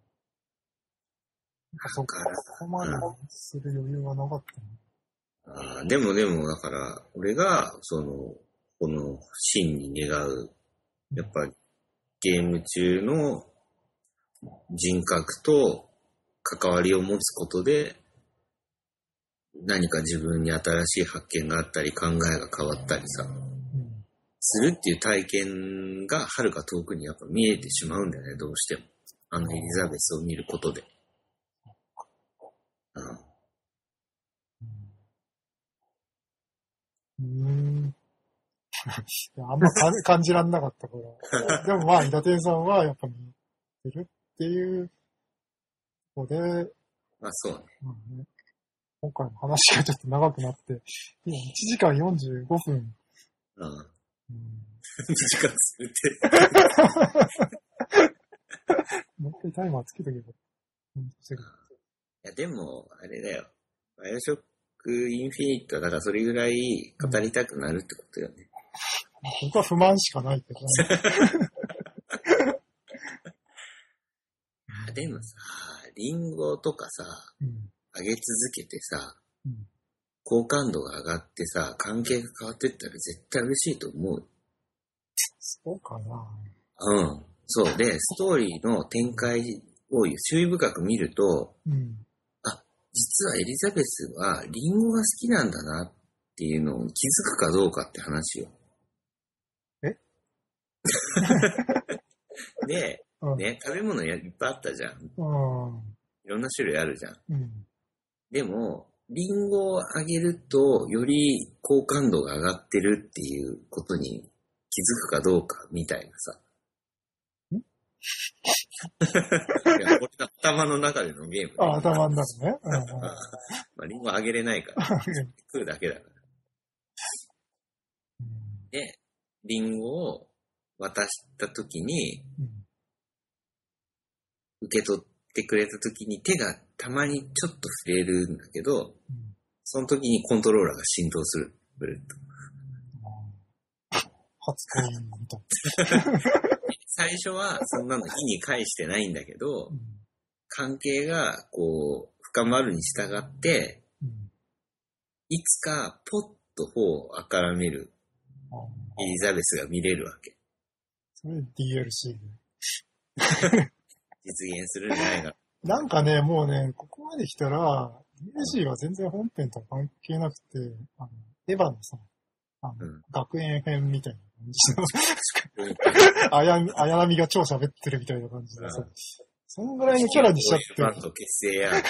そこまでする余裕はなかったね。あでもでも、だから、俺が、その、この真に願う、やっぱりゲーム中の人格と関わりを持つことで、何か自分に新しい発見があったり、考えが変わったりさ、するっていう体験がはるか遠くにやっぱ見えてしまうんだよね、どうしても。あのエリザベスを見ることで。うん。 うーん。あんま感じらんなかったから。でもまあ、伊達天さんはやっぱ見てるっていうので、 まあそうね。 まあね、今回の話がちょっと長くなって、今いちじかんよんじゅうごふん。 うん。うん、時間つれて。 もう一回タイマーつけとけば。いや、でも、あれだよ。バイオショックインフィニットは、だからそれぐらい語りたくなるってことよね。 うん、僕は不満しかないけど、ね。 でもさ、リンゴとかさ、うん、上げ続けてさ、うん、好感度が上がってさ、関係が変わってったら絶対嬉しいと思う。 そうかな。 うん。そうで、ストーリーの展開を注意深く見ると、うん、あ、実はエリザベスはリンゴが好きなんだなっていうのを気づくかどうかって話よ。 えで、うん、ね、食べ物いっぱいあったじゃん。うん、いろんな種類あるじゃん。うん、でも、リンゴをあげると、より好感度が上がってるっていうことに気づくかどうかみたいなさ。んいや、これが頭の中でのゲーム。 あ、頭の中ね。うんうん、 まあ、リンゴあげれないから、食うだけだから。うん、で、リンゴを渡したときに、うん、受け取ってくれたときに手がたまにちょっと触れるんだけど、うん、その時にコントローラーが振動する。ブレット。 初恋みたいな。 最初はそんなの意に介してないんだけど、うん、関係がこう深まるに従って、うん、いつかポッと頬をあからめるエリザベスが見れるわけ。 それ ディーエルシーで。実現するんじゃないか。 なんかね、もうね、ここまで来たら、ディーエルシー は全然本編と関係なくて、あの、エヴァのさ、あの、うん、学園編みたいな感じの、あや、あやなみが超喋ってるみたいな感じでさ、うん、そんぐらいのキャラにしちゃって。 ファンと結成や。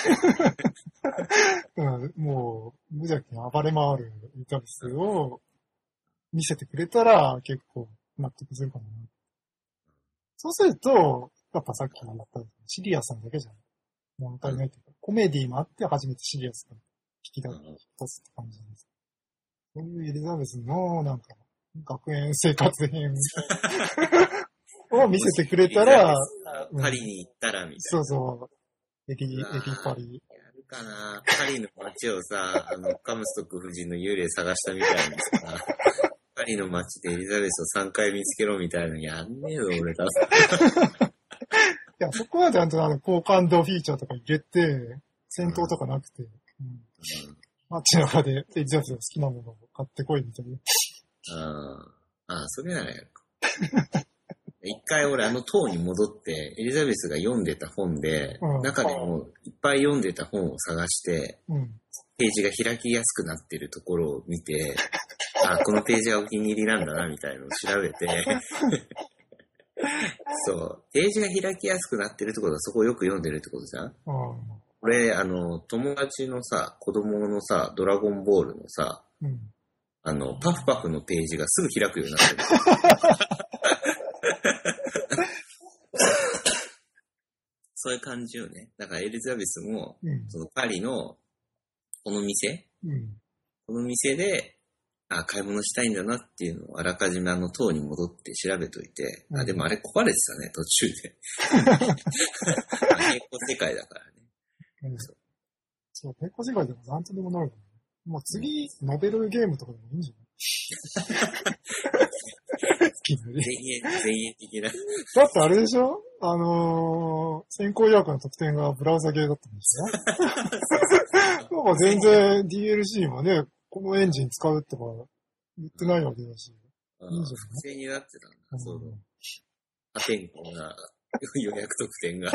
うん、もう、無邪気に暴れ回るエリザベスを、 見せてくれたら結構納得するかもな。そうすると、やっぱさっき言ったシリアスなだけじゃん。物足りないというか、コメディもあって初めてシリアスが引き出すって感じです。そういうエリザベスの、なんか、学園生活編を見せてくれたら、 パリに行ったらみたいな。 そうそう。エリ、エリパリ。 やるかな。パリの街をさ、あの、カムストック夫人の幽霊探したみたいにさ、パリの街でエリザベスをさんかい見つけろみたいなのやんねえぞ、俺たち。 いや、そこはちゃんとあの、好感度フィーチャーとか入れて、戦闘とかなくて、うんうん街中でエリザベスの好きなものを買ってこいみたいな。 ああ、ああ、それならやるか。一回俺あの塔に戻って、エリザベスが読んでた本で、うん、中でもいっぱい読んでた本を探して、うん、ページが開きやすくなってるところを見て、あ、このページはお気に入りなんだなみたいなのを調べて、そう、ページが開きやすくなってるってことはそこをよく読んでるってことじゃん、うん俺、あの、友達のさ、子供のさ、ドラゴンボールのさ、うん、あの、パフパフのページがすぐ開くようになってる。そういう感じよね。だからエリザベスも、うん、そのパリの、この店、うん、この店で、あ、買い物したいんだなっていうのをあらかじめあの塔に戻って調べといて、うん、あ、でもあれ壊れてたね、途中で。平行世界だからね。 うん、そう、平行世界でも何とでもなるからね。もう次、ノベルゲームとかでもいいんじゃない好きなね。 前衛、前衛的な。 だってあれでしょあのー、先行予約の特典がブラウザ系だったんですよ。なんか全然 ディーエルシー もね、このエンジン使うとか言ってないわけだし。いいじゃん。不正になってたんだ。うん、そう。破天荒な予約特典が。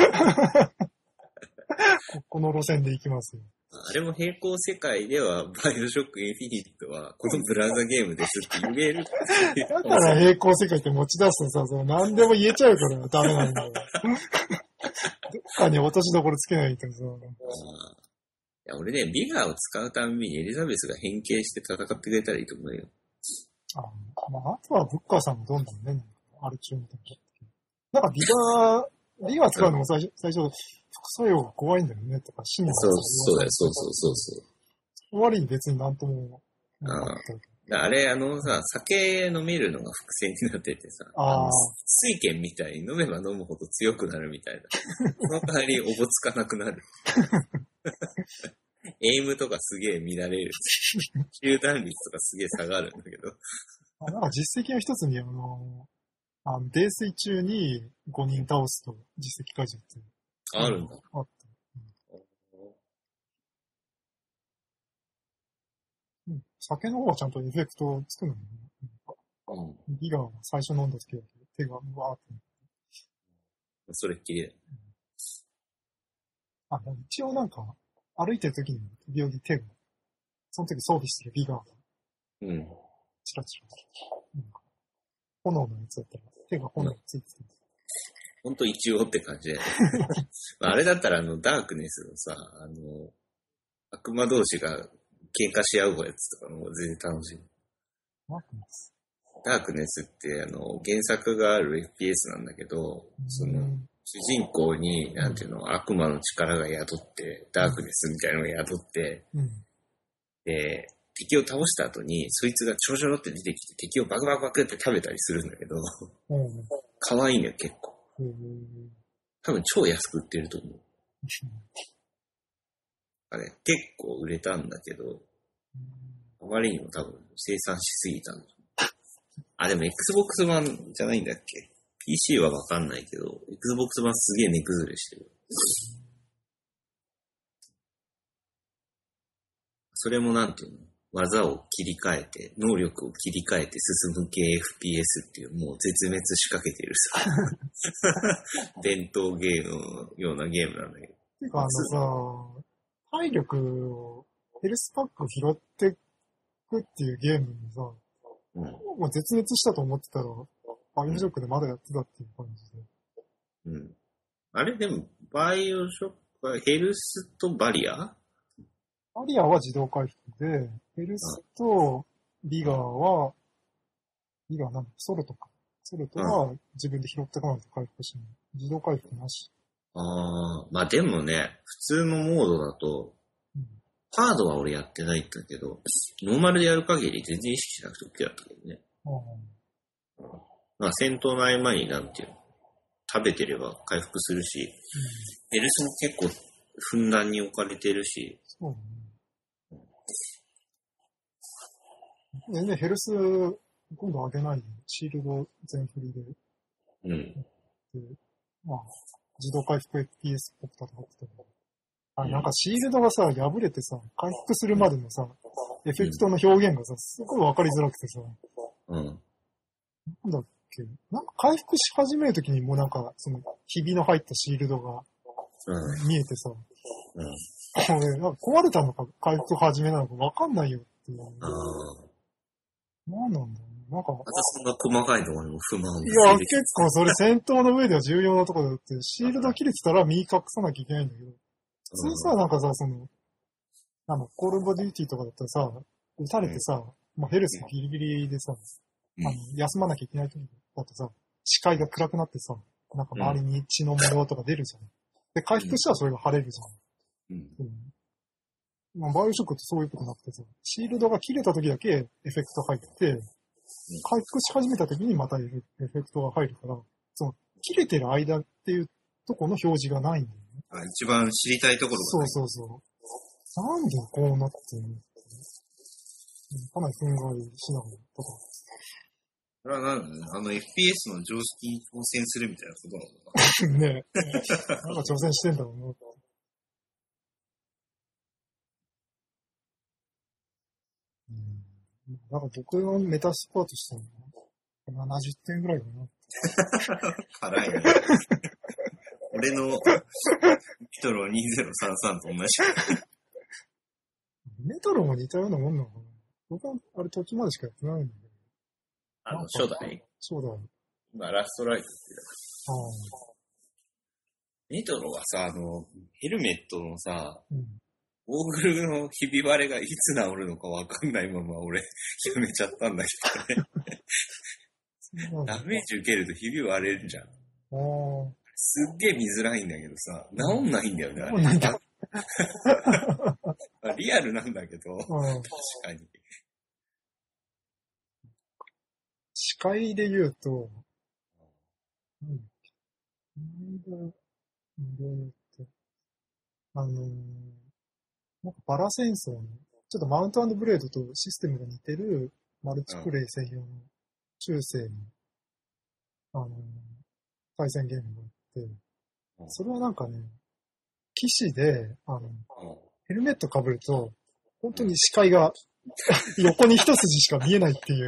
この路線で行きますよ。 あれも平行世界では、バイオショックインフィニットは、このブラウザゲームですって言える。 だから平行世界って持ち出すとさ、その何でも言えちゃうからダメなんだよ。どっかに落としどころつけないとさ。 いや、俺ね、ビガーを使うたんびにエリザベスが変形して戦ってくれたらいいと思うよ。 あ、まあ、あとはブッカーさんもどんどんね、ある中みたいな。なんかビガー、ビガー使うのも最初、最初、副作用が怖いんだよね、とか、死にそう、そうだよ、そうそうそうそう。 終わりに別になんとも。 ああ。あれ、あのさ、酒飲めるのが伏線になっててさ、あ水拳みたいに飲めば飲むほど強くなるみたいな。その代わりおぼつかなくなる。エイムとかすげえ乱れる。中弾率とかすげえ下がるんだけど。 あなんか実績の一つに、あの、あの泥酔中にごにん倒すと実績解除っていう。 あるんだ。あった、 うん。酒の方はちゃんとエフェクトつくのね。うん。ギガは最初飲んだ時だけ手がうわーって。 それっきりだよ。 あ、一応なんか、歩いてる時に時々手が、その時装備してるギガが、うん。チラチラ。うん、炎のやつだったら手が炎についてる。 ほんと一応って感じで。まあ、あれだったらあの、ダークネスのさ、あの、悪魔同士が喧嘩し合うやつとかも全然楽しい。 ダークネスダークネスってあの、原作がある エフピーエス なんだけど、その、主人公に、なんていうの、悪魔の力が宿って、ダークネスみたいなのが宿って、うん、で、敵を倒した後に、そいつがちょろちょろって出てきて、敵をバクバクバクって食べたりするんだけど、うん、可愛いんだよ、結構。多分超安く売ってると思う。あれ、結構売れたんだけど、あまりにも多分生産しすぎたんだ。あ、でも Xbox 版じゃないんだっけ？ ピーシー はわかんないけど、Xbox 版すげえ値崩れしてる。それもなんていうの？技を切り替えて、能力を切り替えて進む系 エフピーエス っていうもう絶滅しかけてるさ。伝統ゲームのようなゲームなんだけど。 てかあのさ、体力をヘルスパックを拾ってくっていうゲームにさ、うん、もう絶滅したと思ってたら、バイオショックでまだやってたっていう感じで。 うん。あれでも、バイオショックはヘルスとバリア？ バリアは自動回復で、ヘルスとビガーはいや、なんかソルトか。ソルトは自分で拾ってこないと回復しない。自動回復なし。 ああ、まあでもね、普通のモードだと、 うん、 ハードは俺やってないんだけど、ノーマルでやる限り全然意識しなくて OK だったけどね。 ああ、 まあ戦闘の合間になんていうの、食べてれば回復するし、 うん、 ヘルスも結構ふんだんに置かれてるし。 そうだね。全然ヘルス今度上げないで、シールド全振りで。 うん。でまあ、自動回復 エフピーエス っぽく戦ってたけど。あ、なんかシールドがさ、破れてさ、回復するまでのさ、エフェクトの表現がさ、すごいわかりづらくてさ。 うん。 なんだっけ、なんか回復し始めるときにもうなんか、その、ひびの入ったシールドが見えてさ、うん。これ、なんか壊れたのか回復始めなのかわかんないよっていう。ああ。なんなんだろうね。なんか。 またそんな細かいところにも不満を。 いや、結構それ戦闘の上では重要なところだって、シールド切れてたら身隠さなきゃいけないんだけど、普通さ、なんかさ、その、なんかコールオブデューティーとかだったらさ、撃たれてさ、うん、まあ、ヘルスギリギリでさ、うん、あの休まなきゃいけない時だとさ、視界が暗くなってさ、なんか周りに血の模様とか出るじゃん。で、回復したらそれが晴れるじゃん。うんうん、まあ、バイオショックってそういうことなくてさ、シールドが切れた時だけエフェクト入って、回復し始めた時にまたエフェクトが入るから、その、切れてる間っていうとこの表示がないんだよね。 あ、一番知りたいところが、ね。そうそうそう。なんでこうなってるのかなり憤慨しながらとか。 それはなんだね、あの エフピーエス の常識に挑戦するみたいなことなのかな。 ねえ。なんか挑戦してんだろうな。うん、なんか僕のメタスコアとしてはななじゅってんぐらいかな。辛いね。俺のメトロにせんさんさんと同じ。 メトロも似たようなもんなのかな。僕はあれ途中までしかやってないんだけど。 あの、初代初代。 今、ラストライトって言う。ああ。メトロはさ、あの、ヘルメットのさ、うん、ゴーグルのひび割れがいつ治るのかわかんないまま俺、やめちゃったんだけどね。ダメージ受けるとひび割れるじゃん。すっげえ見づらいんだけどさ、治んないんだよね、あれ。リアルなんだけど、確かに。 視界で言うと、うん、あのー、なんかバラ戦争の、ちょっとマウント&ブレードとシステムが似てるマルチプレイ専用の中世の、あのー、対戦ゲームがあって、それはなんかね、騎士で、あの、ヘルメット被ると、本当に視界が横に一筋しか見えないっていう。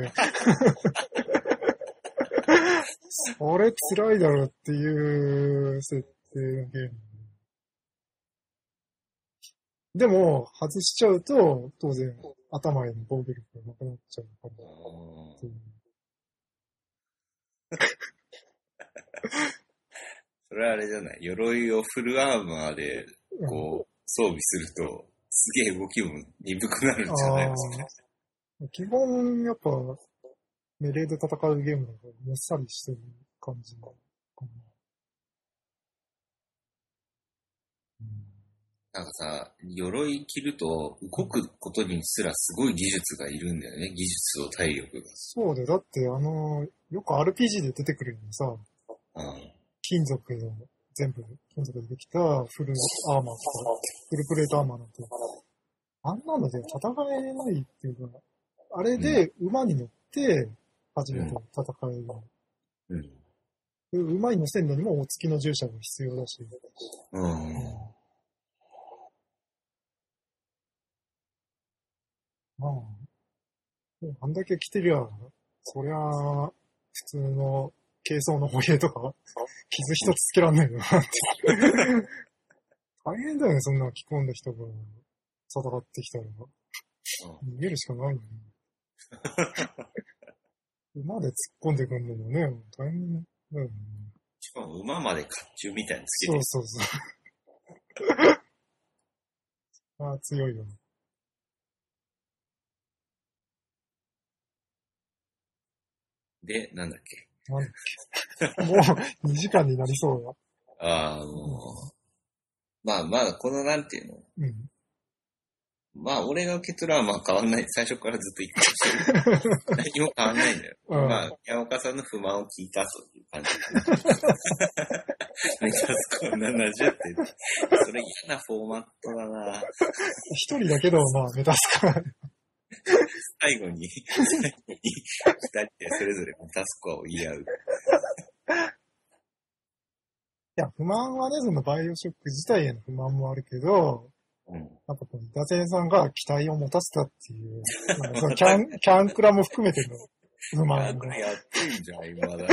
それ辛いだろうっていう設定のゲーム。でも、外しちゃうと、当然、頭への防御力がなくなっちゃうからっていう。 それはあれじゃない。鎧をフルアーマーで、こう、装備すると、すげえ動きも鈍くなるんじゃないですか。 基本、やっぱ、メレーで戦うゲームだから、もっさりしてる感じかな。 なんかさ、鎧着ると動くことにすらすごい技術がいるんだよね。技術と体力が。 そうで、だってあの、よく アールピージー で出てくるようにさ、うん、金属の、全部金属でできたフルアーマーとか、フルプレートアーマーなんて、あんなので戦えないっていうか、あれで馬に乗って初めて戦える。うんうん、馬に乗せるのにもお付きの従者が必要だし。うんうんまあ、あんだけ来てりゃ、そりゃ、普通の軽装の捕鯨とか、傷一つつけらんないよなって。大変だよね、そんな着込んだ人が戦ってきたら。逃げるしかないよね。馬で突っ込んでくんのもね、大変だよね。 しかも馬まで甲冑みたいにつけてる。 そうそうそう。ああ、強いよね。 で、なんだっけ。 なんだっけ。もうにじかんになりそうだ。 ああ、もう、まあまあ、このなんていうの。 うん。 まあ、俺の結論はまあ変わんない。最初からずっと言ってました。何も変わんないんだよ。うん、まあ、山岡さんの不満を聞いたという感じ。メタスコアななじゅうって、それ嫌なフォーマットだな。 一人だけど、まあ、メタスコア。 最後に、最後に、二人でそれぞれメタスコアを言い合う。 いや、不満はね、そのバイオショック自体への不満もあるけど、 うん、 なんかこの、伊達さんが期待を持たせたっていう、なんかそのキャン、キャンクラも含めての不満が。 やってんじゃん、今だ。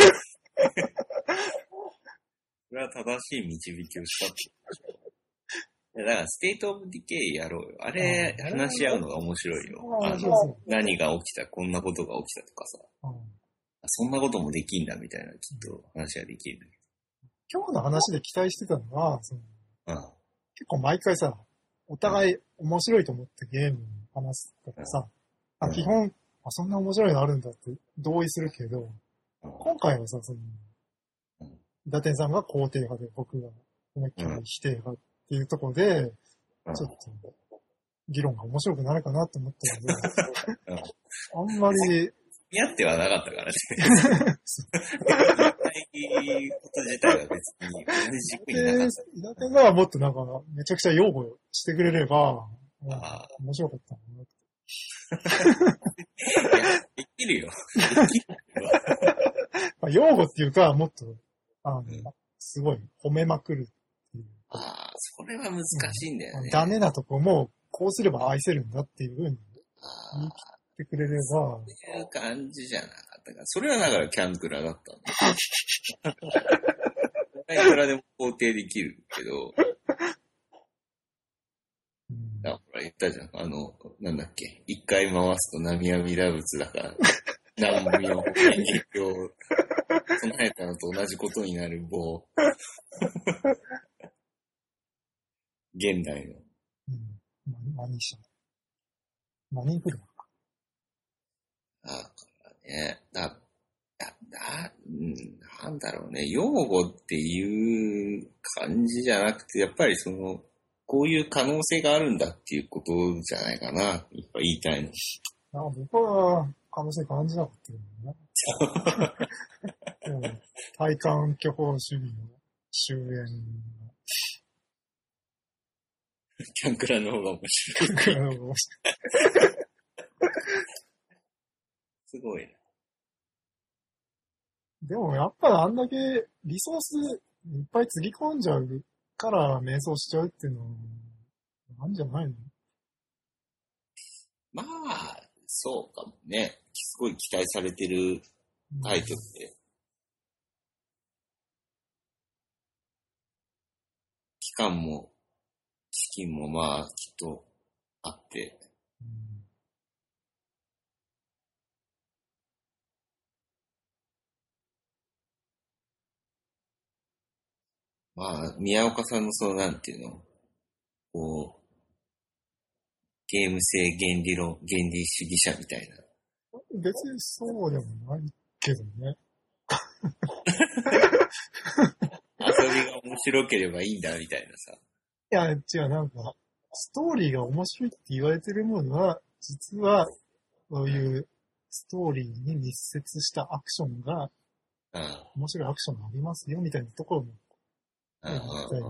それは正しい導きをしたってことでしょ。だから、ステートオブディケイやろうよ。あれ、話し合うのが面白いよ。あの、何が起きた、こんなことが起きたとかさ。うん、そんなこともできんだみたいな、きっと話ができる。 今日の話で期待してたのは、そのうん、 結構毎回さ、お互い面白いと思ってゲームに話すとかさ、うん、あ基本、あ、そんな面白いのあるんだって同意するけど、うん、今回はさ、その、伊達さんが肯定派で僕が思いっきり否定派っていうところで、うん、ちょっと議論が面白くなるかなと思ったけど、うん、あんまり、 似合ってはなかったからね。言いたいこと自体は別に同じ軸になかった。 伊達さんはもっとなんかめちゃくちゃ擁護してくれれば、あ面白かったなって。 できるよ。できるよ。 まあ擁護っていうか、もっと、あの、うん、すごい褒めまくるっていう。 ああ、それは難しいんだよね。 ダメなとこも、こうすれば愛せるんだっていうふうに言い切ってくれれば。 そういう感じじゃなかったから。それはだからキャンクラだったんだ。いくらでも肯定できるけど。うん、あ、ほら言ったじゃん。あの、なんだっけ。一回回すと波阿弥陀仏だから、何みの他に影響を唱えたのと同じことになる棒。現代の。 うん。何し何フルか。 だからね。だ、だ、だ、うん、なんだろうね。擁護っていう感じじゃなくて、やっぱりその、こういう可能性があるんだっていうことじゃないかな。やっぱ言いたいの。 あ僕は可能性感じなかったよね。体感巨峰主義の終焉。 キャンクラの方が面白い。キャンクラの方が面白い。すごいね。 でもやっぱあんだけリソースいっぱいつぎ込んじゃうから迷走しちゃうっていうのはなんじゃないの？ まあ、そうかもね。すごい期待されてるタイトルで。うん、期間も、資金もまあ、きっとあって。うん、まあ、宮岡さんのその、なんていうの、こう、ゲーム性原理論、原理主義者みたいな。 別にそうでもないけどね。 遊びが面白ければいいんだみたいなさ。いや、違う、なんか、ストーリーが面白いって言われてるものは、実は、そういうストーリーに密接したアクションが、うん、面白いアクションがありますよみたいなところも、 うんうんうん、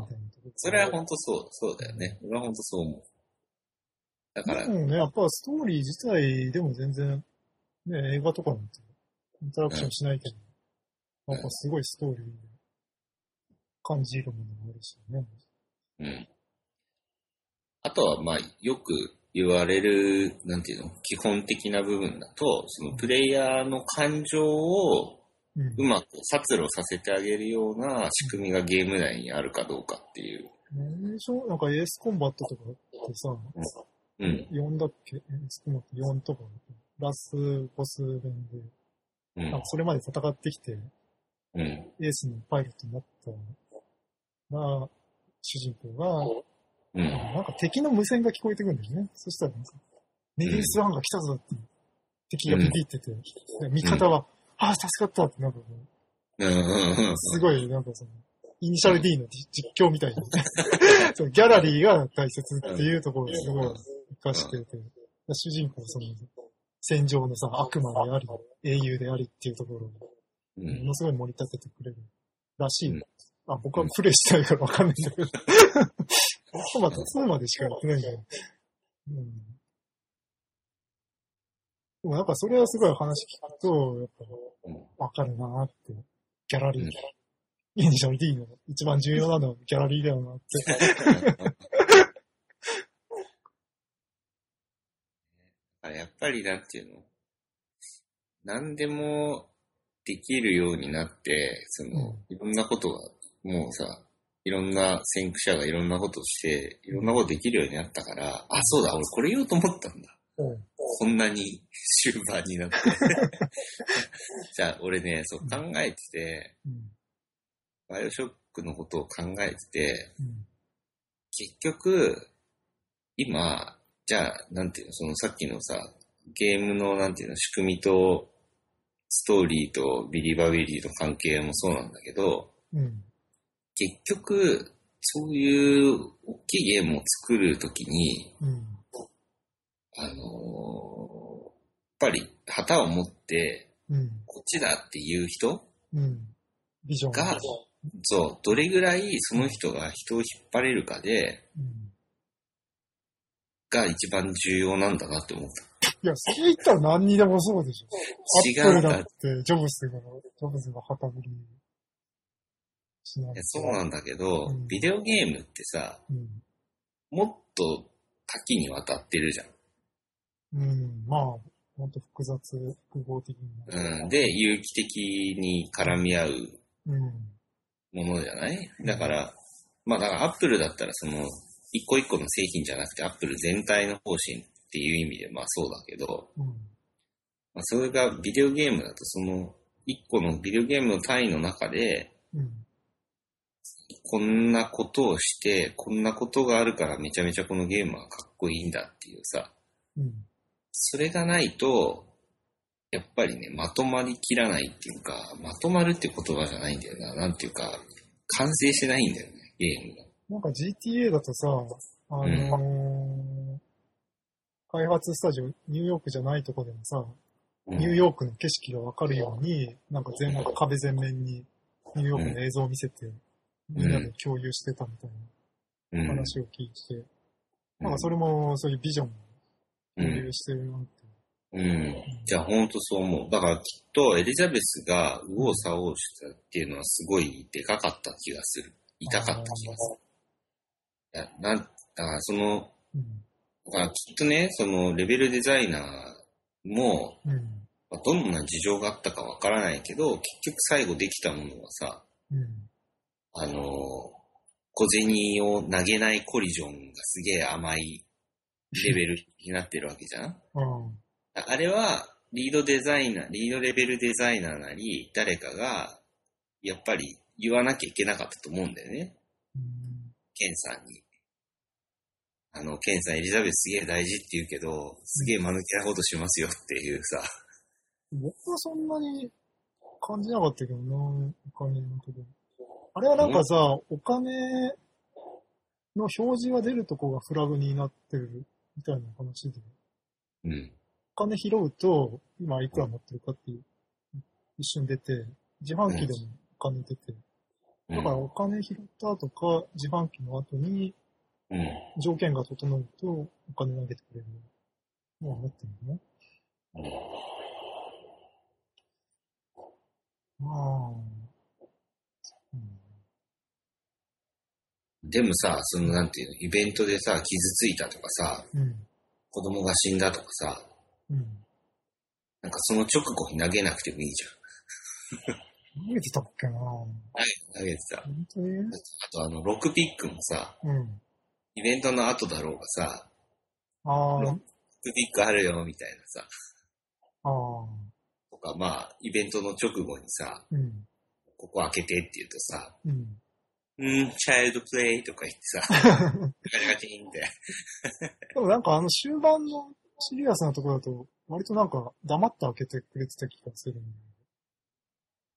それは本当そう、そうだよね。俺は本当そう思う。だから。 でもね、やっぱストーリー自体でも全然、ね、映画とかなんて、インタラクションしないけど、うん、なんかすごいストーリーで感じるものがあるしね。 うん。あとは、まあ、よく言われる、なんていうの、基本的な部分だと、そのプレイヤーの感情をうまく発露させてあげるような仕組みがゲーム内にあるかどうかっていう。 うん、でしょ？なんかエースコンバットとかってさ、うん、よんだっけ？エースコンバットよんとか、ラスボス編で、うん、それまで戦ってきて、うん、エースのパイロットになったら、主人公が、うん、なんか敵の無線が聞こえてくるんだよね。そしたらなんか、メリースワンが来たぞって敵がビビってて、うん、味方は、 ああ、助かったってなんかもうんうんうん。 う、すごいなんかその、イニシャル D の実況みたいな。そのギャラリーが大切っていうところをすごい活かしてて、主人公はその、戦場のさ、悪魔であり、英雄でありっていうところを、 うん、 ものすごい盛り立ててくれるらしい。 うん、 あ、僕はプレイしたいからわかんないんだけど。僕はツーまでしかやってないんだよ。うん。でもなんかそれはすごい話聞くと、やっぱわかるなーって。ギャラリー。 うん、 イニシャル D の一番重要なのはギャラリーだよなって。 やっぱりなんていうの、何でもできるようになって、その、うん、いろんなことが、もうさ、いろんな先駆者がいろんなことをして、いろんなことできるようになったから、あ、そうだ、俺これ言おうと思ったんだ。うん、こんなに終盤になって。じゃあ、俺ね、そう考えてて、うん、バイオショックのことを考えてて、うん、結局、今、じゃあ、なんていうの、そのさっきのさ、ゲームのなんていうの、仕組みと、ストーリーとビリバビリーの関係もそうなんだけど、うん、結局、そういう大きいゲームを作るときに、うん、あのー、やっぱり旗を持って、うん、こっちだっていう人、うん、ビジョンが、そう、どれぐらいその人が人を引っ張れるかで、うん、が一番重要なんだなって思った。 いや、それ言ったら何にでもそうでしょ。違う。アップルだって、ジョブズが、ジョブズが旗振りしない。 そうなんだけど、うん、ビデオゲームってさ、うん、もっと多岐にわたってるじゃん。 うん、まあ、ほんと複雑、複合的な。うん、で、有機的に絡み合うものじゃない、うん、だから、まあだからアップルだったらその、一個一個の製品じゃなくてアップル全体の方針っていう意味でまあそうだけど、うん、まあ、それがビデオゲームだとその一個のビデオゲームの単位の中で、うん、こんなことをしてこんなことがあるからめちゃめちゃこのゲームはかっこいいんだっていうさ、うん、それがないとやっぱりねまとまりきらないっていうか、まとまるって言葉じゃないんだよな、なんていうか完成しないんだよねゲームが。 なんか ジーティーエー だとさ、あのーうん、開発スタジオ、ニューヨークじゃないとこでもさ、うん、ニューヨークの景色がわかるように、なんか全部壁全面にニューヨークの映像を見せて、うん、みんなで共有してたみたいな話を聞いて、うん、なんかそれもそういうビジョンを共有してるなって。 うん。うん、じゃあ本当そう思う。だからきっとエリザベスが右往左往したっていうのはすごいでかかった気がする。痛かった気がする。いや、なん、だからその、うん、だからきっとね、そのレベルデザイナーも、うんまあ、どんな事情があったかわからないけど、結局最後できたものはさ、うん、あの、小銭を投げないコリジョンがすげえ甘いレベルになってるわけじゃん、うん、あれは、リードデザイナー、リードレベルデザイナーなり、誰かが、やっぱり言わなきゃいけなかったと思うんだよね。うん、ケンさんに。あの、ケンさんエリザベスすげえ大事って言うけど、すげえ間抜けなことしますよっていうさ。 僕はそんなに感じなかったけどな、お金のところ。あれはなんかさ、お金の表示が出るとこがフラグになってるみたいな話で。うん。お金拾うと、今いくら持ってるかっていう、一瞬出て、自販機でもお金出て。うん、だからお金拾った後か、自販機の後に、うん、条件が整うとお金投げてくれるのはなってるのね。うん、まあ、 うん。でもさ、そのなんていうの、イベントでさ、傷ついたとかさ、うん、子供が死んだとかさ、うん、なんかその直後に投げなくてもいいじゃん。 投げてたっけなぁ。 はい、投げてた。 本当に？ あとあの、ロックピックもさ、うん、イベントの後だろうがさ、あロックピックあるよ、みたいなさ。あとか、まあ、イベントの直後にさ、うん、ここ開けてって言うとさ、うん、うん、チャイルドプレイとか言ってさ、ガチガチンって。 でもなんかあの終盤のシリアスなところだと、割となんか黙って開けてくれてた気がするん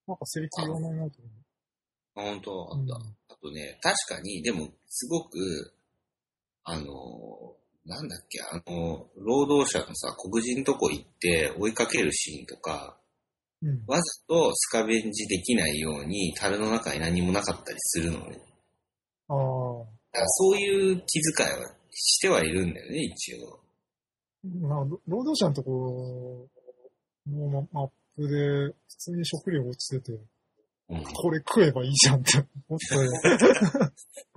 なんかセリフ言わないなとあ、本当あ思う。 った。 うんあとね、確かに、でも、すごく、あの、なんだっけ、あの、労働者のさ、黒人とこ行って追いかけるシーンとか、 うん。 わざとスカベンジできないように、樽の中に何もなかったりするのね。 ああ。 だからそういう気遣いはしてはいるんだよね、一応。 なんか労働者のとこのマップで普通に食料落ちてて、 うん。 これ食えばいいじゃんって思ったよ。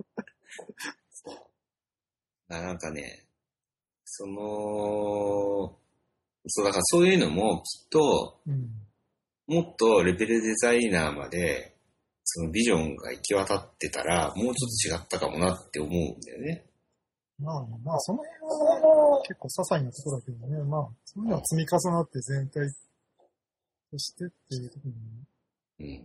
あ、なんかね、その、そう、だからそういうのもきっと、 うん。 もっとレベルデザイナーまで、そのビジョンが行き渡ってたら、もうちょっと違ったかもなって思うんだよね。 まあ、まあ、その辺は結構些細なところだけどね、まあ、そういうのは積み重なって全体としてっていうところに、 うん。 うん、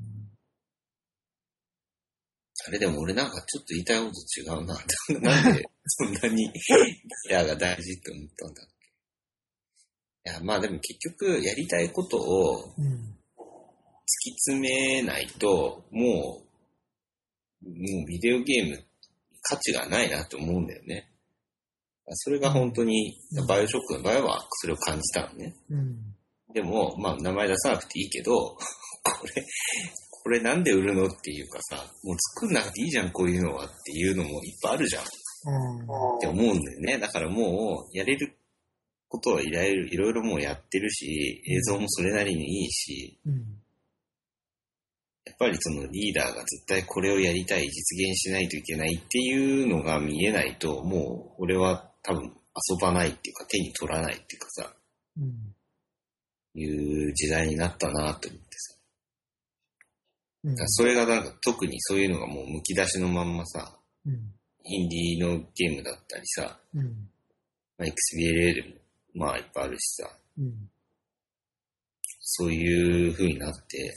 あれでも俺なんかちょっと言いたいこと違うな。なんでそんなにギアが大事って思ったんだっけ。いや、まあでも結局やりたいことを突うん、 き詰めないと、もう、もうビデオゲーム価値がないなと思うんだよね。それが本当に、 うん、 バイオショックの場合はそれを感じたのね。 うん、 でも、まあ名前出さなくていいけど、これ、これなんで売るのっていうかさ、もう作んなくていいじゃん、こういうのはっていうのもいっぱいあるじゃんって思うんだよね。だからもう、やれることはいろいろいろいろもうやってるし、映像もそれなりにいいし、 うん、 やっぱりそのリーダーが絶対これをやりたい、実現しないといけないっていうのが見えないと、もう俺は多分遊ばないっていうか手に取らないっていうかさ、 うん、 いう時代になったなと思ってさ。 うん、 それがなんか特にそういうのがもうむき出しのまんまさ、 うん、 インディーのゲームだったりさ、 うん、 まあ、エックスビーエルエル もまあいっぱいあるしさ、 うん、 そういう風になって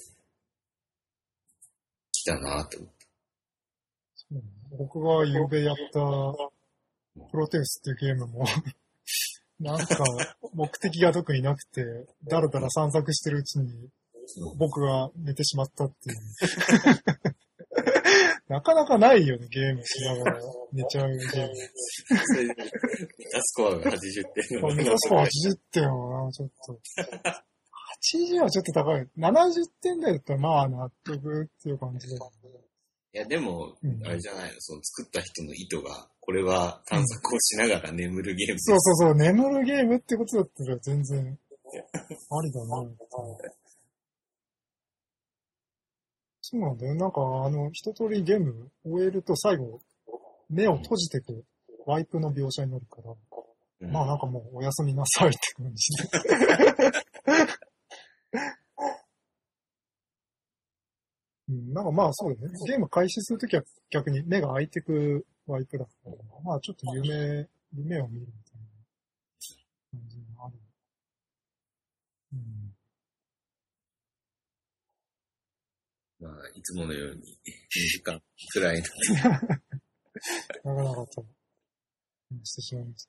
きたなと思って。 そうね、僕が昨べやったプロテウスっていうゲームもなんか目的が特になくて、だらだら散策してるうちに僕が寝てしまったっていう。なかなかないよね、ゲームしながら寝ちゃうゲーム。 それで、メタスコアがはちじゅってんの。 メタスコアはちじゅってんはな、ちょっと。はちじゅうはちょっと高い。ななじゅってん台だったらまあ納得っていう感じで。 いや、でも、 うん、 あれじゃないの、その作った人の意図が、これは探索をしながら眠るゲーム、うん、 そうそうそう、眠るゲームってことだったら全然ありだな。そうなんだよ。なんか、あの、一通りゲーム終えると最後、目を閉じてくワイプの描写になるから、うん、まあなんかもうおやすみなさいって感じで。うん、なんかまあそうだね。ゲーム開始するときは逆に目が開いてくワイプだから、まあちょっと夢、夢を見るみたいな感じがある。うん、 まあ、いつものようににじかんくらいの。 なかなかとしてしまいました。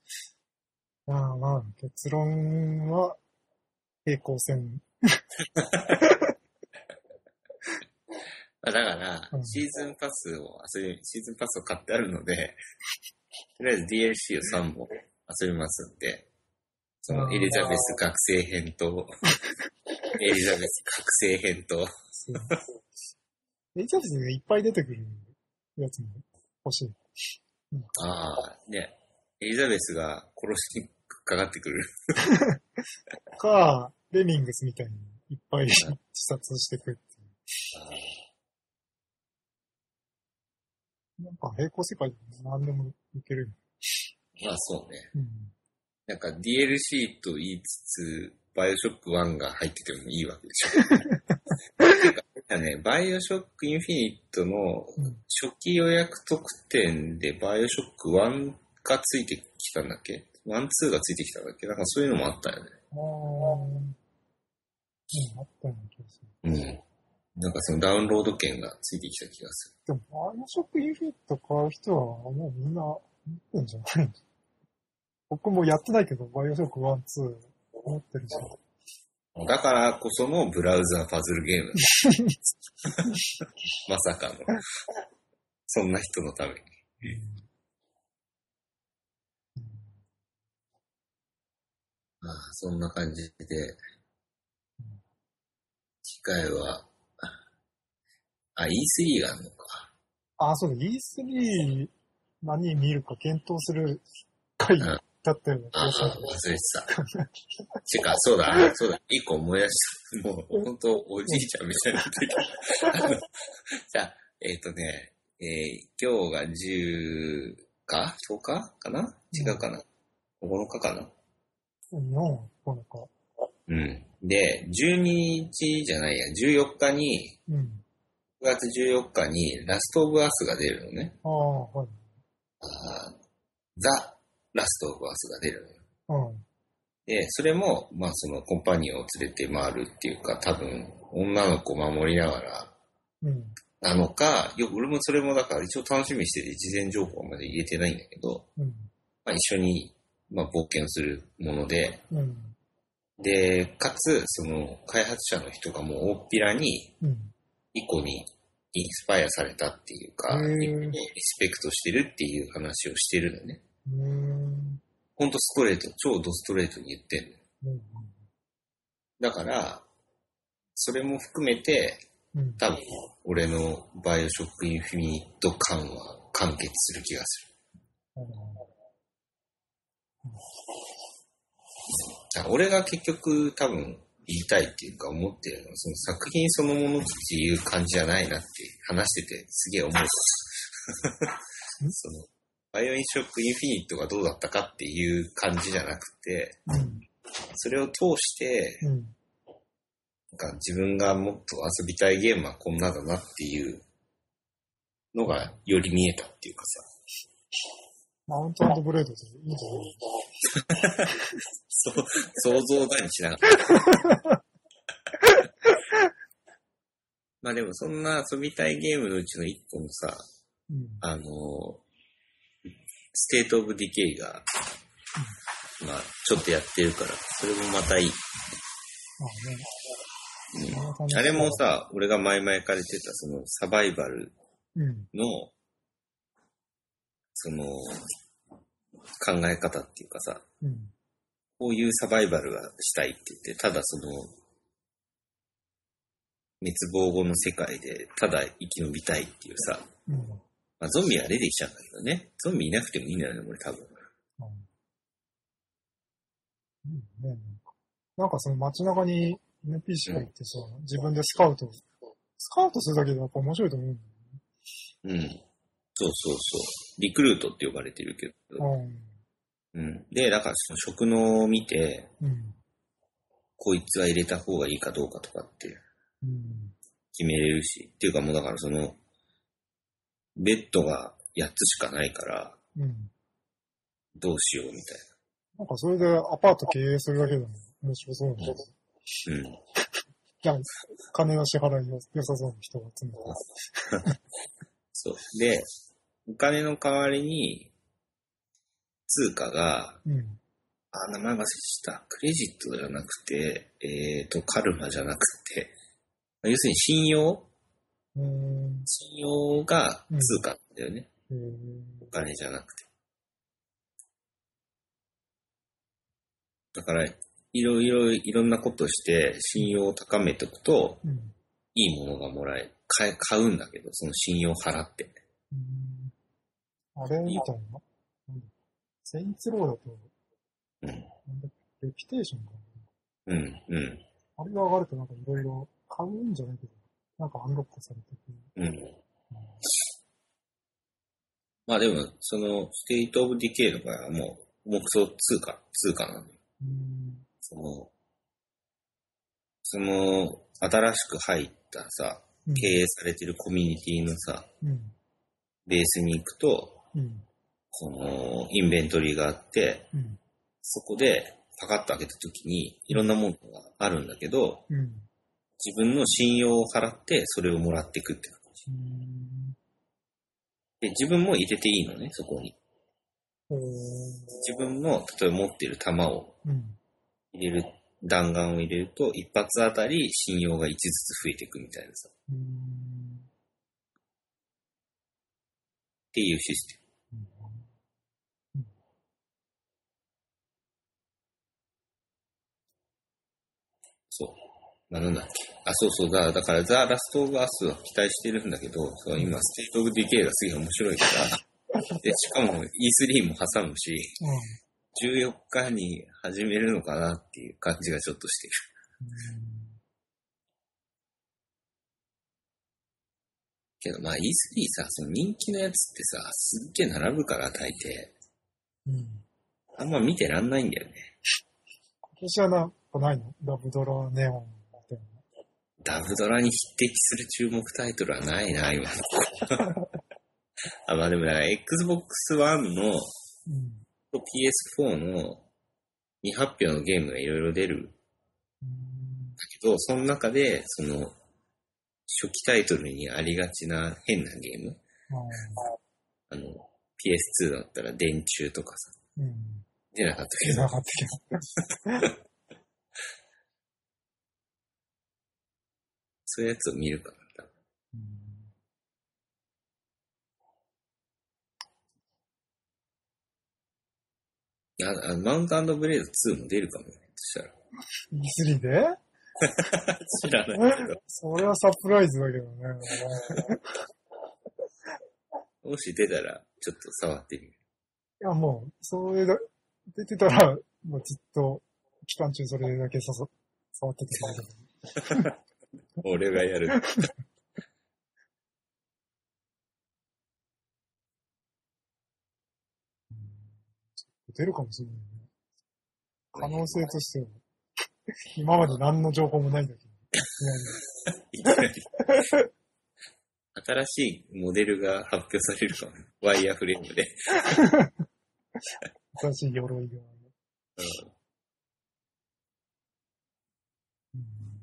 まあまあ、結論は平行線。 だから、うん、シーズンパスを遊び、シーズンパスを買ってあるので、とりあえず ディーエルシー をさんぼん遊びますんで、そのエリザベス学生編と、エリザベス覚醒編と、 エリザベスがいっぱい出てくるやつも欲しい。 うん、ああ、ね。エリザベスが殺しにかかってくる。 か、レミングスみたいにいっぱい自殺してくるっていう。あ、なんか平行世界で何でもいける。 まあそうね。 うん、 なんか ディーエルシー と言いつつ、バイオショックワンが入っててもいいわけでしょ。ね、バイオショックインフィニットの初期予約特典でバイオショックワンがついてきたんだっけ？ワン、ツーがついてきたんだっけ？なんかそういうのもあったよね。 ああ、うん、あったような気がする。 うん。なんかそのダウンロード券がついてきた気がする。でもバイオショックインフィニット買う人はもうみんな持ってんじゃないの？僕もやってないけど、バイオショックワン、ツー持ってるし。 だからこそのブラウザーパズルゲーム。まさかの。そんな人のために。ああ、そんな感じで、機会は、あ、イースリー があるのか。 あ、そうだ、イースリー 何見るか検討する回だったよね。 ああ、忘れてた。てか、そうだ、そうだ、一個思い出した。もう、ほんと、おじいちゃんみたいになってきた。あの、じゃあ、えっ、ー、とね、えー、今日がじゅうか ?とおか かな違うかな、うん、ここのかかなよん、このか。 うん。で、じゅうににちじゃないや、じゅうよっかに、うん、くがつじゅうよっかにラストオブアスが出るのね。 ああ、はい。 あザ・ラストオブアスが出るのよ。 うん。 で、それも、まあそのコンパニオンを連れて回るっていうか、多分、女の子を守りながら、うん。なのか、よく俺もそれもだから一応楽しみにしてて、事前情報まで入れてないんだけど、うん。まあ一緒に、まあ冒険するもので、うん。で、かつ、その、開発者の人がもう大っぴらに、イコにインスパイアされたっていうか、イコをリスペクトしてるっていう話をしてるのね。ほんとストレート、超ドストレートに言ってんの。だから、それも含めて、多分、俺のバイオショックインフィニット感は完結する気がする。俺が結局多分言いたいっていうか思ってるのはその作品そのものっていう感じじゃないなって話しててすげえ思う。そのバイオショックインフィニットがどうだったかっていう感じじゃなくて、うん、それを通して、うん、なんか自分がもっと遊びたいゲームはこんなだなっていうのがより見えたっていうかさ。 マウント&ブレードでいいんじゃないそう、想像だにしなかった。まあでもそんな遊びたいゲームのうちの一個のさ、うん、あの、ステートオブディケイが、うん、まあちょっとやってるから、それもまたいい。あ, ねうん、あれもさ、俺が前々から言ってたそのサバイバルの、うんその考え方っていうかさ、うん、こういうサバイバルがしたいって言って、ただその滅亡後の世界でただ生き延びたいっていうさ、うんまあ、ゾンビは出てきちゃうんだけどね、ゾンビいなくてもいいんだよね、俺多分。 うんうんね、なんかその街中に エヌピーシー がいてさ、うん、自分でスカウト、スカウトするだけでやっぱ面白いと思うんだよね。 うん。そうそうそう。リクルートって呼ばれてるけど。うん。うん、で、だからその職能を見て、うん、こいつは入れた方がいいかどうかとかって決めれるし、うん、っていうかもうだからその、ベッドがやっつしかないから、うん、どうしようみたいな。なんかそれでアパート経営するだけでも面白そうなんです。うん。じゃあ、金の支払い良さそうな人が集めてます。 そう。で、お金の代わりに、通貨が、うん、あ、名前忘れした。クレジットじゃなくて、えっと、カルマじゃなくて、要するに信用うん信用が通貨なんだよね。うん、お金じゃなくて。だから、いろいろ、いろんなことをして信用を高めておくと、うん、いいものがもらえ、買え、買うんだけど、その信用を払って。 うんあれみたいな。セインツローだと、うん。なんだレピテーションかな。うん、うん。 あれが上がるとなんかいろいろ買うんじゃないけど、なんかアンロックされてくる。うん。うん、 まあでも、その、ステイトオブディケイの場合はもう、目標通貨、通貨なのよ。うん。その、その、新しく入ったさ、経営されてるコミュニティのさ、うん、ベースに行くと、うん、このインベントリーがあって、うん、そこでパカッと開けた時にいろんなものがあるんだけど、うん、自分の信用を払ってそれをもらっていくって感じ、うん、で自分も入れていいのね、そこに。自分の例えば持っている弾を入れる弾丸を入れると、一発あたり信用がいちずつ増えていくみたいなさ。 うーん。 っていうシステム。 うん。 そう。まあ、なんだっけ。あ、そうそうだ。だから、ザ・ラストオブアスは期待してるんだけど、そう今、ステートオブディケイがすげえ面白いから、で、しかも イースリー も挟むし、 うん。 じゅうよっかに始めるのかなっていう感じがちょっとしてる。 うんけど、まあ イースリー さ、その人気のやつってさ、すっげえ並ぶから大抵。 うん。 あんま見てらんないんだよね。 今年はなんかないの？ダブドラネオンみたいな。 ダブドラに匹敵する注目タイトルはないな、今の。あ、まあでもだから Xbox One のうんと ピーエスフォー の未発表のゲームがいろいろ出るんだうんけど、その中で、その、初期タイトルにありがちな変なゲーム。あの、ピーエスツー だったら電柱とかさ、 うん。 出なかったけど。 出なかったけど。 そういうやつを見るから。ああマウント&ブレードツーも出るかもね、そしたら。 イースリー で知らないけど。 それはサプライズだけどね。 もし出たら、ちょっと触ってみる。 いや、もう、それだ、出てたら、もうずっと、期間中それだけささ触っててくれる。 俺がやる。 出るかもしれないね。可能性としては。今まで何の情報もないんだけど。 いきなり。新しいモデルが発表されるかもね。ワイヤーフレームで。 新しい鎧が。 うんうん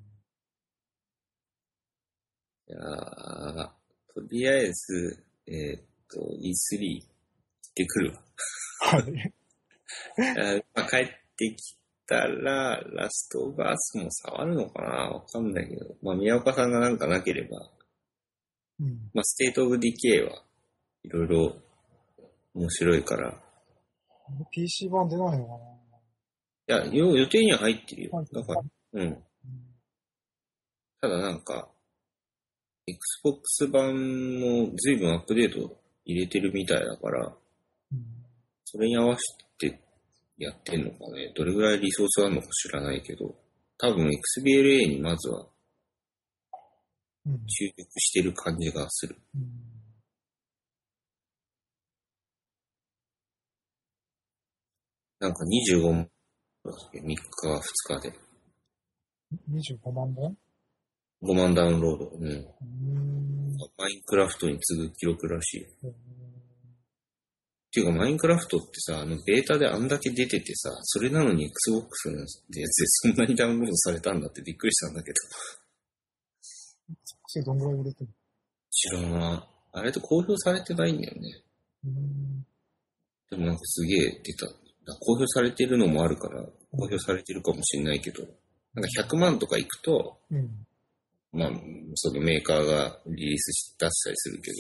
いやーとりあえず、えーっと、イースリー 行ってくるわ。 はい。 あまあ、帰ってきたら、ラストバースも触るのかなわかんないけど。まあ、宮岡さんがなんかなければ、 うん。 まあ、ステートオブディケイはいろいろ面白いから。 ピーシー 版出ないのかいや、よ予定には入ってるよ。 入ってるだから、うん。 な。 ただなんか、Xbox 版も随分アップデート入れてるみたいだから、 うんそれに合わせてやってんのかね。どれぐらいリソースあるのか知らないけど、多分 エックスビーエルエー にまずはうん。 注力してる感じがする。 うんなんかにじゅうごまん、みっか、ふつかで。 にじゅうごまん本ごまんダウンロード。うん。 うーん。 マインクラフトに次ぐ記録らしい。っうんていうか、マインクラフトってさ、あの、ベータであんだけ出ててさ、それなのに Xbox のやつでそんなにダウンロードされたんだってびっくりしたんだけど。 それどんぐらい売れてる知らない。あれって公表されてないんだよね。 の？うーん。 でもなんかすげえ出た。公表されてるのもあるから、公表されてるかもしれないけど、なんかひゃくまんとかいくと、 うん。 まあ、そのメーカーがリリースし出したりするけど、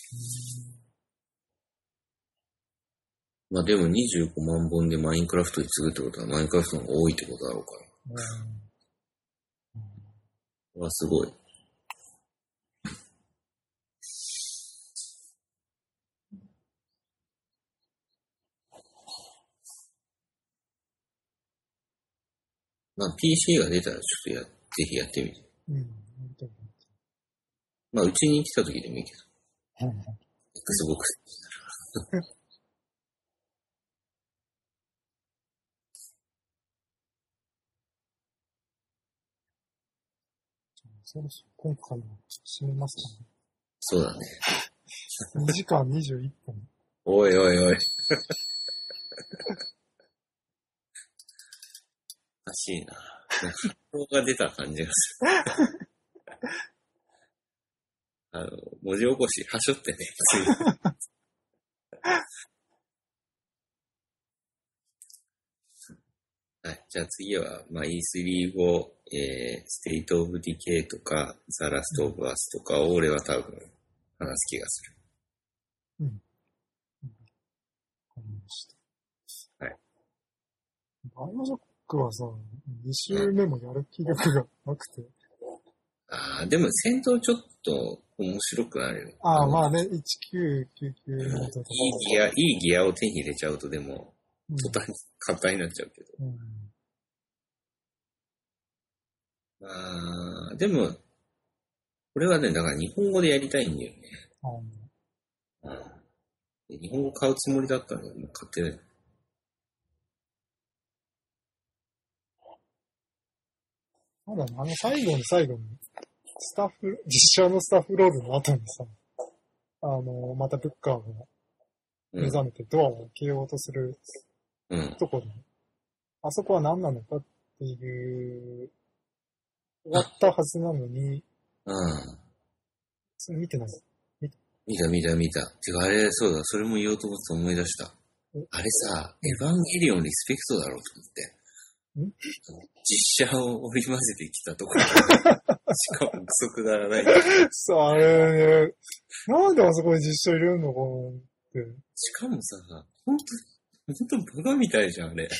まあでもにじゅうごまん本でマインクラフトに次ぐってことは、マインクラフトの方が多いってことだろうから。 うんこれはすごい。まあ ピーシー が出たらちょっとや、ぜひやってみて。 うん。うん。 まあうちに来た時でもいいけど、 うん Xbox。 そろそろ今回は締めますかね。 そうだね。 にじかんにじゅういっぷん。 おいおいおい。おかしいな。なんか反応が出た感じがする。あの、文字起こし、はしょってね。はい。 じゃあ次は、まあ イースリー 後、えー、ステイトオブディケイとか、ザラストオブアスとかを俺は多分話す気がする。 うん。わかりました。 はい。 バイオショックはさ、に周目もやる気力がなくて。 ああ、でも戦闘ちょっと面白くなるよ。 ああ、まあね、いちきゅうきゅうきゅうのとか。 いいギア、いいギアを手に入れちゃうとでも、 うん、 途端に簡単になっちゃうけど。 うん、 まあ、でも、これはね、だから日本語でやりたいんだよね。 うん、 うん、日本語買うつもりだったのに、買ってない。 まだね、あの最後の最後に、スタッフ、実写のスタッフロールの後にさ、あの、またブッカーが目覚めてドアを開けようとするところ、うん、あそこは何なのかっていう、終わったはずなのに、 うん。 それ見てない？ 見た見た見た。てかあれ、そうだ、それも言おうと思って思い出した。あれさ、エヴァンゲリオンリスペクトだろうと思って。ん実写を織り交ぜてきたところ。しかもクソくだらない。 さあ、あれね、なんであそこに実写入れるのかなって。 しかもさ、ほんと、ほんとバカみたいじゃん、あれ。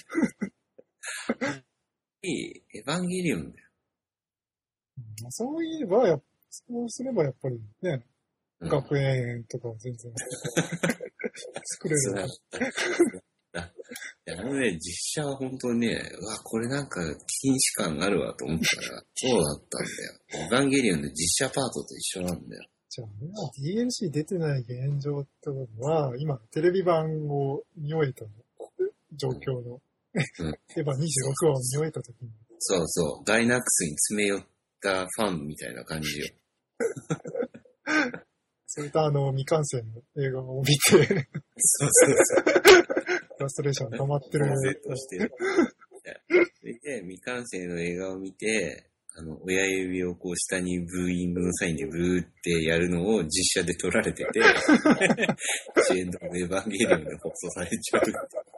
いい、エヴァンゲリオンだよ。 そういえば、やそうすればやっぱりね、うん、学園とか全然作れる。 あのね、実写は本当にね、うわ、これなんか禁止感あるわと思ったら、そうだったんだよ。エヴァンゲリオンの実写パートと一緒なんだよ。 じゃあ、ディーエルシー 出てない現状ってことは、今、テレビ版を見終えた状況の、うん、エヴァにじゅうろくわを見終えたときに。 そうそう、ガイナックスに詰め寄ったファンみたいな感じよ。 それとあの、未完成の映画を見て、そうそうそう。フラストレーション溜まってる。 としてる。で、未完成の映画を見て、あの、親指をこう下にブーイングのサインでブーってやるのを実写で撮られてて、シエンド・エヴァンゲリオンで放送されちゃう。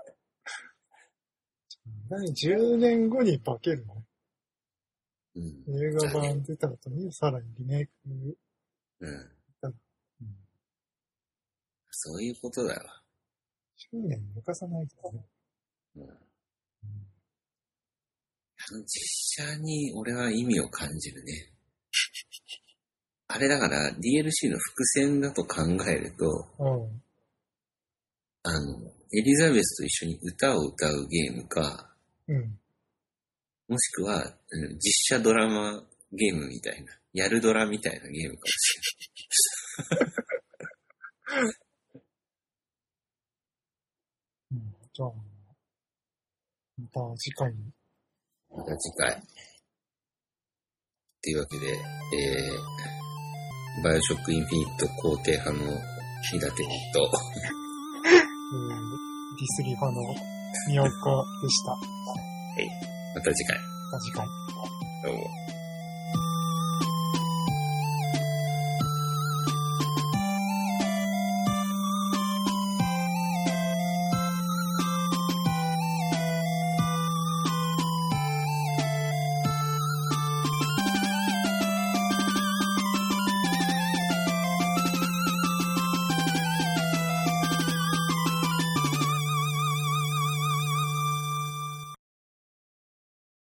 じゅうねんごに化けるね。 うん、 映画版出た後にさらにリメイク。 うん。うん、そういうことだよ。 じゅうねん抜かさないとね。うん。 実写に俺は意味を感じるね。あれだから ディーエルシー の伏線だと考えると、うん、あの、エリザベスと一緒に歌を歌うゲームか、うん、もしくは、実写ドラマゲームみたいな、やるドラみたいなゲームかもしれない。 うん、じゃあ、また次回に。 また次回。っていうわけで、えー、バイオショックインフィニット肯定派の日立と、えー、ディスリー派の宮岡でした。 はい。また次回。 また次回。 どうも。